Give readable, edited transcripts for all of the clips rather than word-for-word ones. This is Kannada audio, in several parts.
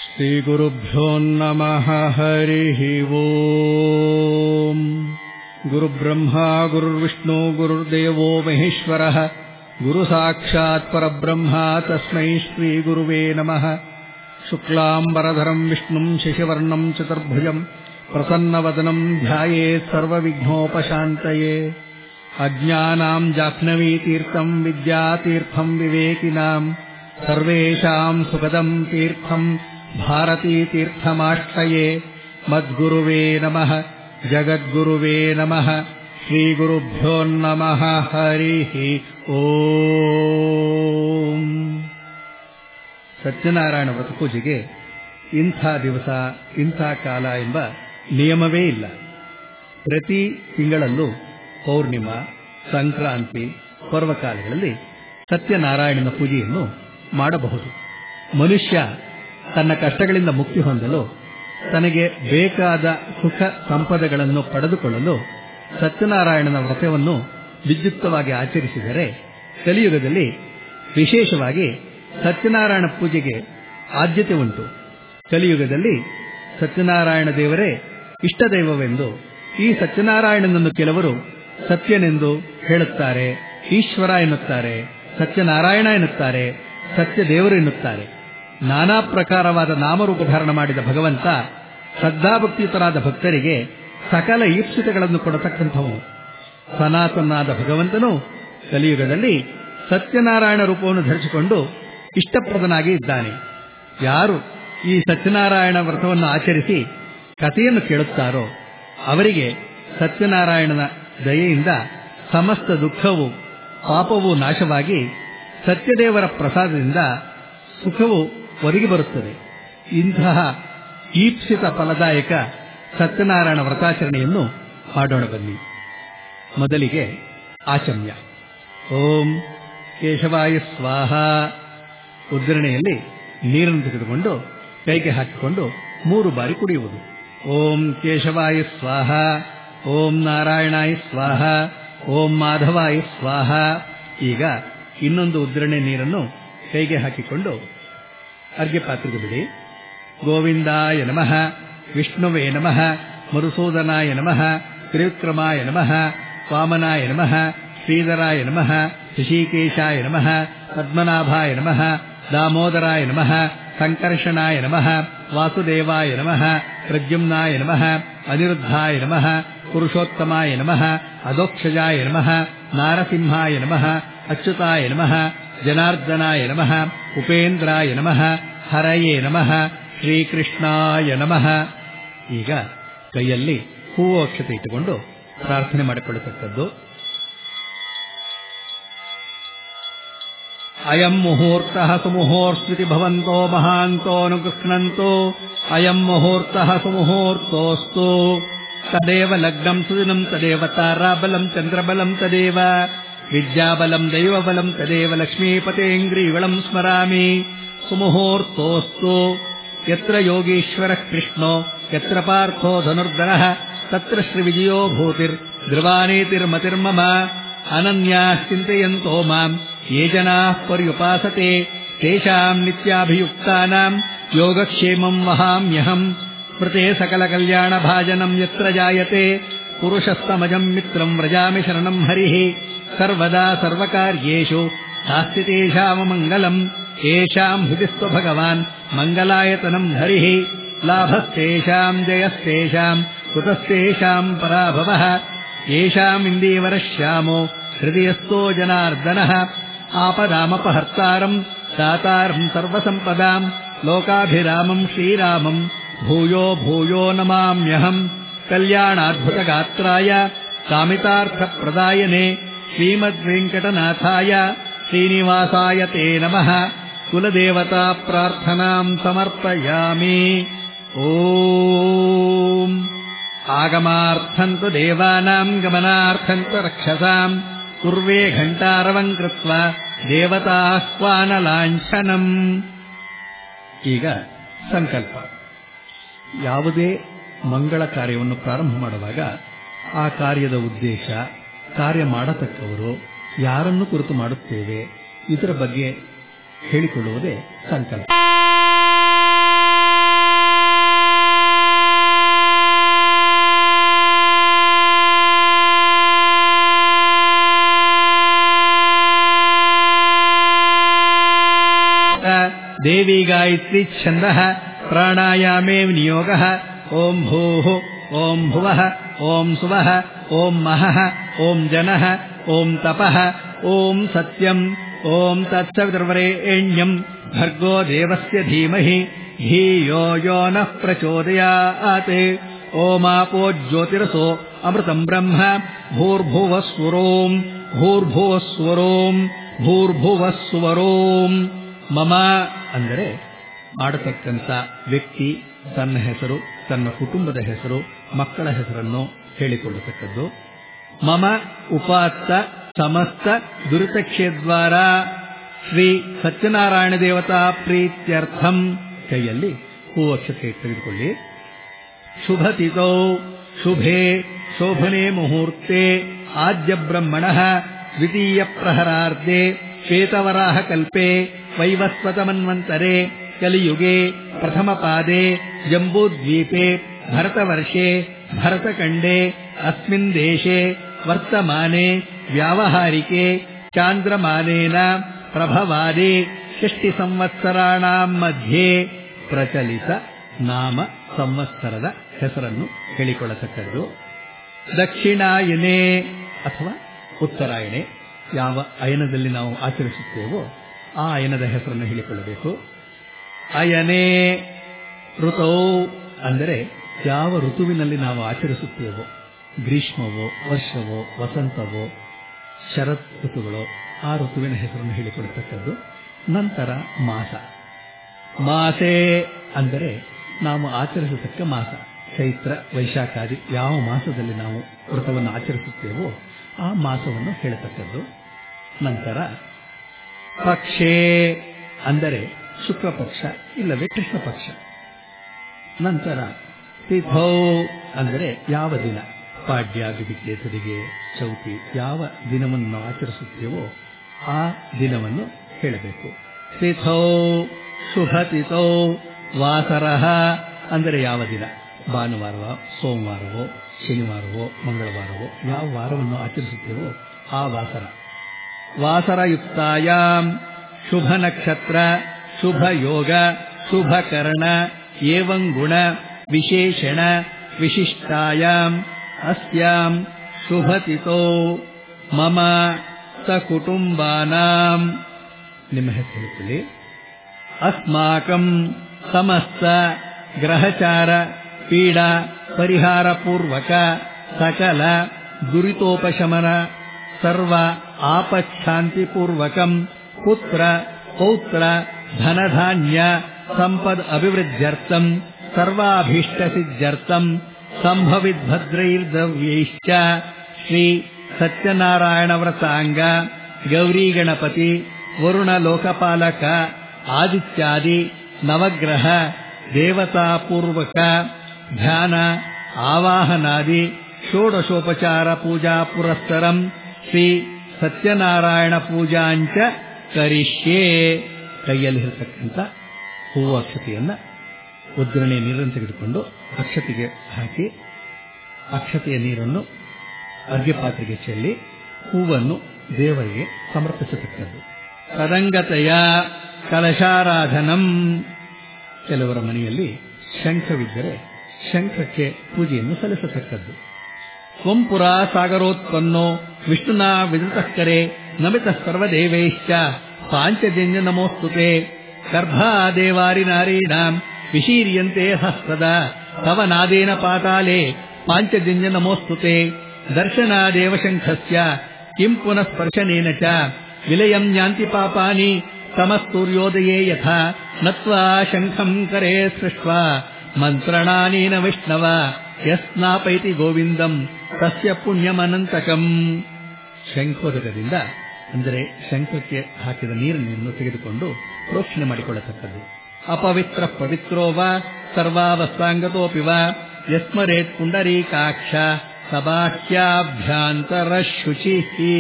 ಶ್ರೀಗುರುಭ್ಯೋ ನಮಃ. ಹರಿಃ ಓಂ. ಗುರುಬ್ರಹ್ಮ ಗುರುರ್ವಿಷ್ಣು ಗುರುರ್ದೇವೋ ಮಹೇಶ್ವರಃ. ಗುರು ಸಾಕ್ಷಾತ್ ಪರಬ್ರಹ್ಮ ತಸ್ಮೈ ಶ್ರೀ ಗುರುವೇ ನಮಃ. ಶುಕ್ಲಾಂಬರಧರಂ ವಿಷ್ಣುಂ ಶಶಿವರ್ಣಂ ಚತುರ್ಭುಜಂ ಪ್ರಸನ್ನವದನಂ ಧ್ಯಾಯೇತ್ ಸರ್ವವಿಘ್ನೋಪಶಾಂತಯೇ. ಅಜ್ಞಾನಾಂ ಜಾಹ್ನವೀತೀರ್ಥಂ ವಿದ್ಯಾತೀರ್ಥಂ ವಿವೇಕಿನಾಂ ಸರ್ವೇಷಾಂ ಸುಖದಂ ತೀರ್ಥಂ ಭಾರತೀತೀರ್ಥಮಾಶ್ರಯೇ. ಮದ್ಗುರುವೇ ನಮಃ. ಜಗದ್ಗುರುವೇ ನಮಃ. ಶ್ರೀಗುರುಭ್ಯೋ ನಮಃ. ಹರಿಃ ಓಂ. ಸತ್ಯನಾರಾಯಣ ವ್ರತ ಪೂಜೆಗೆ ಇಂಥ ದಿವಸ ಇಂಥ ಕಾಲ ಎಂಬ ನಿಯಮವೇ ಇಲ್ಲ. ಪ್ರತಿ ತಿಂಗಳಲ್ಲೂ ಪೌರ್ಣಿಮಾ, ಸಂಕ್ರಾಂತಿ, ಪರ್ವಕಾಲಗಳಲ್ಲಿ ಸತ್ಯನಾರಾಯಣನ ಪೂಜೆಯನ್ನು ಮಾಡಬಹುದು. ಮನುಷ್ಯ ತನ್ನ ಕಷ್ಟಗಳಿಂದ ಮುಕ್ತಿ ಹೊಂದಲು, ತನಗೆ ಬೇಕಾದ ಸುಖ ಸಂಪದಗಳನ್ನು ಪಡೆದುಕೊಳ್ಳಲು ಸತ್ಯನಾರಾಯಣನ ವ್ರತವನ್ನು ವಿದ್ಯುಕ್ತವಾಗಿ ಆಚರಿಸಿದರೆ ಕಲಿಯುಗದಲ್ಲಿ ವಿಶೇಷವಾಗಿ ಸತ್ಯನಾರಾಯಣ ಪೂಜೆಗೆ ಆದ್ಯತೆ ಉಂಟು. ಕಲಿಯುಗದಲ್ಲಿ ಸತ್ಯನಾರಾಯಣ ದೇವರೇ ಇಷ್ಟ ದೈವವೆಂದು, ಈ ಸತ್ಯನಾರಾಯಣನನ್ನು ಕೆಲವರು ಸತ್ಯನೆಂದು ಹೇಳುತ್ತಾರೆ, ಈಶ್ವರ ಎನ್ನುತ್ತಾರೆ, ಸತ್ಯನಾರಾಯಣ ಎನ್ನುತ್ತಾರೆ, ಸತ್ಯದೇವರು ಎನ್ನುತ್ತಾರೆ. ನಾನಾ ಪ್ರಕಾರವಾದ ನಾಮರೂಪ ಧಾರಣ ಮಾಡಿದ ಭಗವಂತ ಶ್ರದ್ಧಾಭಕ್ತಿಯುತರಾದ ಭಕ್ತರಿಗೆ ಸಕಲ ಈಪ್ಸಿತಗಳನ್ನು ಕೊಡತಕ್ಕಂಥವನು. ಸನಾತನಾದ ಭಗವಂತನು ಕಲಿಯುಗದಲ್ಲಿ ಸತ್ಯನಾರಾಯಣ ರೂಪವನ್ನು ಧರಿಸಿಕೊಂಡು ಇಷ್ಟಪ್ರದನಾಗಿ ಇದ್ದಾನೆ. ಯಾರು ಈ ಸತ್ಯನಾರಾಯಣ ವ್ರತವನ್ನು ಆಚರಿಸಿ ಕಥೆಯನ್ನು ಕೇಳುತ್ತಾರೋ ಅವರಿಗೆ ಸತ್ಯನಾರಾಯಣನ ದಯೆಯಿಂದ ಸಮಸ್ತ ದುಃಖವು ಪಾಪವೂ ನಾಶವಾಗಿ ಸತ್ಯದೇವರ ಪ್ರಸಾದದಿಂದ ಸುಖವು ಒದಗಿ ಬರುತ್ತದೆ. ಇಂತಹ ಈಪ್ಸಿತ ಫಲದಾಯಕ ಸತ್ಯನಾರಾಯಣ ವ್ರತಾಚರಣೆಯನ್ನು ಮಾಡೋಣ ಬನ್ನಿ. ಮೊದಲಿಗೆ ಆಚಮ್ಯ. ಓಂ ಕೇಶವಾಯ ಸ್ವಾಹ. ಉದ್ಧರಣೆಯಲ್ಲಿ ನೀರನ್ನು ತೆಗೆದುಕೊಂಡು ಕೈಗೆ ಹಾಕಿಕೊಂಡು 3 ಬಾರಿ ಕುಡಿಯುವುದು. ಓಂ ಕೇಶವಾಯ ಸ್ವಾಹ, ಓಂ ನಾರಾಯಣಾಯ ಸ್ವಾಹ, ಓಂ ಮಾಧವಾಯ ಸ್ವಾಹ. ಈಗ ಇನ್ನೊಂದು ಉದ್ಧರಣೆ ನೀರನ್ನು ಕೈಗೆ ಹಾಕಿಕೊಂಡು ಅರ್ಘ್ಯ ಪಾತ್ರೆಗೆ ಬಿಡಿ. ಗೋವಿಂದಾಯ ನಮಃ, ವಿಷ್ಣುವೇ ನಮಃ, ಮಧುಸೂದನಾಯ ನಮಃ, ತ್ರಿವಿಕ್ರಮಾಯ ನಮಃ, ವಾಮನಾಯ ನಮಃ, ಶ್ರೀಧರಾಯ ನಮಃ, ಋಷಿಕೇಶಾಯ ನಮಃ, ಪದ್ಮನಾಭಾಯ ನಮಃ, ದಾಮೋದರಾಯ ನಮಃ, ಸಂಕರ್ಷಣಾಯ ನಮಃ, ವಾಸುದೇವಾಯ ನಮಃ, ಪ್ರದ್ಯುಮ್ನಾಯ ನಮಃ, ಅನಿರುದ್ಧಾಯ ನಮಃ, ಪುರುಷೋತ್ತಮಾಯ ನಮಃ, ಅಧೋಕ್ಷಜಾಯ ನಮಃ, ನಾರಸಿಂಹಾಯ ನಮಃ, ಅಚ್ಯುತಾಯ ನಮಃ, ಜನಾರ್ದನಾಯ ನಮಃ, ಉಪೇಂದ್ರಾಯ ನಮಃ, ಹರಯೇ ನಮಃ, ಶ್ರೀಕೃಷ್ಣಾಯ ನಮಃ. ಈಗ ಕೈಯಲ್ಲಿ ಹೂವು ಅಕ್ಷತೆ ಇಟ್ಟುಕೊಂಡು ಪ್ರಾರ್ಥನೆ ಮಾಡಿಕೊಳ್ಳತಕ್ಕದ್ದು. ಅಯಂ ಮುಹೂರ್ತಃ ಸುಮುಹೂರ್ಸ್ತಿ ಭವಂತೋ ಮಹಾಂತೋ ಅನುಗೃಹ್ಣಂತೋ. ಅಯಂ ಮುಹೂರ್ತಃ ಸುಮುಹೂರ್ತೋಸ್ತು. ತದೇವ ಲಗ್ನಂ ಸುದಿನಂ ತದೇವ ತಾರಾಬಲಂ ಚಂದ್ರಬಲಂ ತದೇವ ವಿದ್ಯಾಬಲಂ ದೈವಬಲಂ ತದೇವ ಲಕ್ಷ್ಮೀಪತೇಂಗ್ರೀವಳಂ ಸ್ಮರಾಮಿ. ಸುಮುಹೂರ್ತೋಸ್ತು. ಯತ್ರ ಯೋಗೀಶ್ವರಃ ಕೃಷ್ಣೋ ಯತ್ರ ಪಾರ್ಥೋ ಧನುರ್ಧರಃ ತತ್ರ ಶ್ರೀವಿಜಯೋ ಭೂತಿರ್ ಧ್ರುವಾನೇತಿರ್ಮತಿರ್ಮಮ. ಅನನ್ಯಾಃ ಚಿಂತಯಂತೋ ಮಾಂ ಯೇ ಜನಾಃ ಪರ್ಯುಪಾಸತೆ ತೇಷಾಂ ನಿತ್ಯಾಭಿಯುಕ್ತಾನಾಂ ಯೋಗಕ್ಷೇಮಂ ವಹಾಮ್ಯಹಂ. ಸ್ಮೃತೆ ಸಕಲ ಕಲ್ಯಾಣ ಭಾಜನಂ ಯತ್ರ ಜಾಯತೆ ಪುರುಷಸ್ತಮಜಂ ಮಿತ್ರಂ ವ್ರಜಾಮಿ ಶರಣಂ ಹರಿಃ. ಸರ್ವದಾ ಸರ್ವಕಾರ್ಯೇಷು ನಾಸ್ತಿ ತೇಷಾಂ ಮಂಗಲಂ. ಯೇಷಾಂ ಹೃದಿಸ್ತ್ವ ಭಗವಾನ್ ಮಂಗಲಾಯತನಂ ಹರಿಃ. ಲಾಭಸ್ತೇಷಾಂ ಜಯಸ್ತೇಷಾಂ ಕುತಸ್ತೇಷಾಂ ಪರಾಭವಃ. ಯೇಷಾಂ ಇಂದೀವರಶ್ಯಾಮೋ ಹೃದಯಸ್ಥೋ ಜನಾರ್ದನಃ. ಆಪದಾಮಪಹರ್ತಾರಂ ದಾತಾರಂ ಸರ್ವಸಂಪದಾಂ ಲೋಕಾಭಿರಾಮಂ ಶ್ರೀರಾಮಂ ಭೂಯೋ ಭೂಯೋ ನಮಾಮ್ಯಹಂ. ಕಲ್ಯಾಣಾದ್ಭುತಗಾತ್ರಾಯ ಕಾಮಿತಾರ್ಥಪ್ರದಾಯನೆ ಶ್ರೀಮದ್ವೆಂಕಟನಾಥಾಯ ಶ್ರೀನಿವಾಸಾಯ ತೇ ನಮಃ. ಕುಲದೇವತಾ ಪ್ರಾರ್ಥನಾಂ ಸಮರ್ಪಯಾಮಿ. ಓಂ. ಆಗಮಾರ್ಥಂತು ದೇವಾನಾಂ ಗಮನಾರ್ಥಂತು ರಕ್ಷಸಾಂ ಕುರ್ವೇ ಘಂಟಾರವಂ ಕೃತ್ವಾ ದೇವತಾಹ್ವಾನಲಾಂಛನಂ. ಈಗ ಸಂಕಲ್ಪ. ಯಾವುದೇ ಮಂಗಳ ಕಾರ್ಯವನ್ನು ಪ್ರಾರಂಭ ಮಾಡುವಾಗ ಆ ಕಾರ್ಯದ ಉದ್ದೇಶ, ಕಾರ್ಯ ಮಾಡತಕ್ಕವರು, ಯಾರನ್ನು ಕುರಿತು ಮಾಡುತ್ತೇವೆ, ಇದರ ಬಗ್ಗೆ ಹೇಳಿಕೊಳ್ಳುವುದೇ ಸಂಕಲ್ಪ. ದೇವಿ ಗಾಯತ್ರಿ ಛಂದಃ ಪ್ರಾಣಾಯಾಮೇ ನಿಯೋಗಃ ಓಂ ಭೂಃ ಓಂ ಭುವಃ ಓಂ ಸುವಃ ಓಂ ಮಹಃ ಓಂ ಜನಃ ಓಂ ತಪಃ ಓಂ ಸತ್ಯಂ ಓಂ ತತ್ಸವಿತುರ್ವರೆಣ್ಯಂ ಭರ್ಗೋ ದೇವಸ್ಯ ಧೀಮಹಿ ಧಿಯೋ ಯೋ ನಃ ಪ್ರಚೋದಯಾತ್ ಓಮಾಪೋ ಜ್ಯೋತಿರಸೋ ಅಮೃತಂ ಬ್ರಹ್ಮ ಭೂರ್ಭುವಸ್ವರೋಂ ಭೂರ್ಭುವಸ್ವರೋಂ ಭೂರ್ಭುವಸ್ವರೋಂ ಮಮ ಅಂದರೆ ಮಾಡತಕ್ಕಂಥ ವ್ಯಕ್ತಿ ತನ್ನ ಹೆಸರು, ತನ್ನ ಕುಟುಂಬದ ಹೆಸರು, ಮಕ್ಕಳ ಹೆಸರನ್ನು ಹೇಳಿಕೊಳ್ಳತಕ್ಕದ್ದು. ಮಮ ಉಪಾತ್ತ ಸಮಸ್ತ ದುರಿತಕ್ಷೇದ್ವಾರ ಶ್ರೀ ಸತ್ಯನಾರಾಯಣ ದೇವತಾ ಪ್ರೀತ್ಯರ್ಥಂ. ಕೈಯಲ್ಲಿ ಹೂ ಅಕ್ಷತೆ ತೆಗೆದುಕೊಳ್ಳಿ. ಶುಭತಿಥೌ ಶುಭೆ ಶೋಭನೆ ಮುಹೂರ್ತೆ ಆದ್ಯ ಬ್ರಹ್ಮಣಃ ದ್ವಿತೀಯ ಪ್ರಹರಾರ್ಧೆ ಶ್ವೇತವರಾಹ ಕಲ್ಪೆ ವೈವಸ್ವತ ಮನ್ವಂತರೆ ಕಲಿಯುಗೆ ಪ್ರಥಮ ಪಾದೆ ಜಂಬೂದ್ವೀಪೆ ಭರತವರ್ಷೆ ಭರತಖಂಡೆ ಅಸ್ಮಿನ್ ದೇಶೆ ವರ್ತಮಾನೆ ವ್ಯಾವಹಾರಿಕೆ ಚಾಂದ್ರಮಾನೇನ ಪ್ರಭವಾದಿ ಷಷ್ಟಿ ಸಂವತ್ಸರಾಣಾಂ ಮಧ್ಯೆ ಪ್ರಚಲಿತ ನಾಮ ಸಂವತ್ಸರದ ಹೆಸರನ್ನು ಹೇಳಿಕೊಳ್ಳತಕ್ಕದ್ದು. ದಕ್ಷಿಣಾಯನೆ ಅಥವಾ ಉತ್ತರಾಯಣೆ, ಯಾವ ಅಯನದಲ್ಲಿ ನಾವು ಆಚರಿಸುತ್ತೇವೋ ಆ ಅಯನದ ಹೆಸರನ್ನು ಹೇಳಿಕೊಳ್ಳಬೇಕು. ಅಯನೆ ಋತೌ ಅಂದರೆ ಯಾವ ಋತುವಿನಲ್ಲಿ ನಾವು ಆಚರಿಸುತ್ತೇವೋ, ಗ್ರೀಷ್ಮವೋ ವರ್ಷವೋ ವಸಂತವೋ ಶರತ್ ಋತುಗಳೋ ಆ ಋತುವಿನ ಹೆಸರನ್ನು ಹೇಳಿಕೊಳ್ಳತಕ್ಕದ್ದು. ನಂತರ ಮಾಸ. ಮಾಸೆ ಅಂದರೆ ನಾವು ಆಚರಿಸತಕ್ಕ ಮಾಸ, ಚೈತ್ರ ವೈಶಾಖಾದಿ ಯಾವ ಮಾಸದಲ್ಲಿ ನಾವು ವ್ರತವನ್ನು ಆಚರಿಸುತ್ತೇವೋ ಆ ಮಾಸವನ್ನು ಹೇಳತಕ್ಕದ್ದು. ನಂತರ ಪಕ್ಷೇ ಅಂದರೆ ಶುಕ್ಲ ಪಕ್ಷ ಇಲ್ಲವೇ ಕೃಷ್ಣ ಪಕ್ಷ. ನಂತರ ತಿಥೌ ಅಂದರೆ ಯಾವ ದಿನ, ಪಾಡ್ಯ, ಬಿದಿಗೆ, ಸದಿಗೆ, ಚೌತಿ ಯಾವ ದಿನವನ್ನು ನಾವು ಆಚರಿಸುತ್ತೇವೋ ಆ ದಿನವನ್ನು ಹೇಳಬೇಕು. ತಿಥೌ ಶುಭ ತಿಥೌ ವಾಸರಃ ಅಂದರೆ ಯಾವ ದಿನ, ಭಾನುವಾರವೋ ಸೋಮವಾರವೋ ಶನಿವಾರವೋ ಮಂಗಳವಾರವೋ ಯಾವ ವಾರವನ್ನು ಆಚರಿಸುತ್ತೇವೋ ಆ ವಾಸರ. ವಾಸರಯುಕ್ತಾಯಾಂ ಶುಭ ನಕ್ಷತ್ರ ಶುಭ ಯೋಗ ಶುಭ ಕರ್ಣ ಏವಂ ಗುಣ ವಿಶೇಷಣ ವಿಶಿಷ್ಟಾಯಾಂ ಅಸ್ಯಾಂ ಶುಭತಿಥೋ ಮಮ ಸಕುಟುಂಬಾನಾಂ. ನಿಮ್ಮ ಹೆಸರು ಹೇಳಿ. ಅಸ್ಮಾಕಂ ಸಮಸ್ತ ಗ್ರಹಚಾರ ಪೀಡಾ ಪರಿಹಾರ ಪೂರ್ವಕ ಸಕಲ ದುರಿತೋಪಶಮನ ಸರ್ವ ಆಪಚ್ಛಾಂತಿ ಪೂರ್ವಕಂ ಪುತ್ರ ಪೌತ್ರ ಧನಧಾನ್ಯ ಸಂಪದ್ ಅಭಿವೃದ್ಧ್ಯರ್ಥಂ ಸರ್ವಾಭೀಷ್ಟ ಸಿದ್ಧ್ಯರ್ಥಂ ಸಂಭವಿದ್ಭದ್ರೈರ್ದವ್ಯೈಶ್ಚ ಶ್ರೀ ಸತ್ಯನಾರಾಯಣ ವ್ರತಾಂಗ ಗೌರಿ ಗಣಪತಿ ವರುಣ ಲೋಕಪಾಲಕ ಆದಿತ್ಯಾದಿ ನವಗ್ರಹ ದೇವತಾಪೂರ್ವಕ ಧ್ಯಾನ ಆವಾಹನಾದಿ ಷೋಡಶೋಪಚಾರ ಪೂಜಾ ಪುರಸ್ಸರಂ ಶ್ರೀ ಸತ್ಯನಾರಾಯಣ ಪೂಜಾಂಚ ಕರಿಷ್ಯೆ. ಕೈಯಲ್ಲಿ ಇರತಕ್ಕಂಥ ಹೂವು ಅಕ್ಷತೆಯನ್ನ ಉದ್ರಣೆಯ ನೀರನ್ನು ತೆಗೆದುಕೊಂಡು ಅಕ್ಷತೆಗೆ ಹಾಕಿ ಅಕ್ಷತೆಯ ನೀರನ್ನು ಅರ್ಘ್ಯಪಾತ್ರೆಗೆ ಚೆಲ್ಲಿ ಹೂವನ್ನು ದೇವರಿಗೆ ಸಮರ್ಪಿಸತಕ್ಕದ್ದು. ತದಂಗತೆಯ ಕಲಶಾರಾಧನಂ. ಕೆಲವರ ಮನೆಯಲ್ಲಿ ಶಂಖವಿದ್ದರೆ ಶಂಖಕ್ಕೆ ಪೂಜೆಯನ್ನು ಸಲ್ಲಿಸತಕ್ಕದ್ದು. ತ್ವಂಪುರ ಸಾಗರೋತ್ಪನ್ನೋ ವಿಷ್ಣುನಾ ವಿದೃತಃಕರೆ ನಮಿತ ಸರ್ವದೇವೈಶ್ಚ ಪಾಂಚಜನ್ಯ ನಮೋಸ್ತುತೆ ಗರ್ಭಾ ದೇವಾರಿ ನಾರೀಣಾಂ ವಿಶೀರ್ಯಂತೆ ಹಸ್ತದ ತವ ನಾದೇನ ಪಾತಾಲೆ ಪಾಂಚಜನ್ಯ ನಮೋಸ್ತುತೆ ದರ್ಶನಾದೇವ ಶಂಖಸ್ಯ ಕಿಂ ಪುನಃ ಸ್ಪರ್ಶನೇನ ಚ ವಿಲಯಂ ಯಾಂತಿ ಪಾಪಾನಿ ತಮಸ್ತೂರ್ಯೋದಯೇ ಯಥಾ ನತ್ವಾ ಶಂಖಂ ಕರೆ ಸೃಷ್ಟ್ವಾ ಮಂತ್ರಣಾನೇನ ವಿಷ್ಣವ ಯಸ್ನಾಪೈತಿ ಗೋವಿಂದಂ ತಸ್ಯ ಪುಣ್ಯಮನಂತಕಂ. ಶಂಖೋದಕದಿಂದ ಅಂದರೆ ಶಂಖಕ್ಕೆ ಹಾಕಿದ ನೀರನ್ನು ತೆಗೆದುಕೊಂಡು ಪ್ರೋಕ್ಷಣೆ ಮಾಡಿಕೊಳ್ಳತಕ್ಕದ್ದು. ಅಪವಿತ್ರ ಪವಿತ್ರೋ ವಾ ಸರ್ವಾವಸ್ಥಾಂಗತೋಪಿ ವಾ ಯಸ್ಮರೇತ್ ಪುಂಡರೀಕಾಕ್ಷ ಸಬಾಹ್ಯಾಭ್ಯಾಂತರ ಶುಚಿ.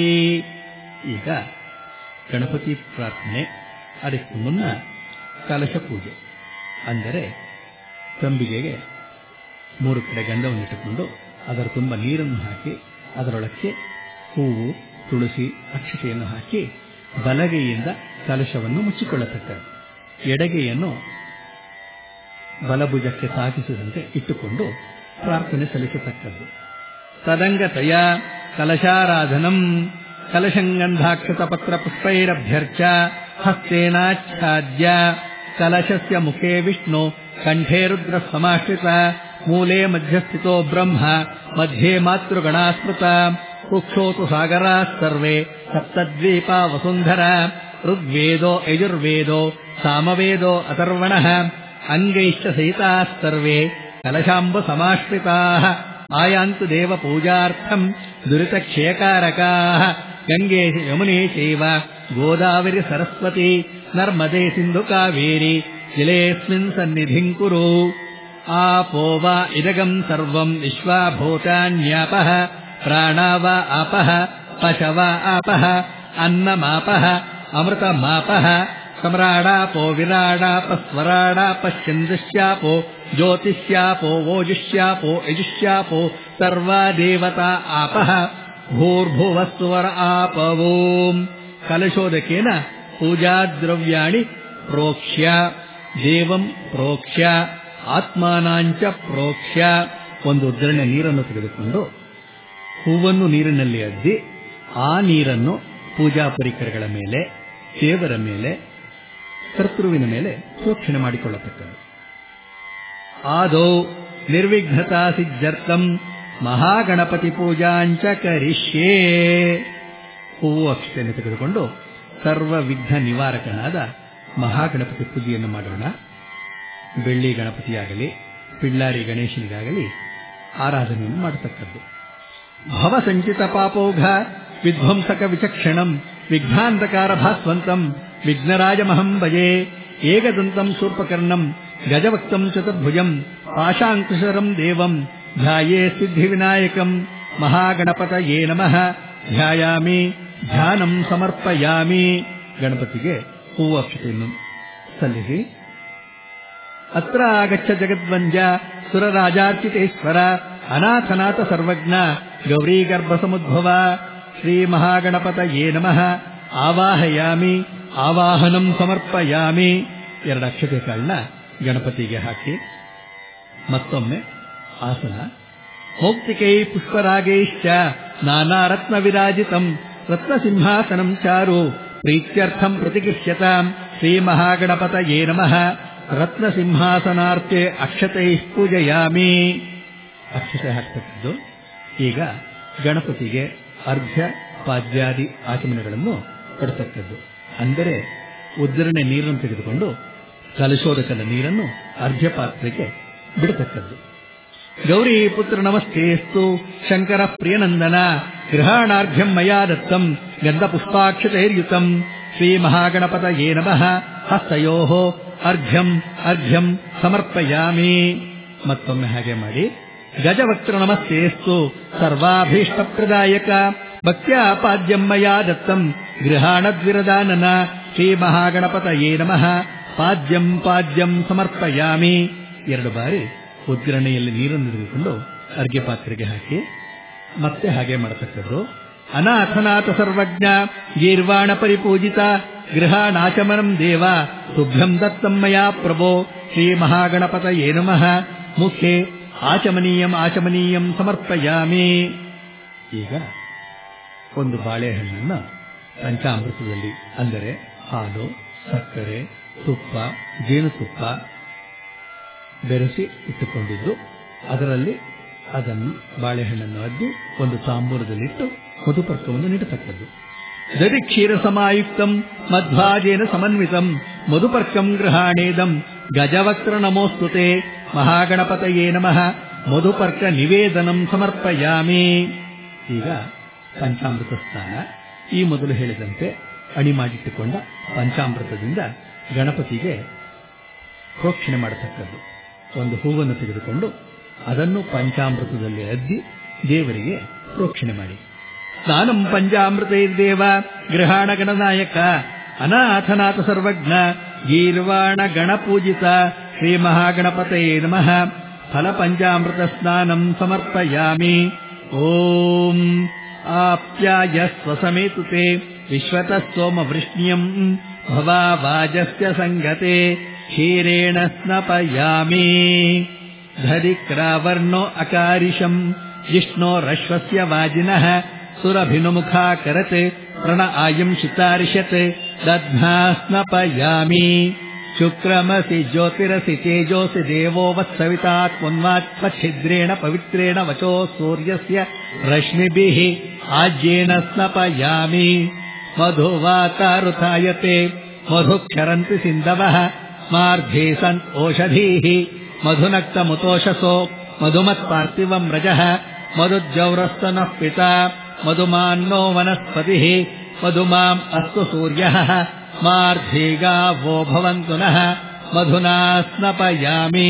ಈಗ ಗಣಪತಿ ಪ್ರಾರ್ಥನೆ, ಅದಕ್ಕೆ ಮುನ್ನ ಕಲಶ ಪೂಜೆ. ಅಂದರೆ ತಂಬಿಗೆಗೆ 3 ಕಡೆ ಗಂಧವನ್ನಿಟ್ಟುಕೊಂಡು ಅದರ ತುಂಬ ನೀರನ್ನು ಹಾಕಿ ಅದರೊಳಕ್ಕೆ ಹೂವು ತುಳಸಿ ಅಕ್ಷತೆಯನ್ನು ಹಾಕಿ ಬಲಗೈಯಿಂದ ಕಲಶವನ್ನು ಮುಚ್ಚಿಕೊಳ್ಳತಕ್ಕದ್ದು. ಎಡಗೈಯನ್ನು ಬಲಭುಜಕ್ಕೆ ಸಾಗಿಸಿದಂತೆ ಇಟ್ಟುಕೊಂಡು ಪ್ರಾರ್ಥನೆ ಸಲ್ಲಿಸತಕ್ಕದ್ದು. ತದಂಗತಯ ಕಲಶಾರಾಧನಂ ಕಲಶಂಗಂಧಾಕ್ಷತ ಪತ್ರ ಪುಷ್ಪೈರಭ್ಯರ್ಚ ಹಸ್ತೇನಾಚ್ಛಾದ್ಯ ಕಲಶಸ್ಯ ಮುಖೇ ವಿಷ್ಣು ಕಂಠೇ ರುದ್ರ ಸಮಾಶ್ರಿತ ಮೂಲೆ ಮಧ್ಯಸ್ಥಿತೋ ಬ್ರಹ್ಮ ಮಧ್ಯೆ ಮಾತೃಗಣಾ ಸ್ಮೃತ ಕುಕ್ಷೋತು ಸಾಗರಾ ಸರ್ವೇ ಸಪ್ತದ್ವೀಪಾ ವಸುಂಧರ ಋಗ್ವೇದೋ ಯಜುರ್ವೇದೋ ಸಾಮವೇದೋ ಅಥರ್ವಣಃ ಅಂಗೈಶ್ಚ ಸಹಿತಾಃ ಸರ್ವೇ ಕಲಶಾಂಬ ಸಮಾಶ್ರಿತಾಃ ಆಯಾಂತು ದೇವ ಪೂಜಾರ್ಥಂ ದುರಿತಕ್ಷಯಕಾರಕಾಃ ಗಂಗೆ ಯಮುನೆ ಚೈವ ಗೋದಾವರಿ ಸರಸ್ವತಿ ನರ್ಮದೆ ಸಿಂಧು ಕಾವೇರಿ ಜಲೇಸ್ಮಿನ್ ಸನ್ನಿಧಿಂ ಕುರು. ಆಪೋ ವಾ ಇದಗಂ ಸರ್ವಂ ವಿಶ್ವಾ ಭೂತಾನ್ಯಾಪಃ ಪ್ರಾಣಾ ವಾ ಆಪಃ ಪಶವ ಆಪಃ ಅನ್ನಮಾಪಃ ಅಮೃತಮಾಪಃ ಸಮ್ರಾಡಾಪೋ ವಿರಾಡಾಪಸ್ವರಾಡಾಪಶ್ಚಂದ್ರಶ್ಯಾಪೋ ಜ್ಯೋತಿಷ್ಯಾಪೋ ಓಜುಷ್ಯಾಪೋ ಯಜುಷ್ಯಾಪೋ ಸರ್ವಾ ದೇವತಾ ಆಪಃ ಭೂರ್ಭುವಸ್ಸುವರ ಆಪವೋಂ. ಕಲಶೋದಕೇನ ಪೂಜಾದ್ರವ್ಯಾಣಿ ಪ್ರೋಕ್ಷ್ಯ ದೇವಂ ಪ್ರೋಕ್ಷ್ಯ ಆತ್ಮಾನಾಂಚ ಪ್ರೋಕ್ಷ್ಯ. ಒಂದು ಉದ್ಧರಣೆ ನೀರನ್ನು ತೆಗೆದುಕೊಂಡು ಹೂವನ್ನು ನೀರಿನಲ್ಲಿ ಅದ್ದಿ ಆ ನೀರನ್ನು ಪೂಜಾ ಪರಿಕರಗಳ ಮೇಲೆ, ದೇವರ ಮೇಲೆ, ಕರ್ತೃವಿನ ಮೇಲೆ ಪ್ರೋಕ್ಷಣೆ ಮಾಡಿಕೊಳ್ಳತಕ್ಕದ್ದು. ಆದೌ ನಿರ್ವಿಘ್ನತಾ ಸಿದ್ಧರ್ಥಂ ಮಹಾಗಣಪತಿ ಪೂಜಾಂಚ ಕರಿಷ್ಯೇ. ಹೂವು ಅಕ್ಷತೆಯನ್ನು ತೆಗೆದುಕೊಂಡು ಸರ್ವ ವಿಘ್ನ ನಿವಾರಕನಾದ ಮಹಾಗಣಪತಿ ಪೂಜೆಯನ್ನು ಮಾಡೋಣ. ಬೆಳ್ಳಿ ಗಣಪತಿಯಾಗಲಿ ಪಿಳ್ಳಾರಿ ಗಣೇಶನಿಗಾಗಲಿ ಆರಾಧನೆಯನ್ನು ಮಾಡತಕ್ಕದ್ದು. ಭವ ಸಂಚಿತ ಪಾಪೌಘ ವಿಧ್ವಂಸಕ ವಿಚಕ್ಷಣಂ ವಿಘ್ನಾಂಧಕಾರ ಭಾಸ್ವಂತಂ ವಿಘ್ನರಾಜಮಹಂ ಭಜೆ. ಏಕದಂತಂ ಶೂರ್ಪಕರ್ಣಂ ಗಜವಕ್ತಂ ಚತುರ್ಭುಜಂ ಪಾಶಾಂಕುಶರಂ ದೇವಂ ಧ್ಯಾಯೇ ಸಿದ್ಧಿವಿನಾಯಕಂ. ಮಹಾಗಣಪತಯೇ ನಮಃ. ಧ್ಯಾಯಾಮಿ ಧ್ಯಾನಂ ಸಮರ್ಪಯಾಮಿ. ಗಣಪತಿಗೆ ಹೂವು ಅಕ್ಷತೆಯನ್ನು ಸಲ್ಲಿಸಿ ಅತ್ರ ಆಗಚ್ಚ ಜಗದ್ವಂದ್ಯ ಸುರರಾಜಾರ್ಚಿತೇಶ್ವರ ಅನಾಥನಾಥ ಸರ್ವಜ್ಞ ಗೌರೀಗರ್ಭ ಸಮುದ್ಭವ. ಶ್ರೀ ಮಹಾಗಣಪತಯೇ ನಮಃ. ಆವಾಹಯಾಮಿ ಆವಾಹನಂ ಸಮರ್ಪಯಾಮಿ. 2 ಅಕ್ಷತೆ ಕಾಳನ್ನ ಗಣಪತಿಗೆ ಹಾಕಿ ಮತ್ತೊಮ್ಮೆ ಆಸನ. ಮೌಕ್ತಿಕೈ ಪುಷ್ಪರಾಗೈಶ್ಚ ನಾನಾ ರತ್ನ ವಿರಾಜಿತಂ ರತ್ನಸಿಂಹಾಸನಂ ಚಾರು ಪ್ರೀತ್ಯರ್ಥಂ ಪ್ರತಿಗೃಹ್ಯತಾಂ. ಶ್ರೀ ಮಹಾಗಣಪತಯೇ ನಮಃ. ರತ್ನಸಿಂಹಾಸನಾರ್ಥೆ ಅಕ್ಷತೈ ಪೂಜಯಾಮಿ. ಅಕ್ಷತೆ ಹಾಕ್ತಕ್ಕದ್ದು. ಈಗ ಗಣಪತಿಗೆ ಅರ್ಘ್ಯ ಪಾದ್ಯಾದಿ ಆಚಮನಗಳನ್ನು ಕೊಡತಕ್ಕದ್ದು. ಅಂದರೆ ಉದ್ಧರಣೆ ನೀರನ್ನು ತೆಗೆದುಕೊಂಡು ಕಲಶೋದಕದ ನೀರನ್ನು ಅರ್ಘ್ಯ ಪಾತ್ರೆಗೆ ಬಿಡತಕ್ಕದ್ದು. ಗೌರಿ ಪುತ್ರ ನಮಸ್ತೇಸ್ತು ಶಂಕರ ಪ್ರಿಯನಂದನ ಗೃಹಾಣಾರ್ಘ್ಯಂ ಮಯಾ ದತ್ತಂ ಗಂಧಪುಷ್ಪಾಕ್ಷತೈರ್ಯುತಂ. ಶ್ರೀ ಮಹಾಗಣಪತಯೇ ನಮಃ. ಹಸ್ತಯೋಃ ಅರ್ಘ್ಯಂ ಅರ್ಘ್ಯಂ ಸಮರ್ಪಯಾಮಿ. ಮತ್ತೊಮ್ಮೆ ಹಾಗೆ ಮಾಡಿ. ಗಜವಕ್ತ್ರ ನಮಸ್ತೇಸ್ತು ಸರ್ವಾಭೀಷ್ಟ ಪ್ರದಾಯಕ ಭಕ್ತ್ಯಾ ಪಾದ್ಯಂ ಮಯಾ ದತ್ತಂ ಗೃಹಾಣದ್ವಿರದಾನನ. ಶ್ರೀ ಮಹಾಗಣಪತಯೇ ನಮಃ. ಪಾದ್ಯಂ ಪಾದ್ಯಂ ಸಮರ್ಪಯಾಮಿ. 2 ಬಾರಿ ಉದ್ಧರಣೆಯಲ್ಲಿ ನೀರನ್ನು ತೆಗೆದುಕೊಂಡು ಅರ್ಘ್ಯ ಪಾತ್ರೆಗೆ ಹಾಕಿ ಮತ್ತೆ ಹಾಗೆ ಮಾಡತಕ್ಕದ್ದು. ಅನಾಥನಾಥ ಸರ್ವಜ್ಞ ಗೀರ್ವಾಣ ಪರಿಪೂಜಿತ ಗೃಹಾಣಾಚಮನಂ ದೇವ ತುಭ್ಯಂ ದತ್ತಂ ಮಯಾ ಪ್ರಭೋ. ಶ್ರೀ ಮಹಾಗಣಪತಯೇ ನಮಃ. ಮುಖೆ ಆಚಮನೀಯಂ ಆಚಮನೀಯಂ ಸಮರ್ಪಯಾಮಿ. ಈಗ ಒಂದು ಬಾಳೆಹಣ್ಣನ್ನು ಪಂಚಾಮೃತದಲ್ಲಿ, ಅಂದರೆ ಹಾಲು, ಸಕ್ಕರೆ, ತುಪ್ಪ, ಜೇನುತುಪ್ಪ ಬೆರೆಸಿ ಇಟ್ಟುಕೊಂಡಿದ್ದು ಅದರಲ್ಲಿ ಅದನ್ನು ಬಾಳೆಹಣ್ಣನ್ನು ಅದ್ದಿ ಒಂದು ತಾಂಬೂಲದಲ್ಲಿಟ್ಟು ಮಧುಪರ್ಕವನ್ನು ನೀಡತಕ್ಕದ್ದು. ದದಿ ಕ್ಷೀರ ಸಮಾಯುಕ್ತಂ ಮಧ್ವಾಜೇನ ಸಮನ್ವಿತಂ ಮಧುಪರ್ಕಂ ಗೃಹಾಣೇದಂ ಗಜವಕ್ತ್ರ ನಮೋಸ್ತುತೆ. ಮಹಾಗಣಪತಯೇ ನಮಃ. ಮಧುಪರ್ಕ ನಿವೇದನಂ ಸಮರ್ಪಯಾಮಿ. ಈಗ ಪಂಚಾಮೃತ ಸ್ನಾನ. ಈ ಮೊದಲು ಹೇಳಿದಂತೆ ಅಣಿ ಮಾಡಿಟ್ಟುಕೊಂಡ ಪಂಚಾಮೃತದಿಂದ ಗಣಪತಿಗೆ ಪ್ರೋಕ್ಷಣೆ ಮಾಡತಕ್ಕದ್ದು. ಒಂದು ಹೂವನ್ನು ತೆಗೆದುಕೊಂಡು ಅದನ್ನು ಪಂಚಾಮೃತದಲ್ಲಿ ಅದ್ದಿ ದೇವರಿಗೆ ಪ್ರೋಕ್ಷಣೆ ಮಾಡಿ. ಸ್ನಾನಂ ಪಂಚಾಮೃತೈರ್ದೇವ ಗೃಹಾಣ ಗಣನಾಯಕ ಅನಾಥನಾಥ ಸರ್ವಜ್ಞ ಗೀರ್ವಾಣ ಗಣಪೂಜಿತ. ಶ್ರೀ ಮಹಾಗಣಪತಯೇ ನಮಃ. ಫಲ ಪಂಚಾಮೃತ ಸ್ನಾನಂ ಸಮರ್ಪಯಾಮಿ. ಓಂ ಆಪ್ಯಾಯ ಸ್ವಸಮೇತುತೆ ವಿಶ್ವತಃ ಸೋಮ ವೃಷ್ಣ್ಯಂ ಭವಾವಾಜಸ್ಯ ಸಂಗತೆ ಕ್ಷೀರೇಣ ಸ್ನಪಯಾಮಿ ಧರಿಕ್ರಾವರ್ಣೋ ಅಕಾರಿಶಂ ಜಿಷ್ಣೋರಶ್ವಸ್ಯ ವಾಜಿನಃ ಸುರಭಿನುಮುಖಾಕರತ್ ಪ್ರಣ ಆಯಂ ಶಿತಾರಿಷತ್ ದಧ್ನಾ ಸ್ನಪಯಾಮಿ ಶುಕ್ರಮಸಿ ಜ್ಯೋತಿರಸಿ ತೇಜೋಸಿ ದೇವೋ ವತ್ಸವಿತಾ ತ್ವನ್ವಾಚ್ಛಿದ್ರೇಣ ಪವಿತ್ರೇಣ ವಚೋ ಸೂರ್ಯಸ್ಯ ರಶ್ಮಿಭಿಃ ಆಜ್ಯೇನ ಸ್ನಪಯಾಮಿ ಮಧುವಾತಾರುತಾಯತೆ ಮಧುಕ್ಷರಂತಿ ಸಿಂಧವಃ ಸ್ಮಾರ್ಧೇ ಸಂತ್ ಓಷಧೀಃ ಮಧುನಕ್ತಮುತೋಷಸೋ ಮಧುಮತ್ಪಾರ್ಥಿವಂ ರಜಃ ಮಧುಜ್ಜೌರಸ್ತನಃ ಪಿತಾ ಮಧುಮಾನ್ನೋ ವನಸ್ಪತಿಃ ಮಧುಮಾಂ ಅಸ್ತು ಸೂರ್ಯಃ ಸ್ಮಾರ್ಧೇ ಗಾವೋ ಭವಂತು ನಃ ಮಧುನಾ ಸ್ನಪಯಾಮಿ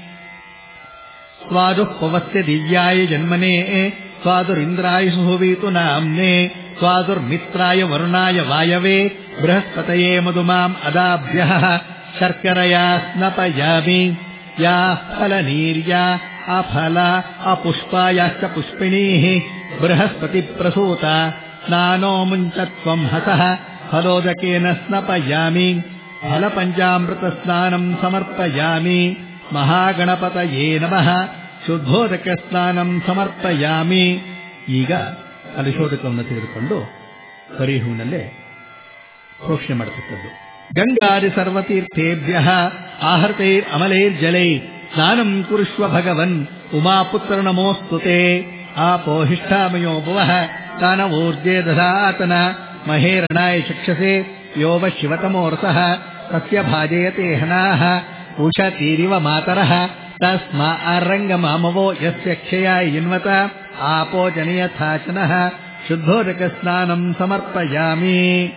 ಸ್ವಾದುಃ ಪವಸ್ಯ ದಿವ್ಯಾಯ ಜನ್ಮನೇ ಸ್ವಾದುರಿಂದ್ರಾಯ ಸುಹವೀತು ನಾಮ್ನೇ ಸ್ವಾದುರ್ಮಿತ್ರಾಯ ವರುಣಾಯ ವಾಯವೇ ಬೃಹಸ್ಪತಯೇ ಮಧುಮಾಂ ಅದಾಭ್ಯಃ ಶರ್ಕರಯಾ ಸ್ನಪಯಾಮಿ ಯಾ ಫಲನೀರ್ಯಾ ಅಫಲ ಅಪುಷ್ಪಾಯಾಶ್ಚ ಪುಷ್ಪಿಣೀಃ ಬೃಹಸ್ಪತಿ ಪ್ರಸೂತ ಸ್ನಾನೋ ಮುಂಚತ್ವಂ ಹಸಃ ಫಲೋದಕೇನ ಸ್ನಪಯಾಮಿ ಫಲಪಂಚಾಮೃತ ಸ್ನಾನಂ ಸಮರ್ಪಯಾಮಿ ಮಹಾಗಣಪತಯೇ ನಮಃ ಶುದ್ಧೋದಕ ಸ್ನಾನಂ ಸಮರ್ಪಯಾಮಿ. ಈಗ ಕಲಶೋದಕವನ್ನು ತೆಗೆದುಕೊಂಡು ಕರಿಹೂನಲ್ಲೇ ಪ್ರೋಕ್ಷಣೆ ಮಾಡತಕ್ಕದ್ದು. ಗಂಗಾದಿ ಸರ್ವತೀರ್ಥೇಭ್ಯಃ ಆಹೃತೈರ್ ಅಮಲೈರ್ಜಲೈ ಸ್ನಾನಂ ಕುರುಷ್ವ ಭಗವನ್ ಉಮಾಪುತ್ರ ನಮೋಸ್ತುತೆ ಆಪೋಹಿಷ್ಠಾಮಯೋ ಭುವಃ ತಾನವೋರ್ಜೆ ದಧಾತನ ಮಹೇರಣಾಯ ಚಕ್ಷಸೆ ಯೋವ ಶಿವತಮೋರಸಃ ತಸ್ಯ ಭಾಜಯತೆ ಹನಾಃ ಉಷತೀರಿವ ಮಾತರಃ ತಸ್ಮಾ ಅರಂಗಮಾಮವೋ ಯಸ್ಯ ಕ್ಷಯಾಯ ಇನ್ವತ ಆಪೋ ಜನಯಥಾಚನಃ ಶುದ್ಧೋದಕ ಸ್ನಾನಂ ಸಮರ್ಪಯಾಮಿ.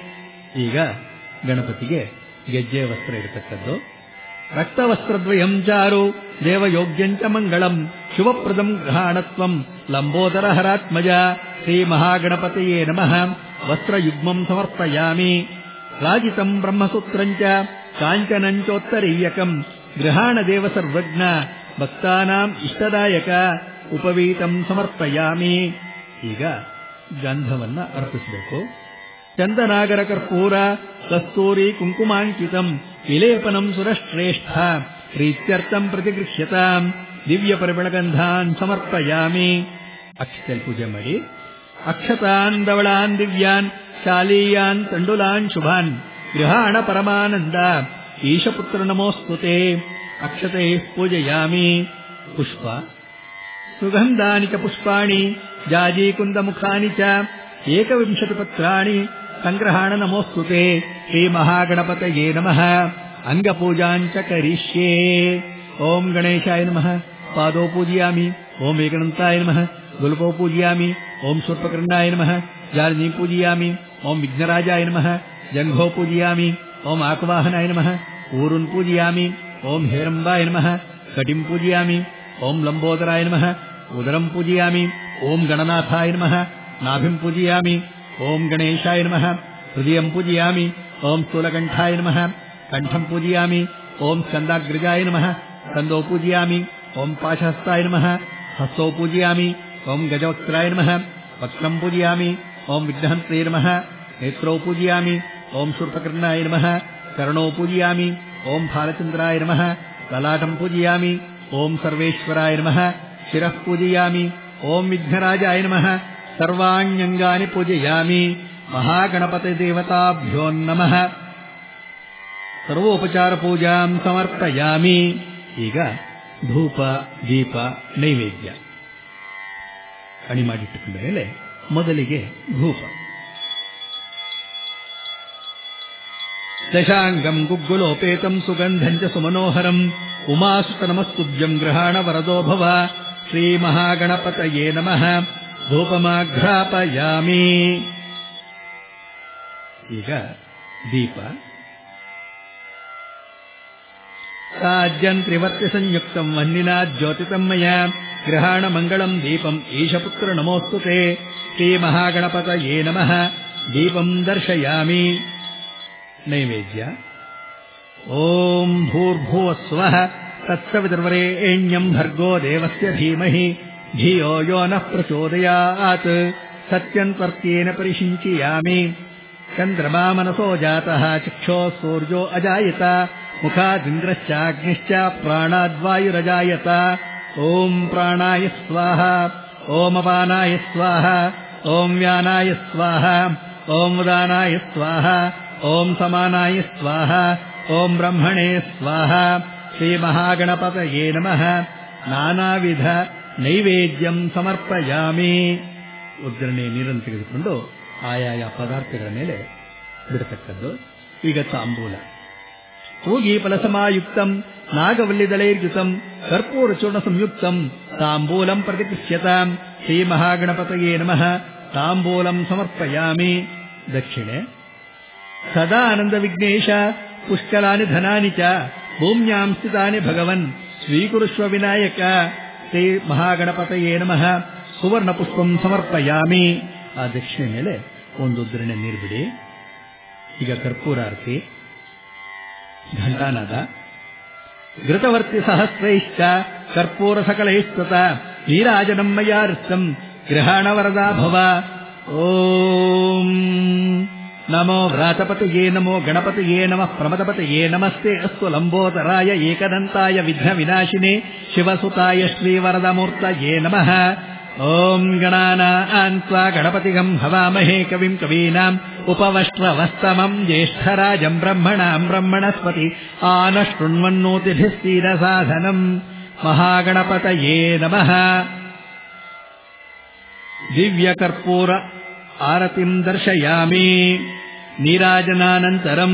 ಈಗ ಗಣಪತಿಗೆ ಗೆಜ್ಜೆ ವಸ್ತ್ರ ಇರತಕ್ಕದ್ದು. ರಕ್ತವಸ್ತ್ರದ್ವಯಂ ಚಾರು ದೇವಯೋಗ್ಯಂಚ ಮಂಗಳಂ ಶುಭಪ್ರದಂ ಗೃಹಾಣತ್ವಂ ಲಂಬೋದರ ಹರಾತ್ಮಜ ಶ್ರೀ ಮಹಾಗಣಪತಯೇ ನಮಃ ವಸ್ತ್ರಯುಗ್ಮಂ ಸಮರ್ಪಯಾಮಿ. ರಾಜಿತಂ ಬ್ರಹ್ಮಸೂತ್ರಂಚ ಕಾಂಚನಂಚೋತ್ತರೀಯಕಂ ಗೃಹಾಣ ದೇವ ಸರ್ವಜ್ಞ ಭಕ್ತಾನಾಂ ಇಷ್ಟದಾಯಕ ಉಪವೀತಂ ಸಮರ್ಪಯಾಮಿ. ಈಗ ಗಂಧವನ್ನ ಅರ್ಪಿಸಬೇಕು. ಚಂದನಾಗರ ಕರ್ಪೂರ ಕಸ್ತೂರಿ ಕುಂಕುಮಾಂಕಿತಂ ವಿಲೇಪನಂ ಸುರಶ್ರೇಷ್ಠ ಪ್ರೀತ್ಯರ್ಥಂ ಪ್ರತಿಗೃಹ್ಯತಾಂ ದಿವ್ಯ ಪರಿಮಳಗಂಧಾನ್ ಸಮರ್ಪಯಾಮಿ. ಅಕ್ಷತೆಯಲ್ಲಿ ಪೂಜೆ ಮಾಡಿ ಅಕ್ಷತಾನ್ ಧವಳಾನ್ ದಿವ್ಯಾನ್ ಶಾಲೀಯಾನ್ ತಂಡುಲಾನ್ ಶುಭಾನ್ ಗೃಹಾಣ ಪರಮಾನಂದ ಈಶಪುತ್ರ ನಮೋಸ್ತುತೆ ಅಕ್ಷತೆ ಪೂಜಯಾಮಿ. ಪುಷ್ಪ ಸುಗಂಧಾನಿ ಚ ಪುಷ್ಪಾಣಿ ಜಾಜೀಕುಂದಮುಖಾನಿ ಚ ಏಕವಿಂಶತಿ ಪತ್ರಾಣಿ ಸಂಗ್ರಹಾಣ ನಮೋಸ್ತುತೆ ಶ್ರೀ ಮಹಾಗಣಪತಯೇ ನಮಃ ಅಂಗಪೂಜಾಂಚ ಕರಿಷ್ಯೇ. ಓಂ ಗಣೇಶಾಯ ನಮಃ ಪಾದೋ ಪೂಜಯಾಮಿ. ಓಂ ಏಕದಂತಾಯ ನಮಃ ಗುಲ್ಪೋ ಪೂಜಯಾಮಿ. ಓಂ ಶೂರ್ಪಕರ್ಣಾಯ ನಮಃ ಜಾರ್ಜಿ ಪೂಜಯಾಮಿ. ಓಂ ವಿಘ್ನರಾಜಾಯ ನಮಃ ಜಂಘೋ ಪೂಜಯಾಮಿ. ಓಂ ಆಕವಾಹನಾಯ ನಮಃ ಊರುನ್ ಪೂಜಯಾಮಿ. ಓಂ ಹೇರಂಬಾಯ ನಮಃ ಕಟಿಂ ಪೂಜಯಾಮಿ. ಓಂ ಲಂಬೋದರಾಯ ನಮಃ ಉದರಂ ಪೂಜಯಾಮಿ. ಓಂ ಗಣನಾಥಾಯ ನಮಃ ನಾಭಿಂ ಪೂಜಯಾಮಿ. ಓಂ ಗಣೇಶಾಯ ನಮಃ ಹೃದಯಂ ಪೂಜಯಾಮಿ. ಓಂ ಸ್ಥೂಲಕಂಠಾಯ ನಮಃ ಕಂಠಂ ಪೂಜಯಾಮಿ. ಓಂ ಸ್ಕಂದಾಗ್ರಜಾಯ ನಮಃ ಸ್ಕಂದೋ ಪೂಜಯಾಮಿ. ಓಂ ಪಾಶಹಸ್ತಾಯ ನಮಃ ಹಸ್ತೋ ಪೂಜಯಾಮಿ. ಓಂ ಗಜವಕ್ತ್ರಾಯ ನಮಃ ವಕ್ತ್ರಂ ಪೂಜಯಾಮಿ. ಓಂ ವಿಘ್ನಹಂತ್ರೇ ನಮಃ ನೇತ್ರೋ ಪೂಜಯಾಮಿ. ಓಂ ಶೂರ್ಪಕರ್ಣಾಯ ನಮಃ ಕರ್ಣೋ ಪೂಜಯಾಮಿ. ಓಂ ಭಾಲಚಂದ್ರಾಯ ನಮಃ ಲಲಾಟಂ ಪೂಜಯಾಮಿ. ಓಂ ಸರ್ವೇಶ್ವರಾಯ ನಮಃ ಶಿರಃ ಪೂಜಯಾಮಿ. ಓಂ ವಿಘ್ನರಾಜಾಯ ನಮಃ ಸರ್ವಾಣ್ಯಂಗಾನಿ ಪೂಜಯಾಮಿ. ಮಹಾಗಣಪತಿ ದೇವತಾಭ್ಯೋ ನಮಃ ಸರ್ವೋಪಚಾರ ಪೂಜಾಂ ಸಮರ್ಪಯಾಮಿ. ಈಗ ಧೂಪ ದೀಪ ನೈವೇದ್ಯ ಅಣಿ ಮಾಡಿಟ್ಟುಕೊಂಡ ಮೇಲೆ ಮೊದಲಿಗೆ ಧೂಪ. ದಶಾಂಗಂ ಗುಗ್ಗುಲೋಪೇತಂ ಸುಗಂಧಂಚ ಸುಮನೋಹರಂ ಉಮಾಸುತ ನಮಸ್ತುಭ್ಯಂ ಗೃಹಾಣ ವರದೋ ಭವ ಶ್ರೀ ಮಹಾಗಣಪತಯೇ ನಮಃ ಧೂಪಮಾಘ್ರಾಪಯಾಮಿ. ಈಗ ದೀಪ. ಸಾಜ್ಯಂ ತ್ರಿವರ್ತಿ ಸಂಯುಕ್ತಂ ವನ್ನಿನಾ ಜ್ಯೋತಿತಂ ಮಯ ಗೃಹಾಣ ಮಂಗಳಂ ದೀಪಂ ಈಶಪುತ್ರ ನಮೋಸ್ತುತೆ ಶ್ರೀ ಮಹಾಗಣಪತಯೇ ನಮಃ ದೀಪಂ ದರ್ಶಯಾಮಿ. ನೈವೇದ್ಯ. ಓಂ ಭೂರ್ಭುವಸ್ವಃ ತತ್ಸವಿತುರ್ವರೆಣ್ಯಂ ಭರ್ಗೋ ದೇವಸ್ಯ ಧೀಮಹಿ ಧಿಯೋ ಯೋ ನಃ ಪ್ರಚೋದಯಾತ್ ಸತ್ಯಂ ತ್ವರ್ತ್ಯೇನ ಪರಿಶಿಂಚಯಾಮಿ. ಚಂದ್ರಮಾ ಮನಸೋ ಜಾತಃ ಚಕ್ಷೋಃ ಸೂರ್ಯೋ ಅಜಾಯತ ಮುಖಾದಿಂದ್ರಶ್ಚಾಗ್ನಿಶ್ಚ ಪ್ರಾಣಾದ್ವಾಯುರಜಾಯತ ಓಂ ಪ್ರಾಣಾಯ ಸ್ವಾಹ ಓಂ ಅಪಾನಾಯ ಸ್ವಾಹ ಓಂ ವ್ಯಾನಾಯ ಸ್ವಾಹ ಓಂ ಉದಾನಾಯ ಸ್ವಾಹ ಓಂ ಸಮಾನಾಯ ಸ್ವಾಹ ಓಂ ಬ್ರಹ್ಮಣೇ ಸ್ವಾಹ. ಶ್ರೀ ಮಹಾಗಣಪತಯೇ ನಮಃ. ನಾನಾವಿಧ ನೈವೇದ್ಯಂ ಸಮರ್ಪಯಾಮಿ. ಉದ್ಧರಣೆ ನೀರನ್ನು ತೆಗೆದುಕೊಂಡು ಆಯಾಯ ಪದಾರ್ಥಗಳ ಮೇಲೆ ಬಿಡತಕ್ಕದ್ದು. ಈಗ ತಾಂಬೂಲ. ಹೋಗಿ ಫಲಸಮಾಯುಕ್ತಂ ನಾಗವಲ್ಲಿದಳೈರ್ಯುತಂ ಕರ್ಪೂರ ಚೂರ್ಣ ಸಂಯುಕ್ತಂ ತಾಂಬೂಲಂ ಪ್ರತಿಪುಷ್ಯತಾಂ. ಶ್ರೀ ಮಹಾಗಣಪತಯೇ ನಮಃ. ತಾಂಬೂಲಂ ಸಮರ್ಪಯಾಮಿ. ದಕ್ಷಿಣೆ. ಸದಾ ಆನಂದ ವಿಘ್ನೇಶ ಪುಷ್ಕಲಾನಿ ಧನಾನಿ ಚ ಭೂಮ್ಯಾಂ ಸ್ಥಿತಾನಿ ಭಗವನ್ ಸ್ವೀಕುರುಷ್ವ ವಿನಾಯಕ. ಶ್ರೀ ಮಹಾಗಣಪತಯೇ ನಮಃ. ಸುವರ್ಣ ಪುಷ್ಪಂ ಸಮರ್ಪಯಾಮಿ. ಆ ದಕ್ಷಿಣೆ ಮೇಲೆ ಒಂದು ಉದ್ಧರಣೆ ನೀರು ಬಿಡಿ. ಈಗ ಕರ್ಪೂರಾರತಿ, ಘಂಟಾನಾದ. ಘೃತವರ್ತಿ ಸಹಸ್ರೈಶ್ಚ ಕರ್ಪೂರ ಸಕಲೈಸ್ತತ ನೀರಾಜನಂ ಮಯಾರ್ಸ್ತಂ ಗೃಹಾಣ ವರದಾ ಭವ. ಓಂ ನಮೋ ವ್ರಾತಪತಯೇ ನಮೋ ಗಣಪತಯೇ ನಮಃ ಪ್ರಮದಪತಯೇ ನಮಸ್ತೆ ಅಸ್ತು ಲಂಬೋದರಾಯ ಏಕದಂತಾಯ ವಿಘ್ನ ವಿನಾಶಿನೇ ಶಿವಸುತಾಯ ಶ್ರೀವರದಮೂರ್ತಯೇ ನಮಃ. ಓಂ ಗಣಾನಾನ್ ತ್ವಾ ಗಣಪತಿಗಂ ಹವಾಮಹೇ ಕವಿಂ ಕವೀನಾಂ ಉಪವಸ್ಟ್ರವಸ್ತಮಂ ಜ್ಯೇಷ್ಠರಾಜಂ ಬ್ರಹ್ಮಣಾಂ ಬ್ರಹ್ಮಣಸ್ಪತಿ ಆನಶೃಣ್ವನ್ನೋತಿಭಿಸ್ತೀರಸಾಧನಂ. ಮಹಾಗಣಪತಯೇ ನಮಃ. ದಿವ್ಯಕರ್ಪೂರ ಆರತಿಂ ದರ್ಶಯಾಮಿ. ನೀರಾಜನಾನಂತರಂ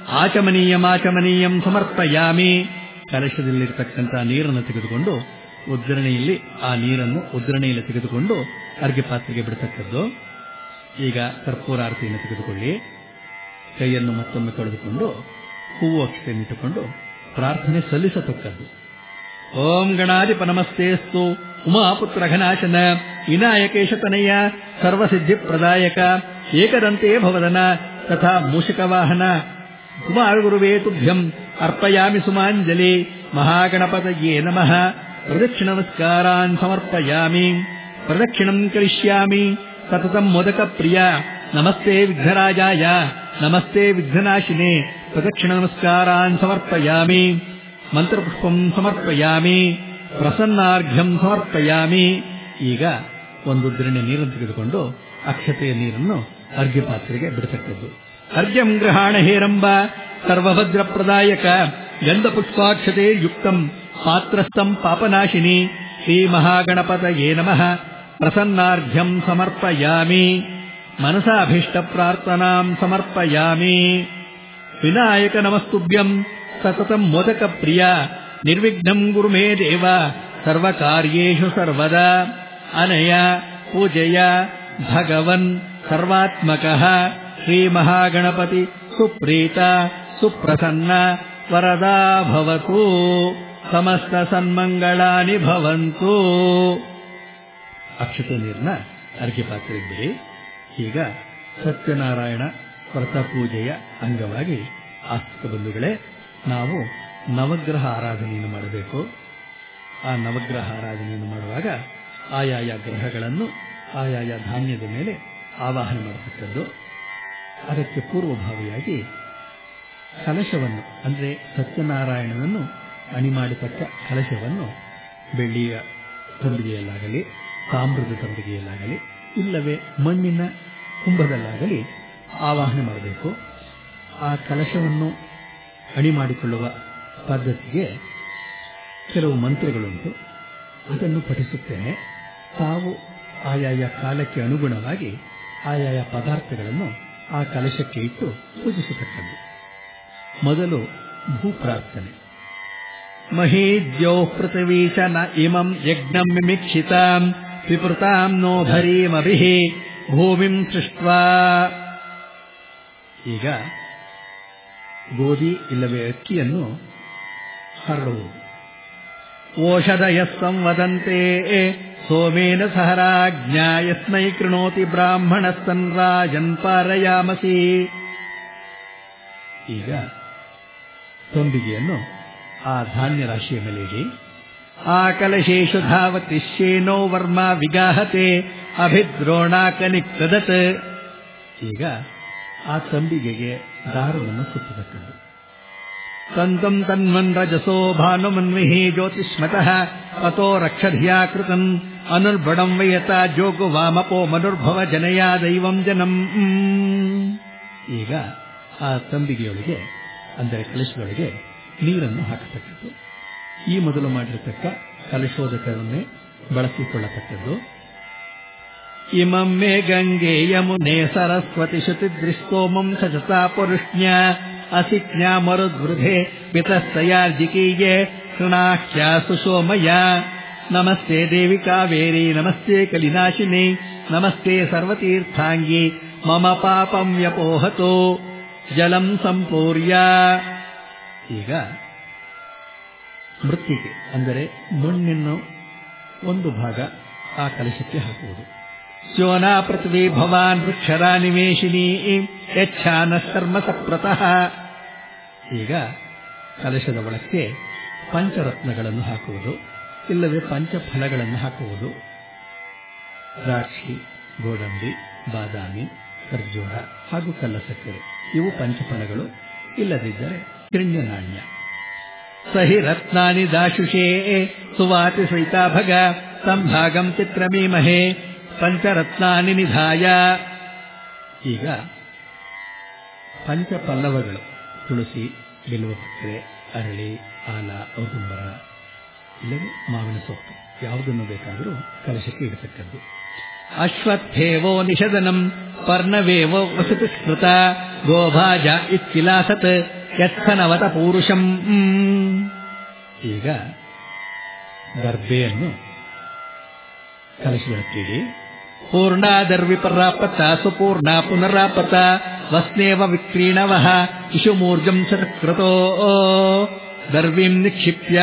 ಆಚಮನೀಯಂ ಸಮರ್ಪಯಾಮಿ. ಕಲಶದಲ್ಲಿರ್ತಕ್ಕಂಥ ನೀರನ್ನು ತೆಗೆದುಕೊಂಡು ಉದ್ಧರಣೆಯಲ್ಲಿ ಆ ನೀರನ್ನು ಉದ್ಧರಣೆಯಲ್ಲಿ ತೆಗೆದುಕೊಂಡು ಅರ್ಘ್ಯ ಪಾತ್ರೆಗೆ ಬಿಡತಕ್ಕದ್ದು. ಈಗ ಕರ್ಪೂರಾರತಿಯನ್ನು ತೆಗೆದುಕೊಳ್ಳಿ. ಕೈಯನ್ನು ಮತ್ತೊಮ್ಮೆ ತೊಳೆದುಕೊಂಡು ಹೂವು ಅಕ್ಷತೆಯನ್ನಿಟ್ಟುಕೊಂಡು ಪ್ರಾರ್ಥನೆ ಸಲ್ಲಿಸತಕ್ಕದ್ದು. ಓಂ ಗಣಾಧಿಪ ನಮಸ್ತೇಸ್ತು ಉಮಾಪುತ್ರ ಘನಾಶನ ವಿನಾಯಕೇಶತನಯ ಸರ್ವಸಿದ್ಧಿ ಪ್ರದಾಯಕ ಏಕದಂತೆ ಭವದನ ತಥಾ ಮೂಷಿಕವಾಹನ ಕುಮಾರಗುರುವೇ ತುಭ್ಯಂ ಅರ್ಪಯಾಮಿ ಸುಮಾಂಜಲಿ. ಮಹಾಗಣಪತಯೇ ನಮಃ. ಪ್ರದಕ್ಷಿಣ ನಮಸ್ಕಾರಾನ್ ಸಮರ್ಪಯಾಮಿ. ಪ್ರದಕ್ಷಿಣಂ ಕರಿಷ್ಯಾಮಿ ಸತತಂ ಮೋದಕ ಪ್ರಿಯ. ನಮಸ್ತೆ ವಿಘ್ನರಾಜಾಯ ನಮಸ್ತೆ ವಿಘ್ನನಾಶಿನೇ. ಪ್ರದಕ್ಷಿಣ ನಮಸ್ಕಾರಾನ್ ಸಮರ್ಪಯಾಮಿ. ಮಂತ್ರಪುಷ್ಪಂ ಸಮರ್ಪಯಾಮಿ. ಪ್ರಸನ್ನಾರ್ಘ್ಯಂ ಸಮರ್ಪಯಾಮಿ. ಈಗ ಒಂದು ಉದ್ಧರಣೆ ನೀರನ್ನು ತೆಗೆದುಕೊಂಡು ಅಕ್ಷತೆಯ ನೀರನ್ನು ಅರ್ಘ್ಯ ಪಾತ್ರೆಗೆ ಬಿಡತಕ್ಕದ್ದು. ಅರ್ಘ್ಯಂ ಗೃಹಾಣ ಹೇರಂಬ ಸರ್ವಭದ್ರ ಪ್ರದಾಯಕ ಗಂಧಪುಷ್ಪಾಕ್ಷತೆ ಯುಕ್ತಂ ಪಾತ್ರಸ್ಥಂ ಪಾಪನಾಶಿನಿ. ಶ್ರೀ ಮಹಾಗಣಪತಯೇ ನಮಃ. ಪ್ರಸನ್ನಾರ್ಘ್ಯಂ ಸಮರ್ಪಯಾಮಿ. ಮನಸಾಭೀಷ್ಟ ಪ್ರಾರ್ಥನಾಂ ಸಮರ್ಪಯಾಮಿ. ವಿನಾಯಕ ನಮಸ್ತುಭ್ಯಂ ಸತತಂ ಮೋದಕ ಪ್ರಿಯ. ನಿರ್ವಿಘ್ನಂ ಗುರು ಮೇ ದೇವ ಸರ್ವಕಾರ್ಯೇಷು ಸರ್ವದಾ. ಅನಯ ಪೂಜೆಯ ಭಗವನ್ ಸರ್ವಾತ್ಮಕಃ ಶ್ರೀ ಮಹಾಗಣಪತಿ ಸುಪ್ರೀತ ಸುಪ್ರಸನ್ನ ವರದಾ ಭವತು. ಸಮಸ್ತ ಸನ್ಮಂಗಳಾನಿ ಭವಂತು. ಅಕ್ಷತೆ ನೀರನ್ನ ಅರ್ಘ್ಯ ಪಾತ್ರೆಗೆ ಬಿಡಿ. ಈಗ ಸತ್ಯನಾರಾಯಣ ವ್ರತ ಪೂಜೆಯ ಅಂಗವಾಗಿ ಆಸ್ತಿಕ ಬಂಧುಗಳೇ, ನಾವು ನವಗ್ರಹ ಆರಾಧನೆಯನ್ನು ಮಾಡಬೇಕು. ಆ ನವಗ್ರಹ ಆರಾಧನೆಯನ್ನು ಮಾಡುವಾಗ ಆಯಾಯ ಗ್ರಹಗಳನ್ನು ಆಯಾಯ ಧಾನ್ಯದ ಮೇಲೆ ಆವಾಹನೆ ಮಾಡತಕ್ಕದ್ದು. ಅದಕ್ಕೆ ಪೂರ್ವಭಾವಿಯಾಗಿ ಕಲಶವನ್ನು ಅಂದರೆ ಸತ್ಯನಾರಾಯಣನನ್ನು ಅಣಿಮಾಡತಕ್ಕ ಕಲಶವನ್ನು ಬೆಳ್ಳಿಯ ತಂಬಿಗೆಯಲ್ಲಾಗಲಿ ತಾಮ್ರದ ತಂಬಿಗೆಯಲ್ಲಾಗಲಿ ಇಲ್ಲವೇ ಮಣ್ಣಿನ ಕುಂಭದಲ್ಲಾಗಲಿ ಆವಾಹನೆ ಮಾಡಬೇಕು. ಆ ಕಲಶವನ್ನು ಅಣಿಮಾಡಿಕೊಳ್ಳುವ ಪದ್ಧತಿಗೆ ಕೆಲವು ಮಂತ್ರಗಳುಂಟು. ಅದನ್ನು ಪಠಿಸುತ್ತೇನೆ. ತಾವು ಆಯಾಯ ಕಾಲಕ್ಕೆ ಅನುಗುಣವಾಗಿ ಆಯಾಯ ಪದಾರ್ಥಗಳನ್ನು ಆ ಕಲಶಕ್ಕೆ ಇಟ್ಟು ಪೂಜಿಸತಕ್ಕದ್ದು. ಮೊದಲು ಭೂಪ್ರಾರ್ಥನೆ. ಮಹೀದ್ಯೋ ಪೃಥಿವೀಶ ನ ಇಮಂ ಯಜ್ಞಂ ವಿಮಿಕ್ಷಿತಾಂ ವಿಪೃತಾಂ ನೋ ಭರೀಮಭಿಃ ಭೂಮಿಂ ಸೃಷ್ಟ್ವಾ. ಈಗ ಗೋಧಿ ಇಲ್ಲವೇ ಅಕ್ಕಿಯನ್ನು ಹರಡುವುದು. ಓಷಧಯಃ ಸಂವದಂತೆ ಸೋಮೇನ ಸಹರಾಜ್ಞಾ ಯಸ್ಮೈ ಕೃಣೋತಿ ಬ್ರಾಹ್ಮಣಸ್ತನ್ ರಾಜನ್ ಪಾರಯಾಮಸಿ. ಈಗ ತಂಬಿಗೆಯನ್ನು ಆ ಧಾನ್ಯ ರಾಶಿಯ ಮೇಲೆ ಇಡಿ. ಆ ಕಲಶೇಷು ಧಾವತಿ ಶೇನೋ ವರ್ಮ ವಿಗಾಹತೆ ಅಭಿದ್ರೋಣಾಕನಿಕ್ತದತ್. ಈಗ ಆ ತಂಬಿಗೆಗೆ ದಾರವನ್ನು ಸುತ್ತತಕ್ಕದ್ದು. ತಂತಂ ತನ್ಮನ್ ರಜಸೋ ಭಾನುಮನ್ವಿಹಿ ಜ್ಯೋತಿಷ್ಮತಃ ಅತೋ ರಕ್ಷಧಿಯಾ ಕೃತನ್ ಅನುರ್ಬಡಂ ವಯತ ಜೋಗು ವಾಮಪೋ ಮನುರ್ಭವ ಜನಯಾ ದೈವಂ ಜನಂ. ಈಗ ಆ ತಂಬಿಗೆಯೊಳಗೆ ಅಂದರೆ ಕಲಶದೊಳಗೆ ನೀರನ್ನು ಹಾಕತಕ್ಕದ್ದು. ಈ ಮೊದಲು ಮಾಡಿರತಕ್ಕ ಕಲಶೋದಕವನ್ನೇ ಬಳಸಿಕೊಳ್ಳತಕ್ಕದ್ದು. ಇಮಂ ಮೇ ಗಂಗೆ ಯಮುನೆ ಸರಸ್ವತಿ ಶ್ರುತಿದೃಸ್ತೋಮಂ ಸಚತಾ ಪುರುಷ್ಣ್ಯ ಅಸಿಜ್ಞಾ ಮರುದ್ವೃಧೆ ಪಿತಸ್ತಯಾರ್ಜಿಕೀಯೇ ಕೃಣಾಖ್ಯಾ ಸುಶೋಮಯ. ನಮಸ್ತೆ ದೇವಿ ಕಾವೇರಿ ನಮಸ್ತೆ ಕಲಿನಾಶಿನಿ ನಮಸ್ತೆ ಸರ್ವತೀರ್ಥಾಂಗಿ ಮಮ ಪಾಪಂ ವ್ಯಪೋಹತೋ ಜಲಂ ಸಂಪೂರ್ಯ. ಈಗ ಮೃತ್ತಿಕೆ ಅಂದರೆ ಮಣ್ಣನ್ನು ಒಂದು ಭಾಗ ಆ ಕಲಶಕ್ಕೆ ಹಾಕುವುದು. ಸ್ಯೋನಾ ಪೃಥ್ವಿ ಭವಾನ್ ವೃಕ್ಷರಾ ನಿವೇಶಿನಿ ಯಚ್ಛಾನ ಶರ್ಮ ಸಪ್ರತಃ. ಈಗ ಕಲಶದ ಒಳಕ್ಕೆ ಪಂಚರತ್ನಗಳನ್ನು ಹಾಕುವುದು, ಇಲ್ಲವೇ ಪಂಚಫಲಗಳನ್ನು ಹಾಕುವುದು. ದ್ರಾಕ್ಷಿ, ಗೋಡಂಬಿ, ಬಾದಾಮಿ, ಖರ್ಜೂರ ಹಾಗೂ ಕಲ್ಲಸಕ್ಕರೆ ಇವು ಪಂಚಫಲಗಳು. ಇಲ್ಲದಿದ್ದರೆ ಹಿರಣ್ಯ ನಾಣ್ಯ. ಸಹಿ ರತ್ನಾನಿ ದಾಶುಷೇ ಸುವಾತಿ ಸೈತಾಭಗ ಸಂಭಾಗಂ ಚಿತ್ರಮೀಮಹೇ ಪಂಚರತ್ನಾನಿ ನಿಧಾಯ. ಈಗ ಪಂಚಪಲ್ಲವಗಳು ತುಳಸಿ, ಬಿಲ್ವಪತ್ರೆ, ಅರಳಿ, ಆಲ, ಔದುಂಬರ ಇಲ್ಲವೇ ಮಾವಿನ ಸೊಪ್ಪು ಯಾವುದನ್ನು ಬೇಕಾದರೂ ಕಲಶಕ್ಕೆ ಇಡತಕ್ಕದ್ದು. ಅಶ್ವತ್ಥೇವೋ ನಿಷದನಂ ಪರ್ಣವೇವೋ ವಸತಿ ಸ್ಮೃತ ಗೋಭಾಜ ಇತ್ಕಿಲಾಸತ್ ಯತ್ಸನವತ ಪೂರುಷಂ. ಈಗ ದರ್ಬೆಯನ್ನು ಕಲಶದೊಳಕ್ಕಿಡಿ. ಪೂರ್ಣಾದರ್ವಿಪರಾಪತ ಸುಪೂರ್ಣ ಪುನರಾಪತ ವಸ್ನೇವ ವಿಕ್ರೀಣವಃ ಇಶುಮೂರ್ಜಂ ಸತ್ಕೃತೋ ದರ್ವಿಂ ನಿಕ್ಷಿಪ್ಯ.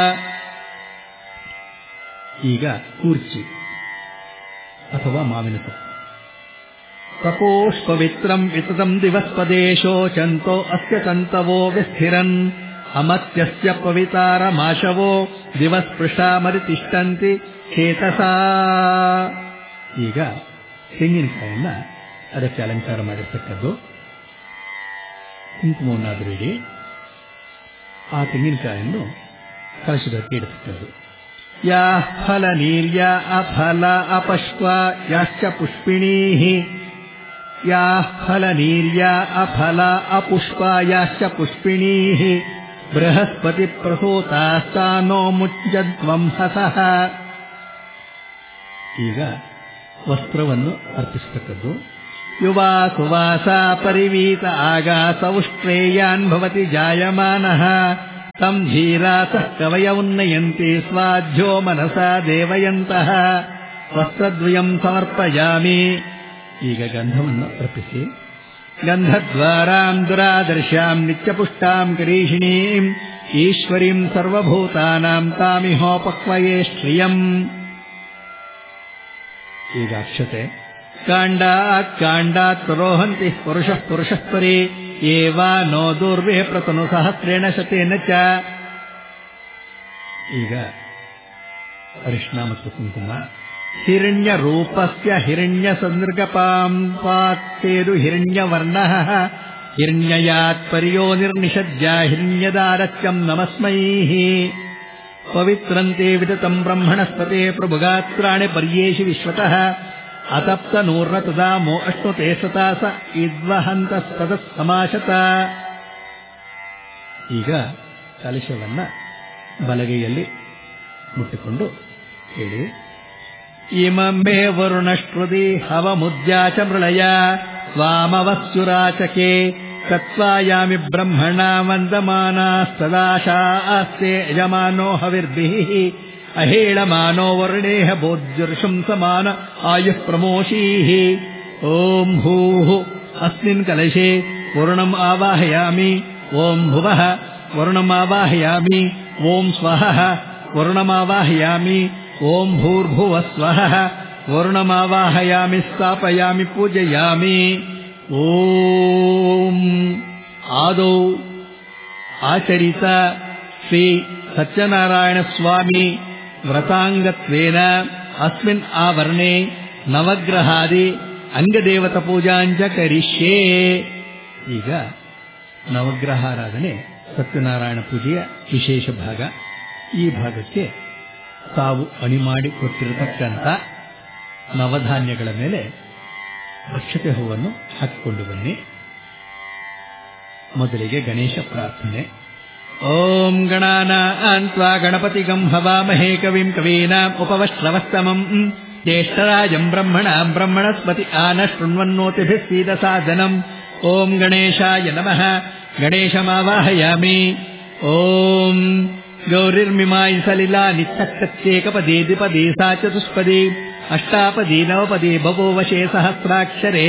ಈಗ ಕೂರ್ಚಿ ಅಥವಾ ಮಾವಿನ ಸೊಪ್ಪು. ತಪೋಷ್ಪವಿತ್ರಂ ವಿತತಂ ದಿವಸ್ಪದೇಶೋ ಚಂತೋ ಅಸ್ಯ ತಂತವೋ ವಿಸ್ಥಿರನ್ ಅಮತ್ಯಸ್ಯ ಪವಿತಾರಮಾಶವೋ ದಿವಸ್ಪೃಷ್ಟಾ ಮರಿತಿಷ್ಠಂತಿ ಚೇತಸಾ. ಈಗ ತೆಂಗಿನಕಾಯನ್ನ ಅದಕ್ಕೆ ಅಲಂಕಾರ ಮಾಡಿರ್ತಕ್ಕದ್ದು. ಕುಂಕುಮವನ್ನಾದರೂ ಇಡಿ. ಆ ತೆಂಗಿನಕಾಯನ್ನು ಕಲಶದಕ್ಕೆ ಇಡತಕ್ಕದ್ದು. ಯಾ ಫಲ ನೀರ್ಯ ಅಫಲ ಅಪಶ್ವ ಯಾಶ್ಚ ಪುಷ್ಪಿಣೀಃ ಯಾ ಫಲ ನೀರ್ಯ ಅಫಲ ಅಪುಷ್ಪ ಯಾಶ್ಚ ಪುಷ್ಪಿಣೀಃ ಬೃಹಸ್ಪತಿ ಪ್ರಸೂತಾಸ್ತಾನೋ ಮುಚ್ಯಧ್ವಂಸಃ. ಈಗ ವಸ್ತ್ರವನ್ನು ಅರ್ಪಿಸತಕ್ಕದ್ದು. ಯುವಾ ಸುವಾಸ ಪರಿವೀತ ಆಗಾಸ ಉಷ್ಟ್ರೇಯಾನ್ ಭವತಿ ಜಾಯಮಾನಃ ತಂ ಧೀರಾಸಃ ಕವಯ ಉನ್ನಯಂತಿ ಸ್ವಾಧ್ಯ ಮನಸಾ ದೇವಯಂತಃ ವಸ್ತ್ರದ್ವಯಂ ಸಮರ್ಪಯಾಮಿ. ಈಗ ಗಂಧವನ್ನು ಅರ್ಪಿಸಿ. ಗಂಧದ್ವಾರಾಂ ದುರಾದರ್ಶ್ಯಾಂ ನಿತ್ಯಪುಷ್ಟಾಂ ಕರೀಷಿಣೀಂ ಈಶ್ವರೀಂ ಸರ್ವಭೂತಾನಾಂ ತಾಮಿಹೋಪಕ್ವಯೇ ಶ್ರಿಯಂ. ಈಗ ಅಕ್ಷತೆ. ಕಾಂಡಾತ್ ಕಾಂಡಾತ್ ರೋಹಂತಿ ಪುರುಷಃ ಪುರುಷಃಪರಿ ಏವಾ ನೋ ದೂರ್ವೇ ಪ್ರತನು ಸಹಸ್ರೇಣ ಶತೇನ ಚ. ಈಗ ಅರಿಶಿಣ ಮತ್ತು ಕುಂಕುಮ. ಹಿರಣ್ಯ ರೂಪಸ್ಯ ಹಿರಣ್ಯ ಸಂದೃಗಪಾಂಪಾತ್ತೇರು ಹಿರಣ್ಯ ವರ್ಣಃ ಹಿರಣ್ಯಯಾತ್ ಪರಿಯೋ ನಿರ್ನಿಷಜ್ಯ ಹಿರಣ್ಯದಾರಚ್ಯಂ ನಮಸ್ಮೈಃ. ಪವಿತ್ರಂತೆ ವಿತತಂ ಬ್ರಹ್ಮಣಸ್ಪತೆ ಪ್ರಭುಗಾತ್ರಾಣಿ ಪರ್ಯೇಷಿ ವಿಶ್ವತಃ ಅತಪ್ತ ನೂರ್ನ ತದಾಮೋ ಅಶ್ನುತೆ ಸತಾಸ ಇದ್ವಹಂತಸ್ತದ ಸಮಾಶತ. ಈಗ ಕಲಶವನ್ನ ಬಲಗೈಯಲ್ಲಿ ಮುಟ್ಟಿಕೊಂಡು ಹೇಳಿ. ಇಮಮ್ಮೆ ವರುಣಶ್ರುತಿ ಹವಮುದ್ಯಾಚ ಮೃಳಯ ವಾಮವಸ್ಸುರಾಚಕೆ ತತ್ವಾಯಾಮಿ ಬ್ರಹ್ಮಣ ವಂದಮಾನಾಸ್ತದಾಶಾಸ್ತೆ ಯಜಮಾನೋ ಹವಿರ್ಭಿಃ ಅಹೇಳಮಾನೋ ವರ್ಣೇಹ ಬೋಧ್ಯುರ್ಷಂ ಸಮಾನ ಆಯುಃ ಪ್ರಮೋಷೀಃ. ಓಂ ಭೂಃ ಅಸ್ಮಿನ್ ಕಲಶೆ ವರುಣಂ ಆವಾಹಯಾಮಿ. ಓಂ ಭುವಃ ವರುಣಂ ಆವಾಹಯಾಮಿ. ಓಂ ಸ್ವಃ ವರುಣಂ ಆವಾಹಯಾಮಿ. ಓಂ ಭೂರ್ಭುವಃ ಸ್ವಃ ವರುಣಂ ಆವಾಹಯಾಮಿ ಸ್ಥಾಪಯಾಮಿ ಪೂಜಯಾಮಿ. ಓಂ ಆದೌ ಆಚರಿತ ಶ್ರೀ ಸತ್ಯನಾರಾಯಣ ಸ್ವಾಮಿ ವ್ರತಾಂಗತ್ವೇನ ಅಸ್ಮಿನ್ ಆವರಣೆ ನವಗ್ರಹಾದಿ ಅಂಗದೇವತ ಪೂಜಾಂಚ ಕರಿಷ್ಯೇ. ಈಗ ನವಗ್ರಹಾರಾಧನೆ ಸತ್ಯನಾರಾಯಣ ಪೂಜೆಯ ವಿಶೇಷ ಭಾಗ. ಈ ಭಾಗಕ್ಕೆ ತಾವು ಅಣಿಮಾಡಿ ಕೊಟ್ಟಿರತಕ್ಕಂಥ ನವಧಾನ್ಯಗಳ ಮೇಲೆ ಅಕ್ಷತೆ ಹೂವನ್ನು ಹಾಕಿಕೊಂಡು ಬನ್ನಿ. ಮೊದಲಿಗೆ ಗಣೇಶ ಪ್ರಾರ್ಥನೆ. ಓಂ ಗಣಾನಾಂ ತ್ವಾ ಗಣಪತಿಗಂ ಹವಾಮಹೇ ಕವಿಂ ಕವೀನಾಂ ಉಪವಶ್ರವಸ್ತಮಂ ಜ್ಯೇಷ್ಠರಾಜಂ ಬ್ರಹ್ಮಣಾಂ ಬ್ರಹ್ಮಣಸ್ಪತಿ ಆನಶೃಣ್ವನ್ನೋತಿಭಿಃ ಸೀದಸಾದನಂ. ಓಂ ಗಣೇಶಾಯ ನಮಃ. ಗಣೇಶಮಾವಾಹಯಾಮಿ. ಓಂ ಗೌರಿರ್ಮಿಮಾಯ ಸಲಿಲಾ ನಿತ್ಯೇಕಪದೇ ದ್ವಿಪದೇ ಸಾ ಚತುಷ್ಪದೇ ಅಷ್ಟಾಪದಿ ನವಪದಿ ಬಭೂವಶೇ ಸಹಸ್ರಾಕ್ಷರೇ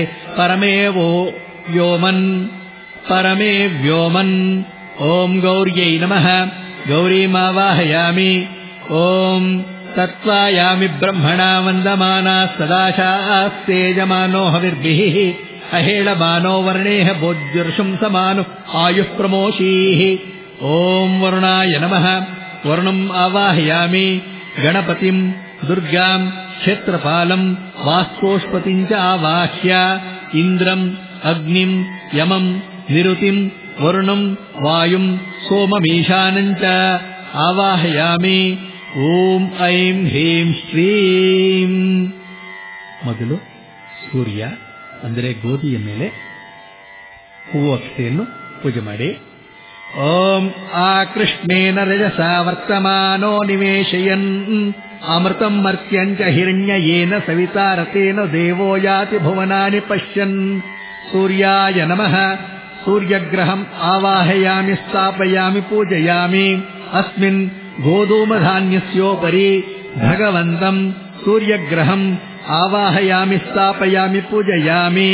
ಪರಮೇ ವ್ಯೋಮನ್. ಓಂ ಗೌರ್ಯೈ ನಮಃ. ಗೌರೀಮಾವಾಹಯಾಮಿ. ಓಂ ತತ್ವಾಯಾಮಿ ಬ್ರಹ್ಮಣಾ ವಂದಮಾನಾ ಸದಾಶಾಸ್ತೇಜಮಾನೋ ಹವಿರ್ಭಿಃ ಅಹೇಳಮಾನೋ ವರ್ಣೇಹ ಭೋಜ್ಯರ್ಷಂ ಸಮಾನು ಆಯುಃ ಪ್ರಮೋಷೀಃ. ಓಂ ವರುಣಾಯ ನಮಃ. ವರುಣಂ ಆವಾಹಯಾಮಿ. ಗಣಪತಿಂ ದುರ್ಗಾಂ ಕ್ಷೇತ್ರಪಾಲಂ ವಾಸ್ತೋಷ್ಪತಿಂ ಚ ಆವಾಹ್ಯ ಇಂದ್ರಂ ಅಗ್ನಿಂ ಯಮಂ ನಿರುತಿಂ ವರುಣಂ ವಾಯುಂ ಸೋಮಮೀಶಾನಂ ಚ ಆವಾಹಯಾಮಿ. ಓಂ ಐಂ ಹ್ರೀಂ ಶ್ರೀಂ. ಮೊದಲು ಸೂರ್ಯ ಅಂದರೆ ಗೋಧಿಯ ಮೇಲೆ ಹೂವು ಅಕ್ಷತೆಯನ್ನು ಪೂಜೆ ಮಾಡಿ. ಓಂ ಆಕೃಷ್ಣೇನ ರಜಸಾ ವರ್ತಮಾನೋ ನಿವೇಶಯನ್ ಅಮೃತಂ ಮರ್ತ್ಯಂಚ ಹಿರಣ್ಯಯೇನ ಸವಿತಾರತೇನ ದೇವೋ ಯಾತಿ ಭುವನಾನಿ ಪಶ್ಯನ್. ಸೂರ್ಯಾಯ ನಮಃ. ಸೂರ್ಯಗ್ರಹಂ ಆವಾಹಯಾಮಿ ಸ್ಥಾಪಯಾಮಿ ಪೂಜಯಾಮಿ. ಅಸ್ಮಿನ್ ಗೋಧೂಮಧಾನ್ಯಸ್ಯೋಪರಿ ಭಗವಂತಂ ಸೂರ್ಯಗ್ರಹಂ ಆವಾಹಯಾಮಿ ಸ್ಥಾಪಯಾಮಿ ಪೂಜಯಾಮಿ.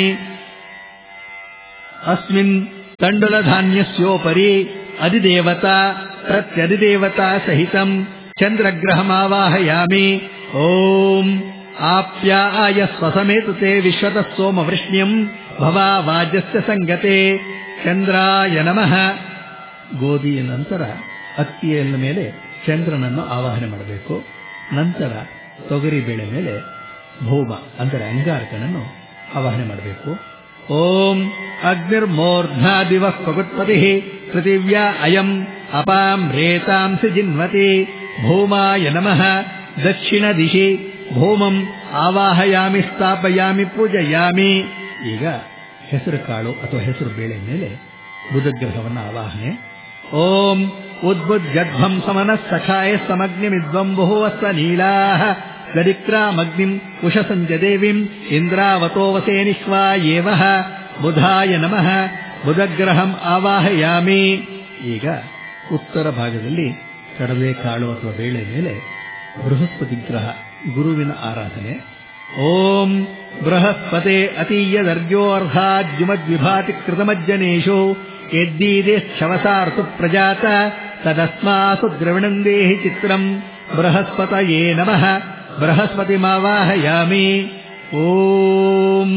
ಅಸ್ಮಿನ್ ತಂಡುಲಧಾನ್ಯಸ್ಯೋಪರಿ ಅಧಿದೇವತಾ ಪ್ರತ್ಯಧಿದೇವತಾ ಸಹಿತಂ ಚಂದ್ರಗ್ರಹಮಾವಾಹಯಾಮಿ. ಓಂ ಆಪ್ಯಾಯ ಸ್ವಸಮೇತುತೆ ವಿಶ್ವತಃ ಸೋಮವೃಷ್ಣ್ಯಂ ಭವಾ ವಾಜಸ್ಯ ಸಂಗತೆ. ಚಂದ್ರಾಯ ನಮಃ. ಗೋಧಿಯ ನಂತರ ಅಕ್ಕಿಯ ಮೇಲೆ ಚಂದ್ರನನ್ನು ಆವಾಹನೆ ಮಾಡಬೇಕು. ನಂತರ ತೊಗರಿ ಬೇಳೆ ಮೇಲೆ ಭೂಮ ಅಂದರೆ ಅಂಗಾರಕನನ್ನು ಆವಾಹನೆ ಮಾಡಬೇಕು. ಓಂ ಅಗ್ನಿರ್ಮೂರ್ಧಾ ದಿವಃ ಪಗುತ್ಪತಿಃ ಪೃಥಿವ್ಯಾ ಅಯಂ ಅಪಾಂ ರೇತಾಂಸಿ ಜಿನ್ವತಿ. ಭೂಮಾಯ ನಮಃ. ದಕ್ಷಿಣ ದಿಶಿ ಭೂಮಂ ಆವಾಹಯಾಮಿ ಸ್ಥಾಪಯಾಮಿ ಪೂಜಯಾಮಿ. ಈಗ ಹೆಸರು ಕಾಳು ಅಥವಾ ಹೆಸರು ಬೇಳೆ ಮೇಲೆ ಬುಧಗ್ರಹವನ್ನು ಆವಾಹನೆ. ಓಂ ಉದ್ಬುದ್ಗದ್ಭಂ ಸಮನಃ ಸಖಾಯ ಸಮಗ್ನಿಮಿದ್ವಂ ಬಹುವಸ್ವ ನೀಲಾಃ ದರಿಕ್ರಾಮಗ್ನಿಂ ಉಷಸಂಜ ದೇವಿಂ ಇಂದ್ರಾವತೋ ವಸೇನಿಷ್ವಾ ಏವಃ. ಬುಧಾಯ ನಮಃ. ಬುಧಗ್ರಹಂ ಆವಾಹಯಾಮಿ. ಈಗ ಉತ್ತರ ಭಾಗದಲ್ಲಿ ಕಡಲೆಕಾಳು ಅಥವಾ ಬೇಳೆ ಮೇಲೆ ಬೃಹಸ್ಪತಿ ಗ್ರಹ ಗುರುವಿನ ಆರಾಧನೆ. ಓಂ ಬೃಹಸ್ಪತೆ ಅತೀಯದರ್ಘ್ಯೋರ್ಧಾಜ್ಯುಮದ್ವಿಭಾತಿ ಕೃತಮಜ್ಜನೇಶು ಯದ್ದೀದೇ ಶವಸಾರ್ತು ಪ್ರಜಾತ ತದಸ್ಮಾಸು ದ್ರವಿಣಂ ದೇಹಿ ಚಿತ್ರಂ. ಬೃಹಸ್ಪತಯೇ ನಮಃ. ಬೃಹಸ್ಪತಿಮಾವಾಹಯಾಮಿ. ಓಂ